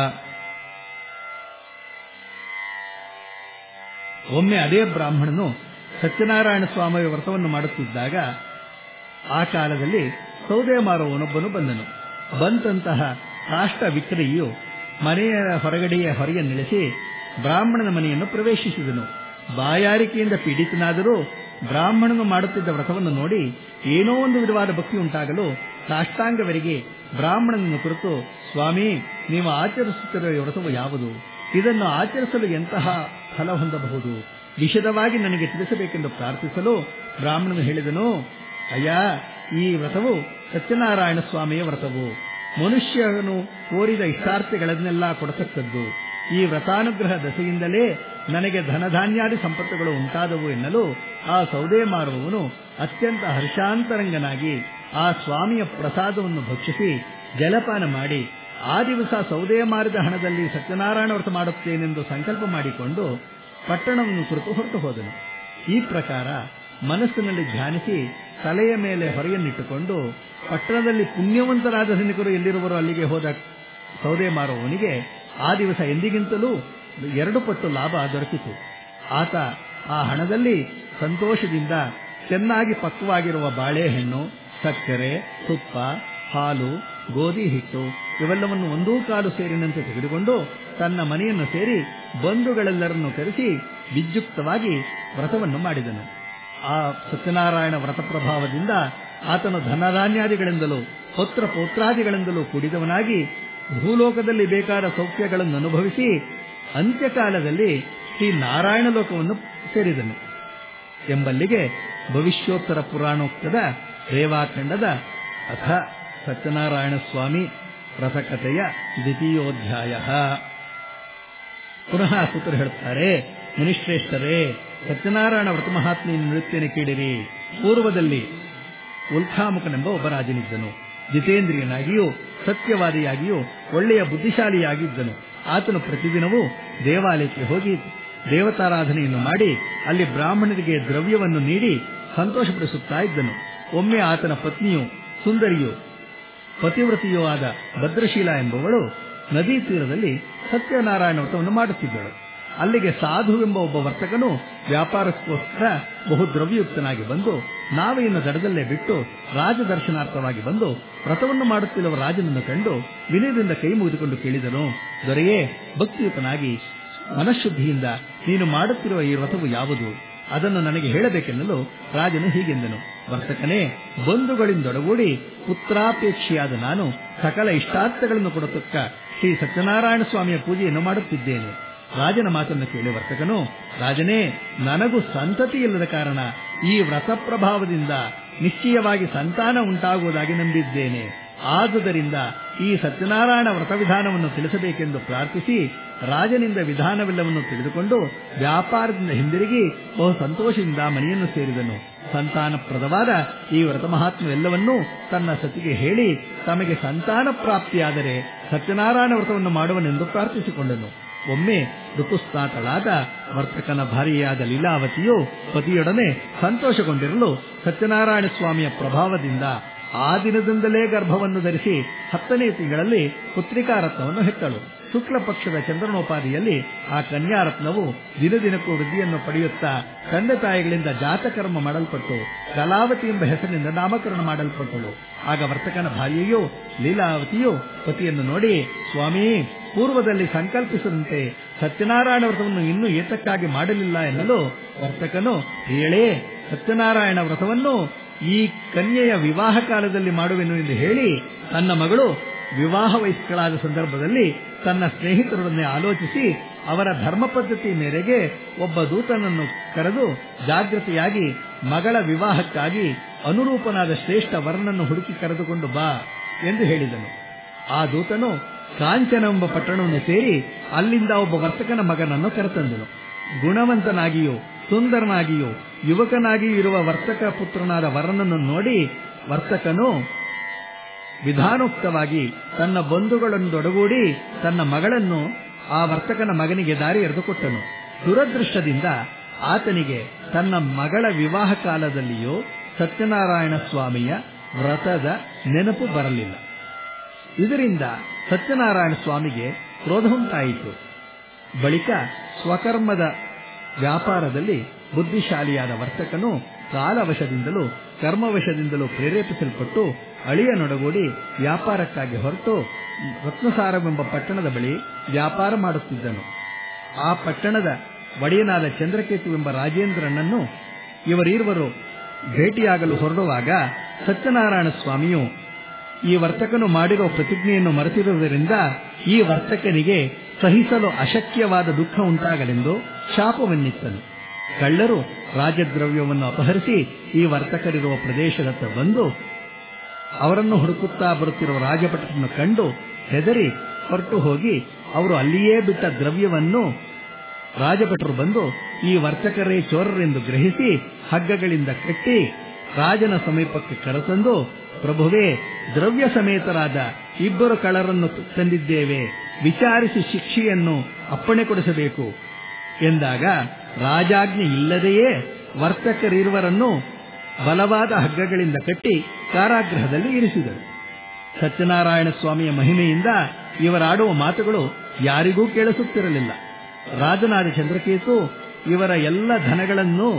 ಒಮ್ಮೆ ಅದೇ ಬ್ರಾಹ್ಮಣನು ಸತ್ಯನಾರಾಯಣ ಸ್ವಾಮಿಯ ವ್ರತವನ್ನು ಮಾಡುತ್ತಿದ್ದಾಗ ಆ ಕಾಲದಲ್ಲಿ ಸೌದೆ ಮಾರುವವನೊಬ್ಬನು ಬಂದನು. ಬಂದಂತಹ ಕಾಷ್ಟ ವಿಕ್ರಯಿಯು ಮನೆಯ ಹೊರಗೆ ನಿಲ್ಲಿಸಿ ಬ್ರಾಹ್ಮಣನ ಮನೆಯನ್ನು ಪ್ರವೇಶಿಸಿದನು. ಬಾಯಾರಿಕೆಯಿಂದ ಪೀಡಿತನಾದರೂ ಬ್ರಾಹ್ಮಣನು ಮಾಡುತ್ತಿದ್ದ ವ್ರತವನ್ನು ನೋಡಿ ಏನೋ ಒಂದು ವಿಧವಾದ ಭಕ್ತಿ ಉಂಟಾಗಲು ಸಾಷ್ಟಾಂಗವರೆಗೆ ಬ್ರಾಹ್ಮಣನನ್ನು ಕುರಿತು, ಸ್ವಾಮಿ, ನೀವು ಆಚರಿಸುತ್ತಿರುವ ವ್ರತವು ಯಾವುದು? ಇದನ್ನು ಆಚರಿಸಲು ಎಂತಹ ಫಲ ಹೊಂದಬಹುದು? ವಿಶದವಾಗಿ ನನಗೆ ತಿಳಿಸಬೇಕೆಂದು ಪ್ರಾರ್ಥಿಸಲು ಬ್ರಾಹ್ಮಣನು ಹೇಳಿದನು, ಅಯ್ಯ, ಈ ವ್ರತವು ಸತ್ಯನಾರಾಯಣ ಸ್ವಾಮಿಯ ವ್ರತವು. ಮನುಷ್ಯನು ಕೋರಿದ ಇಷ್ಟಾರ್ಥಗಳನ್ನೆಲ್ಲ ಕೊಡತಕ್ಕದ್ದು. ಈ ವ್ರತಾನುಗ್ರಹ ದಶೆಯಿಂದಲೇ ನನಗೆ ಧನಧಾನ್ಯಾದಿ ಸಂಪತ್ತುಗಳು ಉಂಟಾದವು ಎನ್ನಲು ಆ ಸೌದೆ ಮಾರುವವನು ಅತ್ಯಂತ ಹರ್ಷಾಂತರಂಗನಾಗಿ ಆ ಸ್ವಾಮಿಯ ಪ್ರಸಾದವನ್ನು ಭಕ್ಷಿಸಿ ಜಲಪಾನ ಮಾಡಿ ಆ ದಿವಸ ಸೌದೆ ಮಾರಿದ ಹಣದಲ್ಲಿ ಸತ್ಯನಾರಾಯಣ ವ್ರತ ಮಾಡುತ್ತೇನೆಂದು ಸಂಕಲ್ಪ ಮಾಡಿಕೊಂಡು ಪಟ್ಟಣವನ್ನು ಕುರಿತು ಹೊರಟು ಹೋದನು. ಈ ಪ್ರಕಾರ ಮನಸ್ಸಿನಲ್ಲಿ ಧ್ಯಾನಿಸಿ ತಲೆಯ ಮೇಲೆ ಹೊರೆಯನ್ನಿಟ್ಟುಕೊಂಡು ಪಟ್ಟಣದಲ್ಲಿ ಪುಣ್ಯವಂತರಾದ ಧನಿಕರು ಎಲ್ಲಿರುವರೋ ಅಲ್ಲಿಗೆ ಹೋದ ಸೌದೆ ಮಾರುವವನಿಗೆ ಆ ದಿವಸ ಎಂದಿಗಿಂತಲೂ 2 ಪಟ್ಟು ಲಾಭ ದೊರಕಿತು. ಆತ ಆ ಹಣದಲ್ಲಿ ಸಂತೋಷದಿಂದ ಚೆನ್ನಾಗಿ ಪಕ್ವವಾಗಿರುವ ಬಾಳೆಹಣ್ಣು, ಸಕ್ಕರೆ, ತುಪ್ಪ, ಹಾಲು, ಗೋಧಿ ಹಿಟ್ಟು ಇವೆಲ್ಲವನ್ನು 1 ಸೇರಿನಂತೆ ತೆಗೆದುಕೊಂಡು ತನ್ನ ಮನೆಯನ್ನು ಸೇರಿ ಬಂಧುಗಳೆಲ್ಲರನ್ನು ಕರೆಸಿ ವಿದ್ಯುಕ್ತವಾಗಿ ವ್ರತವನ್ನು ಮಾಡಿದನು. ಆ ಸತ್ಯನಾರಾಯಣ ವ್ರತ ಪ್ರಭಾವದಿಂದ ಆತನು ಧನಧಾನ್ಯಾದಿಗಳಿಂದಲೂ ಪುತ್ರ ಪೌತ್ರಾದಿಗಳಿಂದಲೂ ಕೂಡಿದವನಾಗಿ ಭೂಲೋಕದಲ್ಲಿ ಬೇಕಾದ ಸೌಖ್ಯಗಳನ್ನು ಅನುಭವಿಸಿ ಅಂತ್ಯಕಾಲದಲ್ಲಿ ಶ್ರೀ ನಾರಾಯಣ ಲೋಕವನ್ನು ಸೇರಿದನು ಎಂಬಲ್ಲಿಗೆ ಭವಿಷ್ಯೋತ್ತರ ಪುರಾಣೋಕ್ತದ ರೇವಾಖಂಡದ ಅಥ ಸತ್ಯನಾರಾಯಣ ಸ್ವಾಮಿ ವ್ರತಕಥೆಯ ದ್ವಿತೀಯೋಧ್ಯಾಯ. ಪುನಃ ಸೂತ್ರ ಹೇಳುತ್ತಾರೆ, ಮುನಿಶ್ರೇಷ್ಠರೇ, ಸತ್ಯನಾರಾಯಣ ವ್ರತ ಮಹಾತ್ಮೆಯನ್ನು ನೃತ್ಯನೆ ಕೇಳಿರಿ. ಪೂರ್ವದಲ್ಲಿ ಉಲ್ಖಾಮುಖನೆಂಬ ಒಬ್ಬ ರಾಜನಿದ್ದನು. ಜಿತೇಂದ್ರಿಯನಾಗಿಯೂ ಸತ್ಯವಾದಿಯಾಗಿಯೂ ಒಳ್ಳೆಯ ಬುದ್ಧಿಶಾಲಿಯಾಗಿದ್ದನು. ಆತನು ಪ್ರತಿದಿನವೂ ದೇವಾಲಯಕ್ಕೆ ಹೋಗಿ ದೇವತಾರಾಧನೆಯನ್ನು ಮಾಡಿ ಅಲ್ಲಿ ಬ್ರಾಹ್ಮಣರಿಗೆ ದ್ರವ್ಯವನ್ನು ನೀಡಿ ಸಂತೋಷಪಡಿಸುತ್ತಾ ಇದ್ದನು. ಒಮ್ಮೆ ಆತನ ಪತ್ನಿಯು ಸುಂದರಿಯೂ ಪತಿವ್ರತಿಯೂ ಆದ ಭದ್ರಶೀಲ ಎಂಬುವಳು ನದಿ ತೀರದಲ್ಲಿ ಸತ್ಯನಾರಾಯಣ ವ್ರತವನ್ನು ಮಾಡುತ್ತಿದ್ದಳು. ಅಲ್ಲಿಗೆ ಸಾಧುವೆಂಬ ಒಬ್ಬ ವರ್ತಕನು ವ್ಯಾಪಾರಕ್ಕೋಸ್ಕರ ಬಹು ದ್ರವ್ಯಯುಕ್ತನಾಗಿ ಬಂದು ನಾವೆಯನ್ನು ದಡದಲ್ಲೇ ಬಿಟ್ಟು ರಾಜದರ್ಶನಾರ್ಥವಾಗಿ ಬಂದು ವ್ರತವನ್ನು ಮಾಡುತ್ತಿರುವ ರಾಜನನ್ನು ಕಂಡು ವಿನಯದಿಂದ ಕೈ ಮುಗಿದುಕೊಂಡು ಕೇಳಿದನು, ದೊರೆಯೇ, ಭಕ್ತಿಯುತನಾಗಿ ಮನಃಶುದ್ಧಿಯಿಂದ ನೀನು ಮಾಡುತ್ತಿರುವ ಈ ವ್ರತವು ಯಾವುದು? ಅದನ್ನು ನನಗೆ ಹೇಳಬೇಕೆನ್ನಲು ರಾಜನು ಹೀಗೆಂದನು, ವರ್ತಕನೇ, ಬಂಧುಗಳಿಂದೊಡಗೂಡಿ ಪುತ್ರಾಪೇಕ್ಷಿಯಾದ ನಾನು ಸಕಲ ಇಷ್ಟಾರ್ಥಗಳನ್ನು ಕೊಡತಕ್ಕ ಶ್ರೀ ಸತ್ಯನಾರಾಯಣ ಸ್ವಾಮಿಯ ಪೂಜೆಯನ್ನು ಮಾಡುತ್ತಿದ್ದೇನೆ. ರಾಜನ ಮಾತನ್ನು ಕೇಳಿ ವರ್ತಕನು, ರಾಜನೇ, ನನಗೂ ಸಂತತಿ ಇಲ್ಲದ ಕಾರಣ ಈ ವ್ರತ ಪ್ರಭಾವದಿಂದ ನಿಶ್ಚಯವಾಗಿ ಸಂತಾನ ಉಂಟಾಗುವುದಾಗಿ ನಂಬಿದ್ದೇನೆ. ಆದುದರಿಂದ ಈ ಸತ್ಯನಾರಾಯಣ ವ್ರತ ವಿಧಾನವನ್ನು ತಿಳಿಸಬೇಕೆಂದು ಪ್ರಾರ್ಥಿಸಿ ರಾಜನಿಂದ ವಿಧಾನವೆಲ್ಲವನ್ನು ತಿಳಿದುಕೊಂಡು ವ್ಯಾಪಾರದಿಂದ ಹಿಂದಿರುಗಿ ಬಹು ಸಂತೋಷದಿಂದ ಮನೆಯನ್ನು ಸೇರಿದನು. ಸಂತಾನಪ್ರದವಾದ ಈ ವ್ರತ ಮಹಾತ್ಮೆಲ್ಲವನ್ನೂ ತನ್ನ ಸತಿಗೆ ಹೇಳಿ ತಮಗೆ ಸಂತಾನ ಪ್ರಾಪ್ತಿಯಾದರೆ ಸತ್ಯನಾರಾಯಣ ವ್ರತವನ್ನು ಮಾಡುವನೆಂದು ಪ್ರಾರ್ಥಿಸಿಕೊಂಡನು. ಒಮ್ಮೆ ಋತುಸ್ನಾತಳಾದ ವರ್ತಕನ ಭಾರ್ಯೆಯಾದ ಲೀಲಾವತಿಯು ಪತಿಯೊಡನೆ ಸಂತೋಷಗೊಂಡಿರಲು ಸತ್ಯನಾರಾಯಣ ಸ್ವಾಮಿಯ ಪ್ರಭಾವದಿಂದ ಆ ದಿನದಿಂದಲೇ ಗರ್ಭವನ್ನು ಧರಿಸಿ 10ನೇ ತಿಂಗಳಲ್ಲಿ ಪುತ್ರಿಕಾರತ್ನವನ್ನು ಹೆತ್ತಳು. ಶುಕ್ಲ ಪಕ್ಷದ ಚಂದ್ರನೋಪಾದಿಯಲ್ಲಿ ಆ ಕನ್ಯಾರತ್ನವು ದಿನದಿನಕ್ಕೂ ವೃದ್ಧಿಯನ್ನು ಪಡೆಯುತ್ತಾ ತಂದೆ ತಾಯಿಗಳಿಂದ ಜಾತಕರ್ಮ ಮಾಡಲ್ಪಟ್ಟು ಕಲಾವತಿ ಎಂಬ ಹೆಸರಿನಿಂದ ನಾಮಕರಣ ಮಾಡಲ್ಪಟ್ಟಳು. ಆಗ ವರ್ತಕನ ಭಾರ್ಯೆಯು ಲೀಲಾವತಿಯು ಪತಿಯನ್ನು ನೋಡಿ, ಸ್ವಾಮಿ, ಪೂರ್ವದಲ್ಲಿ ಸಂಕಲ್ಪಿಸಿದಂತೆ ಸತ್ಯನಾರಾಯಣ ವ್ರತವನ್ನು ಇನ್ನೂ ಏತಕ್ಕಾಗಿ ಮಾಡಲಿಲ್ಲ ಎನ್ನಲು ವರ್ತಕನು, ಹೇಳೇ, ಸತ್ಯನಾರಾಯಣ ವ್ರತವನ್ನು ಈ ಕನ್ಯೆಯ ವಿವಾಹ ಕಾಲದಲ್ಲಿ ಮಾಡುವೆನು ಎಂದು ಹೇಳಿ ತನ್ನ ಮಗಳು ವಿವಾಹ ವಯಸ್ಕಳಾದ ಸಂದರ್ಭದಲ್ಲಿ ತನ್ನ ಸ್ನೇಹಿತರೊಡನೆ ಆಲೋಚಿಸಿ ಅವರ ಧರ್ಮ ಪದ್ಧತಿ ಮೇರೆಗೆ ಒಬ್ಬ ದೂತನನ್ನು ಕರೆದು ಜಾಗೃತಿಯಾಗಿ ಮಗಳ ವಿವಾಹಕ್ಕಾಗಿ ಅನುರೂಪನಾದ ಶ್ರೇಷ್ಠ ವರ್ಣನ್ನು ಹುಡುಕಿ ಕರೆದುಕೊಂಡು ಬಾ ಎಂದು ಹೇಳಿದನು. ಆ ದೂತನು ಕಾಂಚನ ಎಂಬ ಪಟ್ಟಣವನ್ನು ಸೇರಿ ಅಲ್ಲಿಂದ ಒಬ್ಬ ವರ್ತಕನ ಮಗನನ್ನು ಕರೆತಂದನು. ಗುಣವಂತನಾಗಿಯೂ ಸುಂದರನಾಗಿಯೂ ಯುವಕನಾಗಿಯೂ ಇರುವ ವರ್ತಕ ಪುತ್ರನಾದ ವರನನ್ನು ನೋಡಿ ವರ್ತಕನು ವಿಧಾನೋಕ್ತವಾಗಿ ತನ್ನ ಬಂಧುಗಳನ್ನೊಡಗೂಡಿ ತನ್ನ ಮಗಳನ್ನು ಆ ವರ್ತಕನ ಮಗನಿಗೆ ದಾರಿ ಎರೆದುಕೊಟ್ಟನು. ದುರದೃಷ್ಟದಿಂದ ಆತನಿಗೆ ತನ್ನ ಮಗಳ ವಿವಾಹ ಕಾಲದಲ್ಲಿಯೂ ಸತ್ಯನಾರಾಯಣ ಸ್ವಾಮಿಯ ವ್ರತದ ನೆನಪು ಬರಲಿಲ್ಲ. ಇದರಿಂದ ಸತ್ಯನಾರಾಯಣ ಸ್ವಾಮಿಗೆ ಕ್ರೋಧ ಉಂಟಾಯಿತು. ಬಳಿಕ ಸ್ವಕರ್ಮದ ವ್ಯಾಪಾರದಲ್ಲಿ ಬುದ್ಧಿಶಾಲಿಯಾದ ವರ್ತಕನು ಕಾಲವಶದಿಂದಲೂ ಕರ್ಮವಶದಿಂದಲೂ ಪ್ರೇರೇಪಿಸಲ್ಪಟ್ಟು ಅಳಿಯನೊಡಗೂಡಿ ವ್ಯಾಪಾರಕ್ಕಾಗಿ ಹೊರಟು ರತ್ನಸಾರವೆಂಬ ಪಟ್ಟಣದ ಬಳಿ ವ್ಯಾಪಾರ ಮಾಡುತ್ತಿದ್ದನು. ಆ ಪಟ್ಟಣದ ಒಡೆಯನಾದ ಚಂದ್ರಕೇತುವೆಂಬ ರಾಜೇಂದ್ರನನ್ನು ಇವರಿರುವರು ಭೇಟಿಯಾಗಲು ಹೊರಡುವಾಗ ಸತ್ಯನಾರಾಯಣ ಸ್ವಾಮಿಯು ಈ ವರ್ತಕನು ಮಾಡಿರುವ ಪ್ರತಿಜ್ಞೆಯನ್ನು ಮರೆತಿರುವುದರಿಂದ ಈ ವರ್ತಕನಿಗೆ ಸಹಿಸಲು ಅಶಕ್ಯವಾದ ದುಃಖ ಉಂಟಾಗಲೆಂದು ಶಾಪವನ್ನಿತ್ತನು. ಕಳ್ಳರು ರಾಜದ್ರವ್ಯವನ್ನು ಅಪಹರಿಸಿ ಈ ವರ್ತಕರಿರುವ ಪ್ರದೇಶದತ್ತ ಬಂದು ಅವರನ್ನು ಹುಡುಕುತ್ತಾ ಬರುತ್ತಿರುವ ರಾಜಭಟರನ್ನು ಕಂಡು ಹೆದರಿ ಹೊರಟು ಹೋಗಿ ಅವರು ಅಲ್ಲಿಯೇ ಬಿಟ್ಟ ದ್ರವ್ಯವನ್ನು ರಾಜಭಟರು ಬಂದು ಈ ವರ್ತಕರೇ ಚೋರರೆಂದು ಗ್ರಹಿಸಿ ಹಗ್ಗಗಳಿಂದ ಕಟ್ಟಿ ರಾಜನ ಸಮೀಪಕ್ಕೆ ಕರೆತಂದು, ಪ್ರಭುವೇ, ದ್ರವ್ಯ ಸಮೇತರಾದ ಇಬ್ಬರು ಕಳ್ಳರನ್ನು ತಂದಿದ್ದೇವೆ, ವಿಚಾರಿಸಿ ಶಿಕ್ಷೆಯನ್ನು ಅಪ್ಪಣೆ ಕೊಡಿಸಬೇಕು ಎಂದಾಗ ರಾಜಾಜ್ಞೆ ಇಲ್ಲದೆಯೇ ವರ್ತಕರಿರುವರನ್ನು ಬಲವಾದ ಹಗ್ಗಗಳಿಂದ ಕಟ್ಟಿ ಕಾರಾಗೃಹದಲ್ಲಿ ಇರಿಸಿದರು. ಸತ್ಯನಾರಾಯಣ ಸ್ವಾಮಿಯ ಮಹಿಮೆಯಿಂದ ಇವರಾಡುವ ಮಾತುಗಳು ಯಾರಿಗೂ ಕೇಳಿಸುತ್ತಿರಲಿಲ್ಲ. ರಾಜನಾದ ಚಂದ್ರಕೇತು ಇವರ ಎಲ್ಲ ಧನಗಳನ್ನು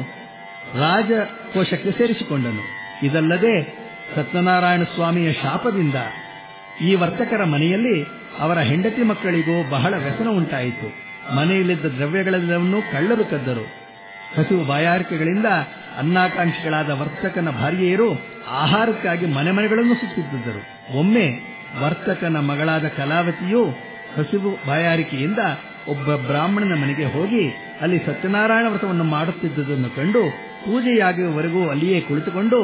ರಾಜಕೋಶಕ್ಕೆ ಸೇರಿಸಿಕೊಂಡನು. ಇದಲ್ಲದೆ ಸತ್ಯನಾರಾಯಣ ಸ್ವಾಮಿಯ ಶಾಪದಿಂದ ಈ ವರ್ತಕರ ಮನೆಯಲ್ಲಿ ಅವರ ಹೆಂಡತಿ ಮಕ್ಕಳಿಗೂ ಬಹಳ ವ್ಯಸನ ಉಂಟಾಯಿತು. ಮನೆಯಲ್ಲಿದ್ದ ದ್ರವ್ಯಗಳೆಲ್ಲವನ್ನೂ ಕಳ್ಳರು ಕದ್ದರು. ಹಸಿವು ಬಾಯಾರಿಕೆಗಳಿಂದ ಅನ್ನಾಕಾಂಕ್ಷಿಗಳಾದ ವರ್ತಕನ ಭಾರ್ಯೆಯರು ಆಹಾರಕ್ಕಾಗಿ ಮನೆ ಮನೆಗಳನ್ನು ಸುತ್ತುತ್ತಿದ್ದರು. ಒಮ್ಮೆ ವರ್ತಕನ ಮಗಳಾದ ಕಲಾವತಿಯು ಹಸಿವು ಬಾಯಾರಿಕೆಯಿಂದ ಒಬ್ಬ ಬ್ರಾಹ್ಮಣನ ಮನೆಗೆ ಹೋಗಿ ಅಲ್ಲಿ ಸತ್ಯನಾರಾಯಣ ವ್ರತವನ್ನು ಮಾಡುತ್ತಿದ್ದುದನ್ನು ಕಂಡು ಪೂಜೆಯಾಗುವವರೆಗೂ ಅಲ್ಲಿಯೇ ಕುಳಿತುಕೊಂಡು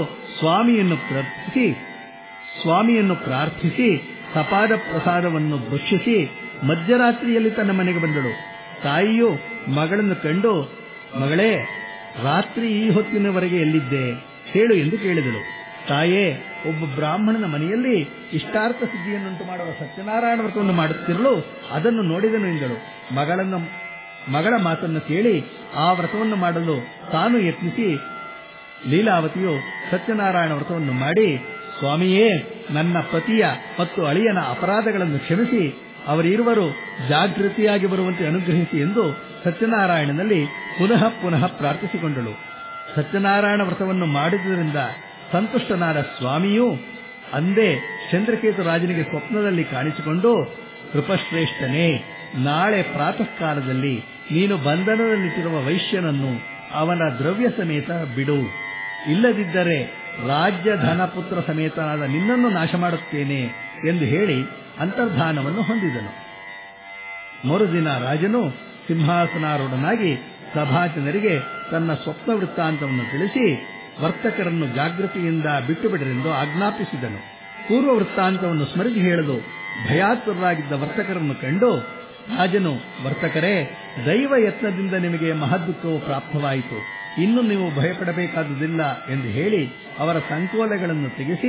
ಸ್ವಾಮಿಯನ್ನು ಪ್ರಾರ್ಥಿಸಿ ಸಪಾದ ಪ್ರಸಾದವನ್ನು ಭಕ್ಷಿಸಿ ಮಧ್ಯರಾತ್ರಿಯಲ್ಲಿ ತನ್ನ ಮನೆಗೆ ಬಂದಳು. ತಾಯಿಯು ಮಗಳನ್ನು ಕಂಡು, ಮಗಳೇ, ರಾತ್ರಿ ಈ ಹೊತ್ತಿನವರೆಗೆ ಎಲ್ಲಿದ್ದೆ ಹೇಳು ಎಂದು ಕೇಳಿದಳು. ತಾಯೇ, ಒಬ್ಬ ಬ್ರಾಹ್ಮಣನ ಮನೆಯಲ್ಲಿ ಇಷ್ಟಾರ್ಥ ಸಿದ್ಧಿಯನ್ನುಂಟು ಮಾಡುವ ಸತ್ಯನಾರಾಯಣ ವ್ರತವನ್ನು ಮಾಡುತ್ತಿರಲು ಅದನ್ನು ನೋಡಿದನು ಎಂದಳು. ಮಗಳ ಮಾತನ್ನು ಕೇಳಿ ಆ ವ್ರತವನ್ನು ಮಾಡಲು ತಾನು ಯತ್ನಿಸಿ ಲೀಲಾವತಿಯು ಸತ್ಯನಾರಾಯಣ ವ್ರತವನ್ನು ಮಾಡಿ, ಸ್ವಾಮಿಯೇ, ನನ್ನ ಪತಿಯ ಮತ್ತು ಅಳಿಯನ ಅಪರಾಧಗಳನ್ನು ಕ್ಷಮಿಸಿ ಅವರಿರುವರು ಜಾಗೃತಿಯಾಗಿ ಬರುವಂತೆ ಅನುಗ್ರಹಿಸಿ ಎಂದು ಸತ್ಯನಾರಾಯಣನಲ್ಲಿ ಪುನಃ ಪ್ರಾರ್ಥಿಸಿಕೊಂಡಳು. ಸತ್ಯನಾರಾಯಣ ವ್ರತವನ್ನು ಮಾಡಿದುದರಿಂದ ಸಂತುಷ್ಟನಾದ ಸ್ವಾಮಿಯು ಅಂದೇ ಚಂದ್ರಕೇತು ರಾಜನಿಗೆ ಸ್ವಪ್ನದಲ್ಲಿ ಕಾಣಿಸಿಕೊಂಡು, ಕೃಪಶ್ರೇಷ್ಠನೇ, ನಾಳೆ ಪ್ರಾತಃ ಕಾಲದಲ್ಲಿ ನೀನು ಬಂಧನದಲ್ಲಿಟ್ಟಿರುವ ವೈಶ್ಯನನ್ನು ಅವನ ದ್ರವ್ಯ ಸಮೇತ ಬಿಡು, ಇಲ್ಲದಿದ್ದರೆ ರಾಜ್ಯ ಧನಪುತ್ರ ಸಮೇತನಾದ ನಿನ್ನನ್ನು ನಾಶ ಮಾಡುತ್ತೇನೆ ಎಂದು ಹೇಳಿ ಅಂತರ್ಧಾನವನ್ನು ಹೊಂದಿದನು. ಮರುದಿನ ರಾಜನು ಸಿಂಹಾಸನಾರೂಢನಾಗಿ ಸಭಾಜನರಿಗೆ ತನ್ನ ಸ್ವಪ್ನ ವೃತ್ತಾಂತವನ್ನು ತಿಳಿಸಿ ವರ್ತಕರನ್ನು ಜಾಗೃತಿಯಿಂದ ಬಿಟ್ಟು ಬಿಡರೆಂದು ಆಜ್ಞಾಪಿಸಿದನು. ಪೂರ್ವ ವೃತ್ತಾಂತವನ್ನು ಸ್ಮರಿಸಿ ಹೇಳಲು ಭಯಾತುರರಾಗಿದ್ದ ವರ್ತಕರನ್ನು ಕಂಡು ರಾಜನು, ವರ್ತಕರೇ, ದೈವ ಯತ್ನದಿಂದ ನಿಮಗೆ ಮಹದ್ದುಃಖವು ಪ್ರಾಪ್ತವಾಯಿತು, ಇನ್ನು ನೀವು ಭಯಪಡಬೇಕಾದುದಿಲ್ಲ ಎಂದು ಹೇಳಿ ಅವರ ಸಂಕೋಲೆಗಳನ್ನು ತೆಗೆಸಿ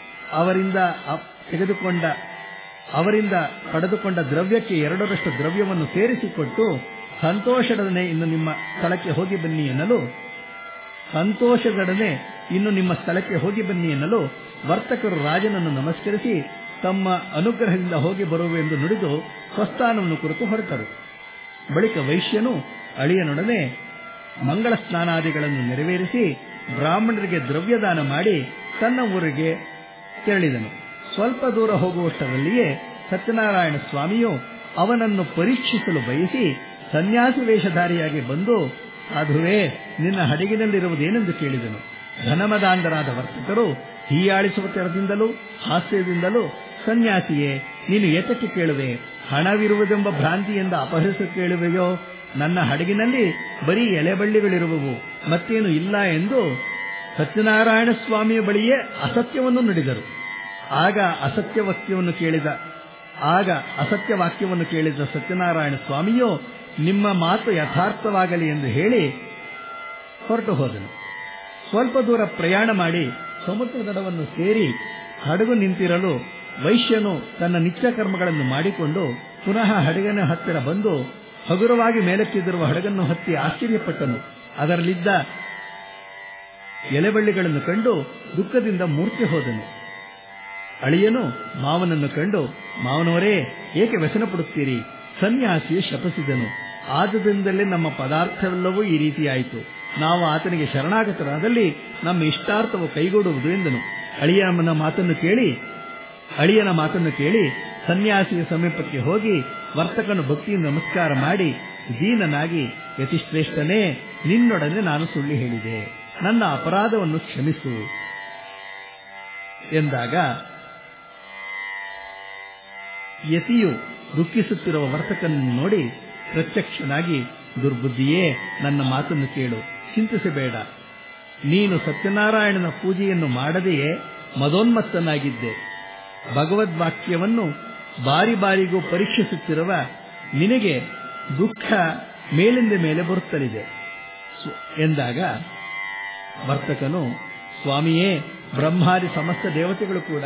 ಅವರಿಂದ ಪಡೆದುಕೊಂಡ ದ್ರವ್ಯಕ್ಕೆ 2ರಷ್ಟು ದ್ರವ್ಯವನ್ನು ಸೇರಿಸಿಕೊಟ್ಟು ಸಂತೋಷದೊಡನೆ ಇನ್ನು ನಿಮ್ಮ ಸ್ಥಳಕ್ಕೆ ಹೋಗಿ ಬನ್ನಿ ಎನ್ನಲು ವರ್ತಕರು ರಾಜನನ್ನು ನಮಸ್ಕರಿಸಿ ತಮ್ಮ ಅನುಗ್ರಹದಿಂದ ಹೋಗಿ ಬರುವೆಂದು ನುಡಿದು ಸ್ವಸ್ಥಾನವನ್ನು ಕುರಿತು ಹೊರಟರು. ಬಳಿಕ ವೈಶ್ಯನು ಅಳಿಯನೊಡನೆ ಮಂಗಳ ಸ್ನಾನಾದಿಗಳನ್ನು ನೆರವೇರಿಸಿ ಬ್ರಾಹ್ಮಣರಿಗೆ ದ್ರವ್ಯದಾನ ಮಾಡಿ ತನ್ನ ಊರಿಗೆ ತೆರಳಿದನು. ಸ್ವಲ್ಪ ದೂರ ಹೋಗುವಷ್ಟರಲ್ಲಿಯೇ ಸತ್ಯನಾರಾಯಣ ಸ್ವಾಮಿಯು ಅವನನ್ನು ಪರೀಕ್ಷಿಸಲು ಬಯಸಿ ಸನ್ಯಾಸಿ ವೇಷಧಾರಿಯಾಗಿ ಬಂದು, ಸಾಧುವೇ, ನಿನ್ನ ಹಡಗಿನಲ್ಲಿರುವುದೇನೆಂದು ಕೇಳಿದನು. ಧನಮದಾಂಧರಾದ ವರ್ತಕರು ಹೀಯಾಳಿಸುವ ತೆರದಿಂದಲೂ ಹಾಸ್ಯದಿಂದಲೂ, ಸನ್ಯಾಸಿಯೇ, ನೀನು ಏತಕ್ಕೆ ಕೇಳುವೆ? ಹಣವಿರುವುದೆಂಬ ಭ್ರಾಂತಿಯಿಂದ ಅಪಹರಿಸ ಕೇಳುವೆಯೋ? ನನ್ನ ಹಡಗಿನಲ್ಲಿ ಬರೀ ಎಲೆಬಳ್ಳಿಗಳಿರುವವು, ಮತ್ತೇನು ಇಲ್ಲ ಎಂದು ಸತ್ಯನಾರಾಯಣ ಸ್ವಾಮಿಯ ಬಳಿಯೇ ಅಸತ್ಯವನ್ನು ನುಡಿದರು. ಆಗ ಅಸತ್ಯವಾಕ್ಯವನ್ನು ಕೇಳಿದ ಸತ್ಯನಾರಾಯಣ ಸ್ವಾಮಿಯು, ನಿಮ್ಮ ಮಾತು ಯಥಾರ್ಥವಾಗಲಿ ಎಂದು ಹೇಳಿ ಹೊರಟು ಹೋದನು. ಸ್ವಲ್ಪ ದೂರ ಪ್ರಯಾಣ ಮಾಡಿ ಸಮುದ್ರ ದಡವನ್ನು ಸೇರಿ ಹಡಗು ನಿಂತಿರಲು ವೈಶ್ಯನು ತನ್ನ ನಿತ್ಯ ಕರ್ಮಗಳನ್ನು ಮಾಡಿಕೊಂಡು ಪುನಃ ಹಡಗಿನ ಹತ್ತಿರ ಬಂದು ಹಗುರವಾಗಿ ಮೇಲಕ್ಕೆದಿರುವ ಹಡಗನ್ನು ಹತ್ತಿ ಆಶ್ಚರ್ಯಪಟ್ಟನು. ಅದರಲ್ಲಿದ್ದ ಎಲೆಬಳ್ಳಿಗಳನ್ನು ಕಂಡು ದುಃಖದಿಂದ ಮೂರ್ಛೆ ಹೋದನು. ಅಳಿಯನು ಮಾವನನ್ನು ಕಂಡು, ಮಾವನವರೇ, ಏಕೆ ವ್ಯಸನ ಪಡುತ್ತೀರಿ? ಸನ್ಯಾಸಿಯು ಶಪಿಸಿದನು. ಆದುದರಿಂದಲೇ ನಮ್ಮ ಪದಾರ್ಥವೆಲ್ಲವೂ ಈ ರೀತಿಯಾಯಿತು. ನಾವು ಆತನಿಗೆ ಶರಣಾಗತರಾದಲ್ಲಿ ನಮ್ಮ ಇಷ್ಟಾರ್ಥವು ಕೈಗೂಡುವುದು ಎಂದನು. ಅಳಿಯನ ಮಾತನ್ನು ಕೇಳಿ ಸನ್ಯಾಸಿಯ ಸಮೀಪಕ್ಕೆ ಹೋಗಿ ವರ್ತಕನು ಭಕ್ತಿಯಿಂದ ನಮಸ್ಕಾರ ಮಾಡಿ, ದೀನನಾಗಿ, ಯತಿಶ್ರೇಷ್ಠನೇ, ನಿನ್ನೊಡನೆ ನಾನು ಸುಳ್ಳು ಹೇಳಿದೆ, ನನ್ನ ಅಪರಾಧವನ್ನು ಕ್ಷಮಿಸು ಎಂದಾಗ ಯತಿಯು ದುಃಖಿಸುತ್ತಿರುವ ವರ್ತಕನನ್ನು ನೋಡಿ ಪ್ರತ್ಯಕ್ಷನಾಗಿ, ದುರ್ಬುದ್ಧಿಯೇ, ನನ್ನ ಮಾತನ್ನು ಕೇಳು, ಚಿಂತಿಸಬೇಡ. ನೀನು ಸತ್ಯನಾರಾಯಣನ ಪೂಜೆಯನ್ನು ಮಾಡದೆಯೇ ಮದೋನ್ಮತ್ತನಾಗಿದ್ದೆ. ಭಗವದ್ವಾಕ್ಯವನ್ನು ಬಾರಿ ಬಾರಿಗೂ ಪರೀಕ್ಷಿಸುತ್ತಿರುವ ನಿನಗೆ ದುಃಖ ಮೇಲಿಂದ ಮೇಲೆ ಬರುತ್ತಲಿದೆ ಎಂದಾಗ ವರ್ತಕನು, ಸ್ವಾಮಿಯೇ, ಬ್ರಹ್ಮಾದಿ ಸಮಸ್ತ ದೇವತೆಗಳು ಕೂಡ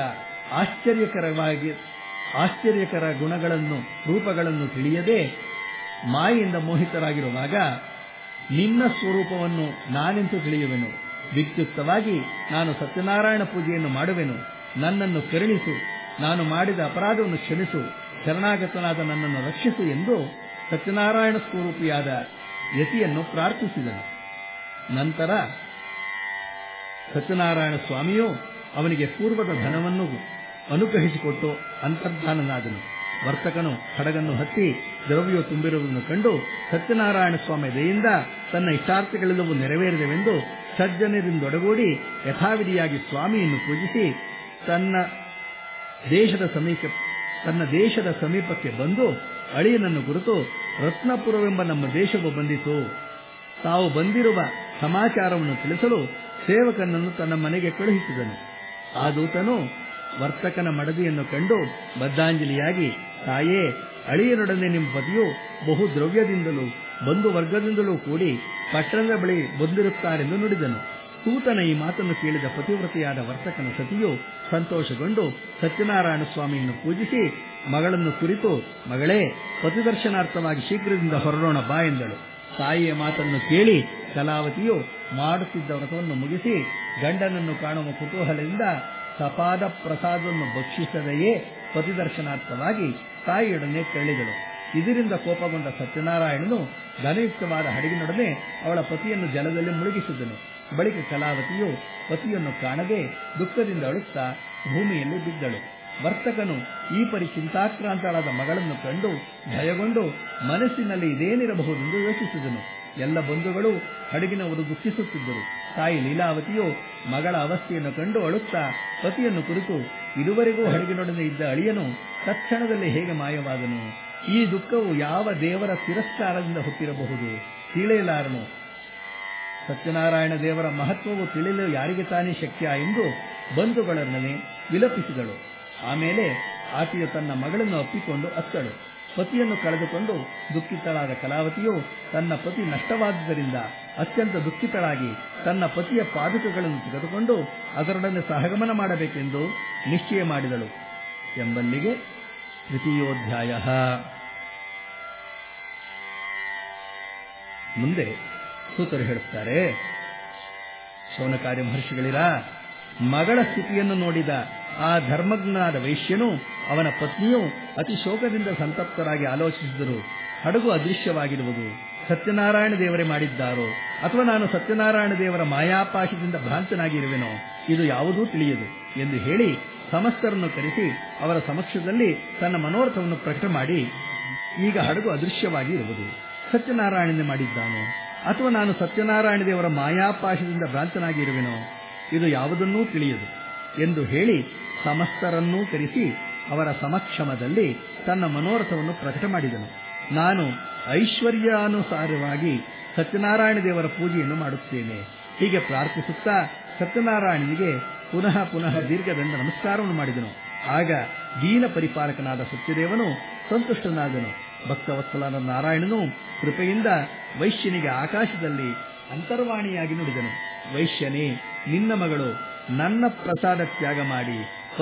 ಆಶ್ಚರ್ಯಕರ ಗುಣಗಳನ್ನು, ರೂಪಗಳನ್ನು ತಿಳಿಯದೆ ಮಾಯೆಯಿಂದ ಮೋಹಿತರಾಗಿರುವಾಗ ನಿನ್ನ ಸ್ವರೂಪವನ್ನು ನಾನೆಂತೂ ತಿಳಿಯುವೆನು. ವಿದ್ಯುಕ್ತವಾಗಿ ನಾನು ಸತ್ಯನಾರಾಯಣ ಪೂಜೆಯನ್ನು ಮಾಡುವೆನು. ನನ್ನನ್ನು ಕರುಣಿಸು, ನಾನು ಮಾಡಿದ ಅಪರಾಧವನ್ನು ಕ್ಷಮಿಸು, ಶರಣಾಗತನಾದ ನನ್ನನ್ನು ರಕ್ಷಿಸು ಎಂದು ಸತ್ಯನಾರಾಯಣ ಸ್ವರೂಪಿಯಾದ ಯತಿಯನ್ನು ಪ್ರಾರ್ಥಿಸಿದನು. ನಂತರ ಸತ್ಯನಾರಾಯಣ ಸ್ವಾಮಿಯು ಅವನಿಗೆ ಪೂರ್ವದ ಧನವನ್ನು ಅನುಗ್ರಹಿಸಿಕೊಟ್ಟು ಅಂತರ್ಧಾನನಾದನು. ವರ್ತಕನು ಹಡಗನ್ನು ಹತ್ತಿ ದ್ರವ್ಯವು ತುಂಬಿರುವುದನ್ನು ಕಂಡು ಸತ್ಯನಾರಾಯಣ ಸ್ವಾಮಿ ದಯೆಯಿಂದ ತನ್ನ ಇಷ್ಟಾರ್ಥಗಳೆಲ್ಲವೂ ನೆರವೇರಿದವೆಂದು ಸಜ್ಜನರಿಂದೊಡಗೂಡಿ ಯಥಾವಿಧಿಯಾಗಿ ಸ್ವಾಮಿಯನ್ನು ಪೂಜಿಸಿ ತನ್ನ ದೇಶದ ಸಮೀಪಕ್ಕೆ ಬಂದು ಅಳಿಯನನ್ನು ಕುರಿತು, ರತ್ನಪುರವೆಂಬ ನಮ್ಮ ದೇಶವು ಬಂದಿತು, ತಾವು ಬಂದಿರುವ ಸಮಾಚಾರವನ್ನು ತಿಳಿಸಲು ಸೇವಕನನ್ನು ತನ್ನ ಮನೆಗೆ ಕಳುಹಿಸಿದನು. ಆ ದೂತನು ವರ್ತಕನ ಮಡದಿಯನ್ನು ಕಂಡು ಬದ್ಧಾಂಜಲಿಯಾಗಿ, ತಾಯೇ, ಅಳಿಯನೊಡನೆ ನಿಮ್ಮ ಪತಿಯು ಬಹು ದ್ರವ್ಯದಿಂದಲೂ ಬಂಧು ವರ್ಗದಿಂದಲೂ ಕೂಡಿ ಪಟ್ಟಣದ ಬಳಿ ಬಂದಿರುತ್ತಾರೆಂದು ನುಡಿದನು. ದೂತನ ಈ ಮಾತನ್ನು ಕೇಳಿದ ಪತಿವ್ರತೆಯಾದ ವರ್ತಕನ ಸತಿಯು ಸಂತೋಷಗೊಂಡು ಸತ್ಯನಾರಾಯಣ ಸ್ವಾಮಿಯನ್ನು ಪೂಜಿಸಿ ಮಗಳನ್ನು ಕುರಿತು, ಮಗಳೇ, ಪತಿದರ್ಶನಾರ್ಥವಾಗಿ ಶೀಘ್ರದಿಂದ ಹೊರಡೋಣ ಬಾ ಎಂದಳು. ತಾಯಿಯ ಮಾತನ್ನು ಕೇಳಿ ಕಲಾವತಿಯು ಮಾಡುತ್ತಿದ್ದ ವ್ರತವನ್ನು ಮುಗಿಸಿ ಗಂಡನನ್ನು ಕಾಣುವ ಕುತೂಹಲದಿಂದ ಸಪಾದ ಪ್ರಸಾದವನ್ನು ಭಕ್ಷಿಸದೆಯೇ ಪತಿದರ್ಶನಾರ್ಥವಾಗಿ ತಾಯಿಯೊಡನೆ ತೆರಳಿದಳು. ಇದರಿಂದ ಕೋಪಗೊಂಡ ಸತ್ಯನಾರಾಯಣನು ಘನಯುಕ್ತವಾದ ಹಡಗಿನೊಡನೆ ಅವಳ ಪತಿಯನ್ನು ಜಲದಲ್ಲಿ ಮುಳುಗಿಸಿದನು. ಬಳಿಕ ಕಲಾವತಿಯು ಪತಿಯನ್ನು ಕಾಣದೆ ದುಃಖದಿಂದ ಅಳುತ್ತಾ ಭೂಮಿಯಲ್ಲಿ ಬಿದ್ದಳು. ವರ್ತಕನು ಈ ಪರಿ ಚಿಂತಾಕ್ರಾಂತಳಾದ ಮಗಳನ್ನು ಕಂಡು ಭಯಗೊಂಡು ಮನಸ್ಸಿನಲ್ಲಿ ಇದೇನಿರಬಹುದೆಂದು ಯೋಚಿಸಿದನು. ಎಲ್ಲ ಬಂಧುಗಳು ಹಡಗಿನವರು ದುಃಖಿಸುತ್ತಿದ್ದರು. ತಾಯಿ ಲೀಲಾವತಿಯು ಮಗಳ ಅವಸ್ಥೆಯನ್ನು ಕಂಡು ಅಳುತ್ತಾ ಪತಿಯನ್ನು ಕುರಿತು, ಇದುವರೆಗೂ ಹಡಗಿನೊಡನೆ ಇದ್ದ ಅಳಿಯನು ತಕ್ಷಣದಲ್ಲಿ ಹೇಗೆ ಮಾಯವಾದನು? ಈ ದುಃಖವು ಯಾವ ದೇವರ ತಿರಸ್ಕಾರದಿಂದ ಹುಟ್ಟಿರಬಹುದು? ತಿಳಿಯಲಾರನು. ಸತ್ಯನಾರಾಯಣ ದೇವರ ಮಹತ್ವವು ತಿಳಿಯಲು ಯಾರಿಗೆ ತಾನೇ ಶಕ್ಯ ಎಂದು ಬಂಧುಗಳನ್ನೇ ವಿಲಪಿಸಿದಳು. ಆಮೇಲೆ ಆಕೆಯು ತನ್ನ ಮಗಳನ್ನು ಅಪ್ಪಿಕೊಂಡು ಅತ್ತಳು. ಪತಿಯನ್ನು ಕಳೆದುಕೊಂಡು ದುಃಖಿತಳಾದ ಕಲಾವತಿಯು ತನ್ನ ಪತಿ ನಷ್ಟವಾದುದರಿಂದ ಅತ್ಯಂತ ದುಃಖಿತಳಾಗಿ ತನ್ನ ಪತಿಯ ಪಾದುಕಗಳನ್ನು ತೆಗೆದುಕೊಂಡು ಅದರೊಡನೆ ಸಹಗಮನ ಮಾಡಬೇಕೆಂದು ನಿಶ್ಚಯ ಮಾಡಿದಳು ಎಂಬಲ್ಲಿಗೆ ತೃತೀಯೋಧ್ಯಾಯ. ಮುಂದೆ ಸೂತರು ಹೇಳುತ್ತಾರೆ, ಶೌನಕಾರ್ಯ ಮಹರ್ಷಿಗಳಿರ, ಮಗಳ ಸ್ಥಿತಿಯನ್ನು ನೋಡಿದ ಆ ಧರ್ಮಜ್ಞನಾದ ವೈಶ್ಯನು ಅವನ ಪತ್ನಿಯು ಅತಿ ಶೋಕದಿಂದ ಸಂತಪ್ತರಾಗಿ ಆಲೋಚಿಸಿದರು. ಹಡಗು ಅದೃಶ್ಯವಾಗಿರುವುದು ಸತ್ಯನಾರಾಯಣ ದೇವರೇ ಮಾಡಿದ್ದಾರೋ ಅಥವಾ ನಾನು ಸತ್ಯನಾರಾಯಣ ದೇವರ ಮಾಯಾಪಾಶದಿಂದ ಭ್ರಾಂತನಾಗಿರುವೆನೋ, ಇದು ಯಾವುದೂ ತಿಳಿಯದು ಎಂದು ಹೇಳಿ ಸಮಸ್ತರನ್ನು ಕರೆಸಿ ಅವರ ಸಮಕ್ಷದಲ್ಲಿ ತನ್ನ ಮನೋರಥವನ್ನು ಪ್ರಕಟ ಮಾಡಿ, ಈಗ ಹಡಗು ಅದೃಶ್ಯವಾಗಿ ಇರುವುದು ಸತ್ಯನಾರಾಯಣನೇ ಮಾಡಿದ್ದಾನೋ ಅಥವಾ ನಾನು ಸತ್ಯನಾರಾಯಣ ದೇವರ ಮಾಯಾಪಾಶದಿಂದ ಭ್ರಾಂತನಾಗಿರುವೆನೋ, ಇದು ಯಾವುದನ್ನೂ ತಿಳಿಯದು ಎಂದು ಹೇಳಿ ಸಮಸ್ತರನ್ನೂ ಕರೆಸಿ ಅವರ ಸಮಕ್ಷಮದಲ್ಲಿ ತನ್ನ ಮನೋರಥವನ್ನು ಪ್ರಕಟ ಮಾಡಿದನು. ನಾನು ಐಶ್ವರ್ಯಾನುಸಾರವಾಗಿ ಸತ್ಯನಾರಾಯಣ ದೇವರ ಪೂಜೆಯನ್ನು ಮಾಡುತ್ತೇನೆ. ಹೀಗೆ ಪ್ರಾರ್ಥಿಸುತ್ತಾ ಸತ್ಯನಾರಾಯಣನಿಗೆ ಪುನಃ ಪುನಃ ದೀರ್ಘದಂಡ ನಮಸ್ಕಾರವನ್ನು ಮಾಡಿದನು. ಆಗ ದೀನ ಪರಿಪಾಲಕನಾದ ಸತ್ಯದೇವನು ಸಂತುಷ್ಟನಾದನು. ಭಕ್ತವತ್ಸಲಾದ ನಾರಾಯಣನು ಕೃಪೆಯಿಂದ ವೈಶ್ಯನಿಗೆ ಆಕಾಶದಲ್ಲಿ ಅಂತರ್ವಾಣಿಯಾಗಿ ನುಡಿದನು. ವೈಶ್ಯನೇ, ನಿನ್ನ ಮಗಳು ನನ್ನ ಪ್ರಸಾದ ತ್ಯಾಗ ಮಾಡಿ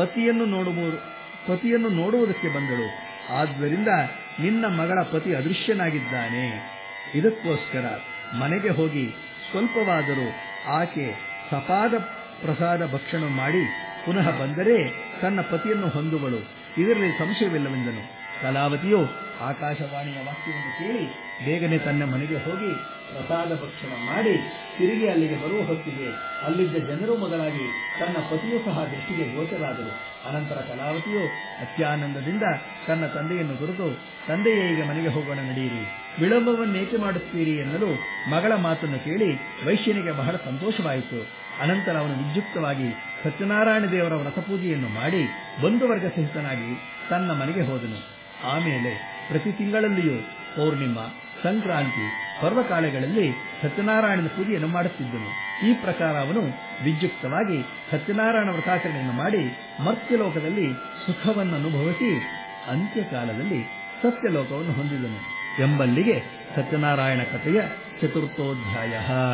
ಪತಿಯನ್ನು ನೋಡುವುದಕ್ಕೆ ಬಂದಳು. ಆದ್ದರಿಂದ ನಿನ್ನ ಮಗಳ ಪತಿ ಅದೃಶ್ಯನಾಗಿದ್ದಾನೆ. ಇದಕ್ಕೋಸ್ಕರ ಮನೆಗೆ ಹೋಗಿ ಸ್ವಲ್ಪವಾದರೂ ಆಕೆ ಸಪಾದ ಪ್ರಸಾದ ಭಕ್ಷಣ ಮಾಡಿ ಪುನಃ ಬಂದರೆ ತನ್ನ ಪತಿಯನ್ನು ಹೊಂದುವಳು, ಇದರಲ್ಲಿ ಸಂಶಯವಿಲ್ಲವೆಂದನು. ಕಲಾವತಿಯು ಆಕಾಶವಾಣಿಯ ವಾಕ್ಯವನ್ನು ಕೇಳಿ ಬೇಗನೆ ತನ್ನ ಮನೆಗೆ ಹೋಗಿ ಪ್ರಸಾದ ಭಕ್ಷಣ ಮಾಡಿ ತಿರುಗಿ ಅಲ್ಲಿಗೆ ಬರುವ ಹೊತ್ತಿಗೆ ಅಲ್ಲಿದ್ದ ಜನರು ಮೊದಲಾಗಿ ತನ್ನ ಪತಿಯೂ ಸಹ ದೃಷ್ಟಿಗೆ ಗೋಚರಾದರು. ಅನಂತರ ಕಲಾವತಿಯು ಅತ್ಯಾನಂದದಿಂದ ತನ್ನ ತಂದೆಯನ್ನು ಕುರಿತು, ತಂದೆಯೇ ಈಗ ಮನೆಗೆ ಹೋಗೋಣ, ನಡೆಯಿರಿ, ವಿಳಂಬವನ್ನೇಕೆ ಮಾಡುತ್ತೀರಿ ಎನ್ನಲು ಮಗಳ ಮಾತನ್ನು ಕೇಳಿ ವೈಶ್ಯನಿಗೆ ಬಹಳ ಸಂತೋಷವಾಯಿತು. ಅನಂತರ ಅವನು ವಿದ್ಯುಕ್ತವಾಗಿ ಸತ್ಯನಾರಾಯಣ ದೇವರ ವ್ರತಪೂಜೆಯನ್ನು ಮಾಡಿ ಬಂಧುವರ್ಗ ಸಹಿತನಾಗಿ ತನ್ನ ಮನೆಗೆ ಹೋದನು. ಆಮೇಲೆ ಪ್ರತಿ ತಿಂಗಳಲ್ಲಿಯೂ ಪೌರ್ಣಿಮಾ, ಸಂಕ್ರಾಂತಿ, ಪರ್ವಕಾಲಗಳಲ್ಲಿ ಸತ್ಯನಾರಾಯಣನ ಪೂಜೆಯನ್ನು ಮಾಡುತ್ತಿದ್ದನು. ಈ ಪ್ರಕಾರ ಅವನು ವಿದ್ಯುಕ್ತವಾಗಿ ಸತ್ಯನಾರಾಯಣ ವ್ರತಾಚರಣೆಯನ್ನು ಮಾಡಿ ಮರ್ತ್ಯಲೋಕದಲ್ಲಿ ಸುಖವನ್ನು ಅನುಭವಿಸಿ ಅಂತ್ಯಕಾಲದಲ್ಲಿ ಸತ್ಯಲೋಕವನ್ನು ಹೊಂದಿದನು ಎಂಬಲ್ಲಿಗೆ ಸತ್ಯನಾರಾಯಣ ಕಥೆಯ ಚತುರ್ಥೋಧ್ಯಾಯ.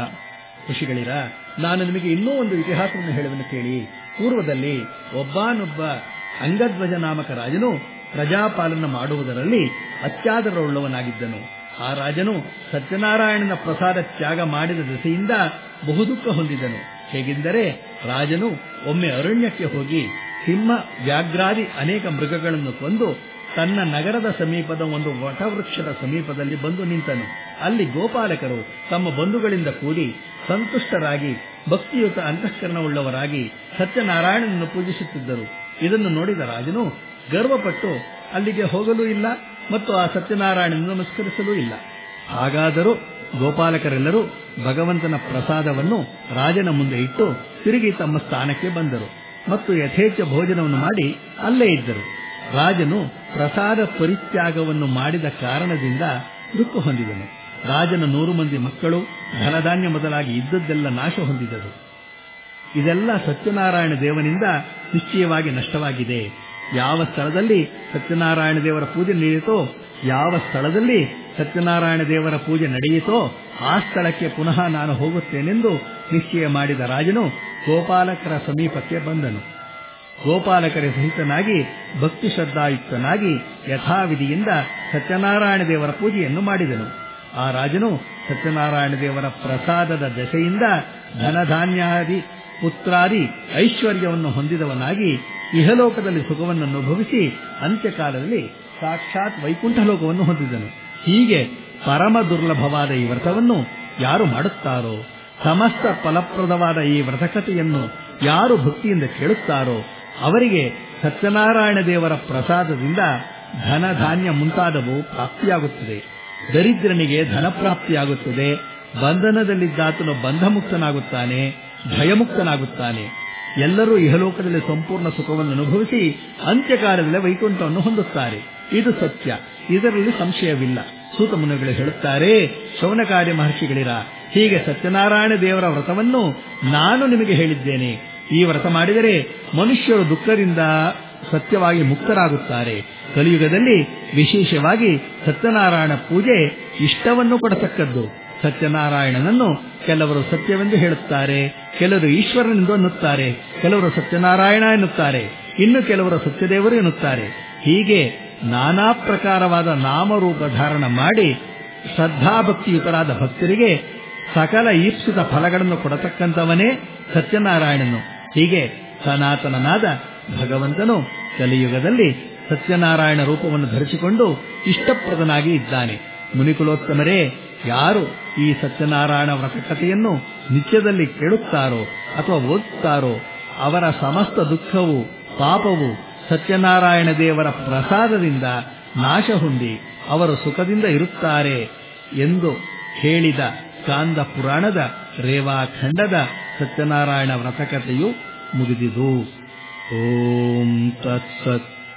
ಋಷಿಗಳಿರ, ನಾನು ನಿಮಗೆ ಇನ್ನೂ ಒಂದು ಇತಿಹಾಸವನ್ನು ಹೇಳುವನ್ನು ಕೇಳಿ. ಪೂರ್ವದಲ್ಲಿ ಒಬ್ಬನೊಬ್ಬ ಅಂಗಧ್ವಜ ನಾಮಕ ರಾಜನು ಪ್ರಜಾಪಾಲನ ಮಾಡುವುದರಲ್ಲಿ ಅತ್ಯಾದರವುಳ್ಳವನಾಗಿದ್ದನು. ಆ ರಾಜನು ಸತ್ಯನಾರಾಯಣನ ಪ್ರಸಾದ ತ್ಯಾಗ ಮಾಡಿದ ದೆಸೆಯಿಂದ ಬಹುದುಃಖ ಹೊಂದಿದನು. ಹೇಗೆಂದರೆ, ರಾಜನು ಒಮ್ಮೆ ಅರಣ್ಯಕ್ಕೆ ಹೋಗಿ ಸಿಂಹ, ವ್ಯಾಘ್ರಾದಿ ಅನೇಕ ಮೃಗಗಳನ್ನು ಕೊಂದು ತನ್ನ ನಗರದ ಸಮೀಪದ ಒಂದು ವಟವೃಕ್ಷದ ಸಮೀಪದಲ್ಲಿ ಬಂದು ನಿಂತನು. ಅಲ್ಲಿ ಗೋಪಾಲಕರು ತಮ್ಮ ಬಂಧುಗಳಿಂದ ಕೂಡಿ ಸಂತುಷ್ಟರಾಗಿ ಭಕ್ತಿಯುತ ಅಂತಃಕರಣವುಳ್ಳವರಾಗಿ ಸತ್ಯನಾರಾಯಣನನ್ನು ಪೂಜಿಸುತ್ತಿದ್ದರು. ಇದನ್ನು ನೋಡಿದ ರಾಜನು ಗರ್ವಪಟ್ಟು ಅಲ್ಲಿಗೆ ಹೋಗಲೂ ಇಲ್ಲ ಮತ್ತು ಆ ಸತ್ಯನಾರಾಯಣನನ್ನು ನಮಸ್ಕರಿಸಲೂ ಇಲ್ಲ. ಹಾಗಾದರೂ ಗೋಪಾಲಕರೆಲ್ಲರೂ ಭಗವಂತನ ಪ್ರಸಾದವನ್ನು ರಾಜನ ಮುಂದೆ ಇಟ್ಟು ತಿರುಗಿ ತಮ್ಮ ಸ್ಥಾನಕ್ಕೆ ಬಂದರು ಮತ್ತು ಯಥೇಚ್ಛ ಭೋಜನವನ್ನು ಮಾಡಿ ಅಲ್ಲೇ ಇದ್ದರು. ರಾಜನು ಪ್ರಸಾದ ಪರಿತ್ಯಾಗವನ್ನು ಮಾಡಿದ ಕಾರಣದಿಂದ ದುಃಖ ಹೊಂದಿದನು. ರಾಜನ 100 ಮಂದಿ ಮಕ್ಕಳು, ಧನಧಾನ್ಯ ಮೊದಲಾಗಿ ಇದ್ದದ್ದೆಲ್ಲ ನಾಶ ಹೊಂದಿದರು. ಇದೆಲ್ಲ ಸತ್ಯನಾರಾಯಣ ದೇವನಿಂದ ನಿಶ್ಚಯವಾಗಿ ನಷ್ಟವಾಗಿದೆ. ಯಾವ ಸ್ಥಳದಲ್ಲಿ ಸತ್ಯನಾರಾಯಣ ದೇವರ ಪೂಜೆ ನಡೆಯಿತೋ, ಯಾವ ಸ್ಥಳದಲ್ಲಿ ಸತ್ಯನಾರಾಯಣ ದೇವರ ಪೂಜೆ ನಡೆಯಿತೋ ಆ ಸ್ಥಳಕ್ಕೆ ಪುನಃ ನಾನು ಹೋಗುತ್ತೇನೆಂದು ನಿಶ್ಚಯ ಮಾಡಿದ ರಾಜನು ಗೋಪಾಲಕರ ಸಮೀಪಕ್ಕೆ ಬಂದನು. ಗೋಪಾಲಕರ ಸಹಿತನಾಗಿ ಭಕ್ತಿ ಶ್ರದ್ಧಾಯುಕ್ತನಾಗಿ ಯಥಾವಿಧಿಯಿಂದ ಸತ್ಯನಾರಾಯಣ ದೇವರ ಪೂಜೆಯನ್ನು ಮಾಡಿದನು. ಆ ರಾಜನು ಸತ್ಯನಾರಾಯಣ ದೇವರ ಪ್ರಸಾದದ ದೆಸೆಯಿಂದ ಧನಧಾನ್ಯಾದಿ ಪುತ್ರಾದಿ ಐಶ್ವರ್ಯವನ್ನು ಹೊಂದಿದವನಾಗಿ ಇಹಲೋಕದಲ್ಲಿ ಸುಖವನ್ನು ಅನುಭವಿಸಿ ಅಂತ್ಯಕಾಲದಲ್ಲಿ ಸಾಕ್ಷಾತ್ ವೈಕುಂಠ ಲೋಕವನ್ನು ಹೊಂದಿದನು. ಹೀಗೆ ಪರಮ ದುರ್ಲಭವಾದ ಈ ವ್ರತವನ್ನು ಯಾರು ಮಾಡುತ್ತಾರೋ, ಸಮಸ್ತ ಫಲಪ್ರದವಾದ ಈ ವ್ರತಕಥೆಯನ್ನು ಯಾರು ಭಕ್ತಿಯಿಂದ ಕೇಳುತ್ತಾರೋ ಅವರಿಗೆ ಸತ್ಯನಾರಾಯಣ ದೇವರ ಪ್ರಸಾದದಿಂದ ಧನಧಾನ್ಯ ಮುಂತಾದವು ಪ್ರಾಪ್ತಿಯಾಗುತ್ತದೆ. ದರಿದ್ರನಿಗೆ ಧನ ಪ್ರಾಪ್ತಿಯಾಗುತ್ತದೆ. ಬಂಧನದಲ್ಲಿದ್ದಾತನು ಬಂಧಮುಕ್ತನಾಗುತ್ತಾನೆ, ಭಯಮುಕ್ತನಾಗುತ್ತಾನೆ. ಎಲ್ಲರೂ ಇಹಲೋಕದಲ್ಲಿ ಸಂಪೂರ್ಣ ಸುಖವನ್ನು ಅನುಭವಿಸಿ ಅಂತ್ಯಕಾಲದಲ್ಲಿ ವೈಕುಂಠವನ್ನು ಹೊಂದುತ್ತಾರೆ. ಇದು ಸತ್ಯ, ಇದರಲ್ಲಿ ಸಂಶಯವಿಲ್ಲ. ಸೂತ ಮುನಿಗಳು ಹೇಳುತ್ತಾರೆ, ಶೌನಕಾರ್ಯ ಮಹರ್ಷಿಗಳಿರ, ಹೀಗೆ ಸತ್ಯನಾರಾಯಣ ದೇವರ ವ್ರತವನ್ನು ನಾನು ನಿಮಗೆ ಹೇಳಿದ್ದೇನೆ. ಈ ವ್ರತ ಮಾಡಿದರೆ ಮನುಷ್ಯರು ದುಃಖದಿಂದ ಸತ್ಯವಾಗಿ ಮುಕ್ತರಾಗುತ್ತಾರೆ. ಕಲಿಯುಗದಲ್ಲಿ ವಿಶೇಷವಾಗಿ ಸತ್ಯನಾರಾಯಣ ಪೂಜೆ ಇಷ್ಟವನ್ನು ಕೊಡತಕ್ಕದ್ದು. ಸತ್ಯನಾರಾಯಣನನ್ನು ಕೆಲವರು ಸತ್ಯವೆಂದು ಹೇಳುತ್ತಾರೆ, ಕೆಲವರು ಈಶ್ವರನೆಂದು ಅನ್ನುತ್ತಾರೆ, ಕೆಲವರು ಸತ್ಯನಾರಾಯಣ ಎನ್ನುತ್ತಾರೆ, ಇನ್ನು ಕೆಲವರು ಸತ್ಯದೇವರು ಎನ್ನುತ್ತಾರೆ. ಹೀಗೆ ನಾನಾ ಪ್ರಕಾರವಾದ ನಾಮರೂಪ ಧಾರಣ ಮಾಡಿ ಶ್ರದ್ಧಾಭಕ್ತಿಯುತರಾದ ಭಕ್ತರಿಗೆ ಸಕಲ ಈಪ್ಸಿತ ಫಲಗಳನ್ನು ಕೊಡತಕ್ಕಂಥವನೇ ಸತ್ಯನಾರಾಯಣನು. ಹೀಗೆ ಸನಾತನನಾದ ಭಗವಂತನು ಕಲಿಯುಗದಲ್ಲಿ ಸತ್ಯನಾರಾಯಣ ರೂಪವನ್ನು ಧರಿಸಿಕೊಂಡು ಇಷ್ಟಪ್ರದನಾಗಿ ಇದ್ದಾನೆ. ಮುನಿಕುಲೋತ್ತಮರೇ, ಯಾರು ಈ ಸತ್ಯನಾರಾಯಣ ವ್ರತಕಥೆಯನ್ನು ನಿತ್ಯದಲ್ಲಿ ಕೇಳುತ್ತಾರೋ ಅಥವಾ ಓದುತ್ತಾರೋ ಅವರ ಸಮಸ್ತ ದುಃಖವು ಪಾಪವು ಸತ್ಯನಾರಾಯಣ ದೇವರ ಪ್ರಸಾದದಿಂದ ನಾಶ ಹೊಂದಿ ಅವರು ಸುಖದಿಂದ ಇರುತ್ತಾರೆ ಎಂದು ಹೇಳಿದ ಸ್ಕಾಂದ ಪುರಾಣದ ರೇವಾಖಂಡದ ಸತ್ಯನಾರಾಯಣ ವ್ರತಕಥೆಯು ಮುಗಿದಿದು. ಓಂ ತತ್ಸತ್.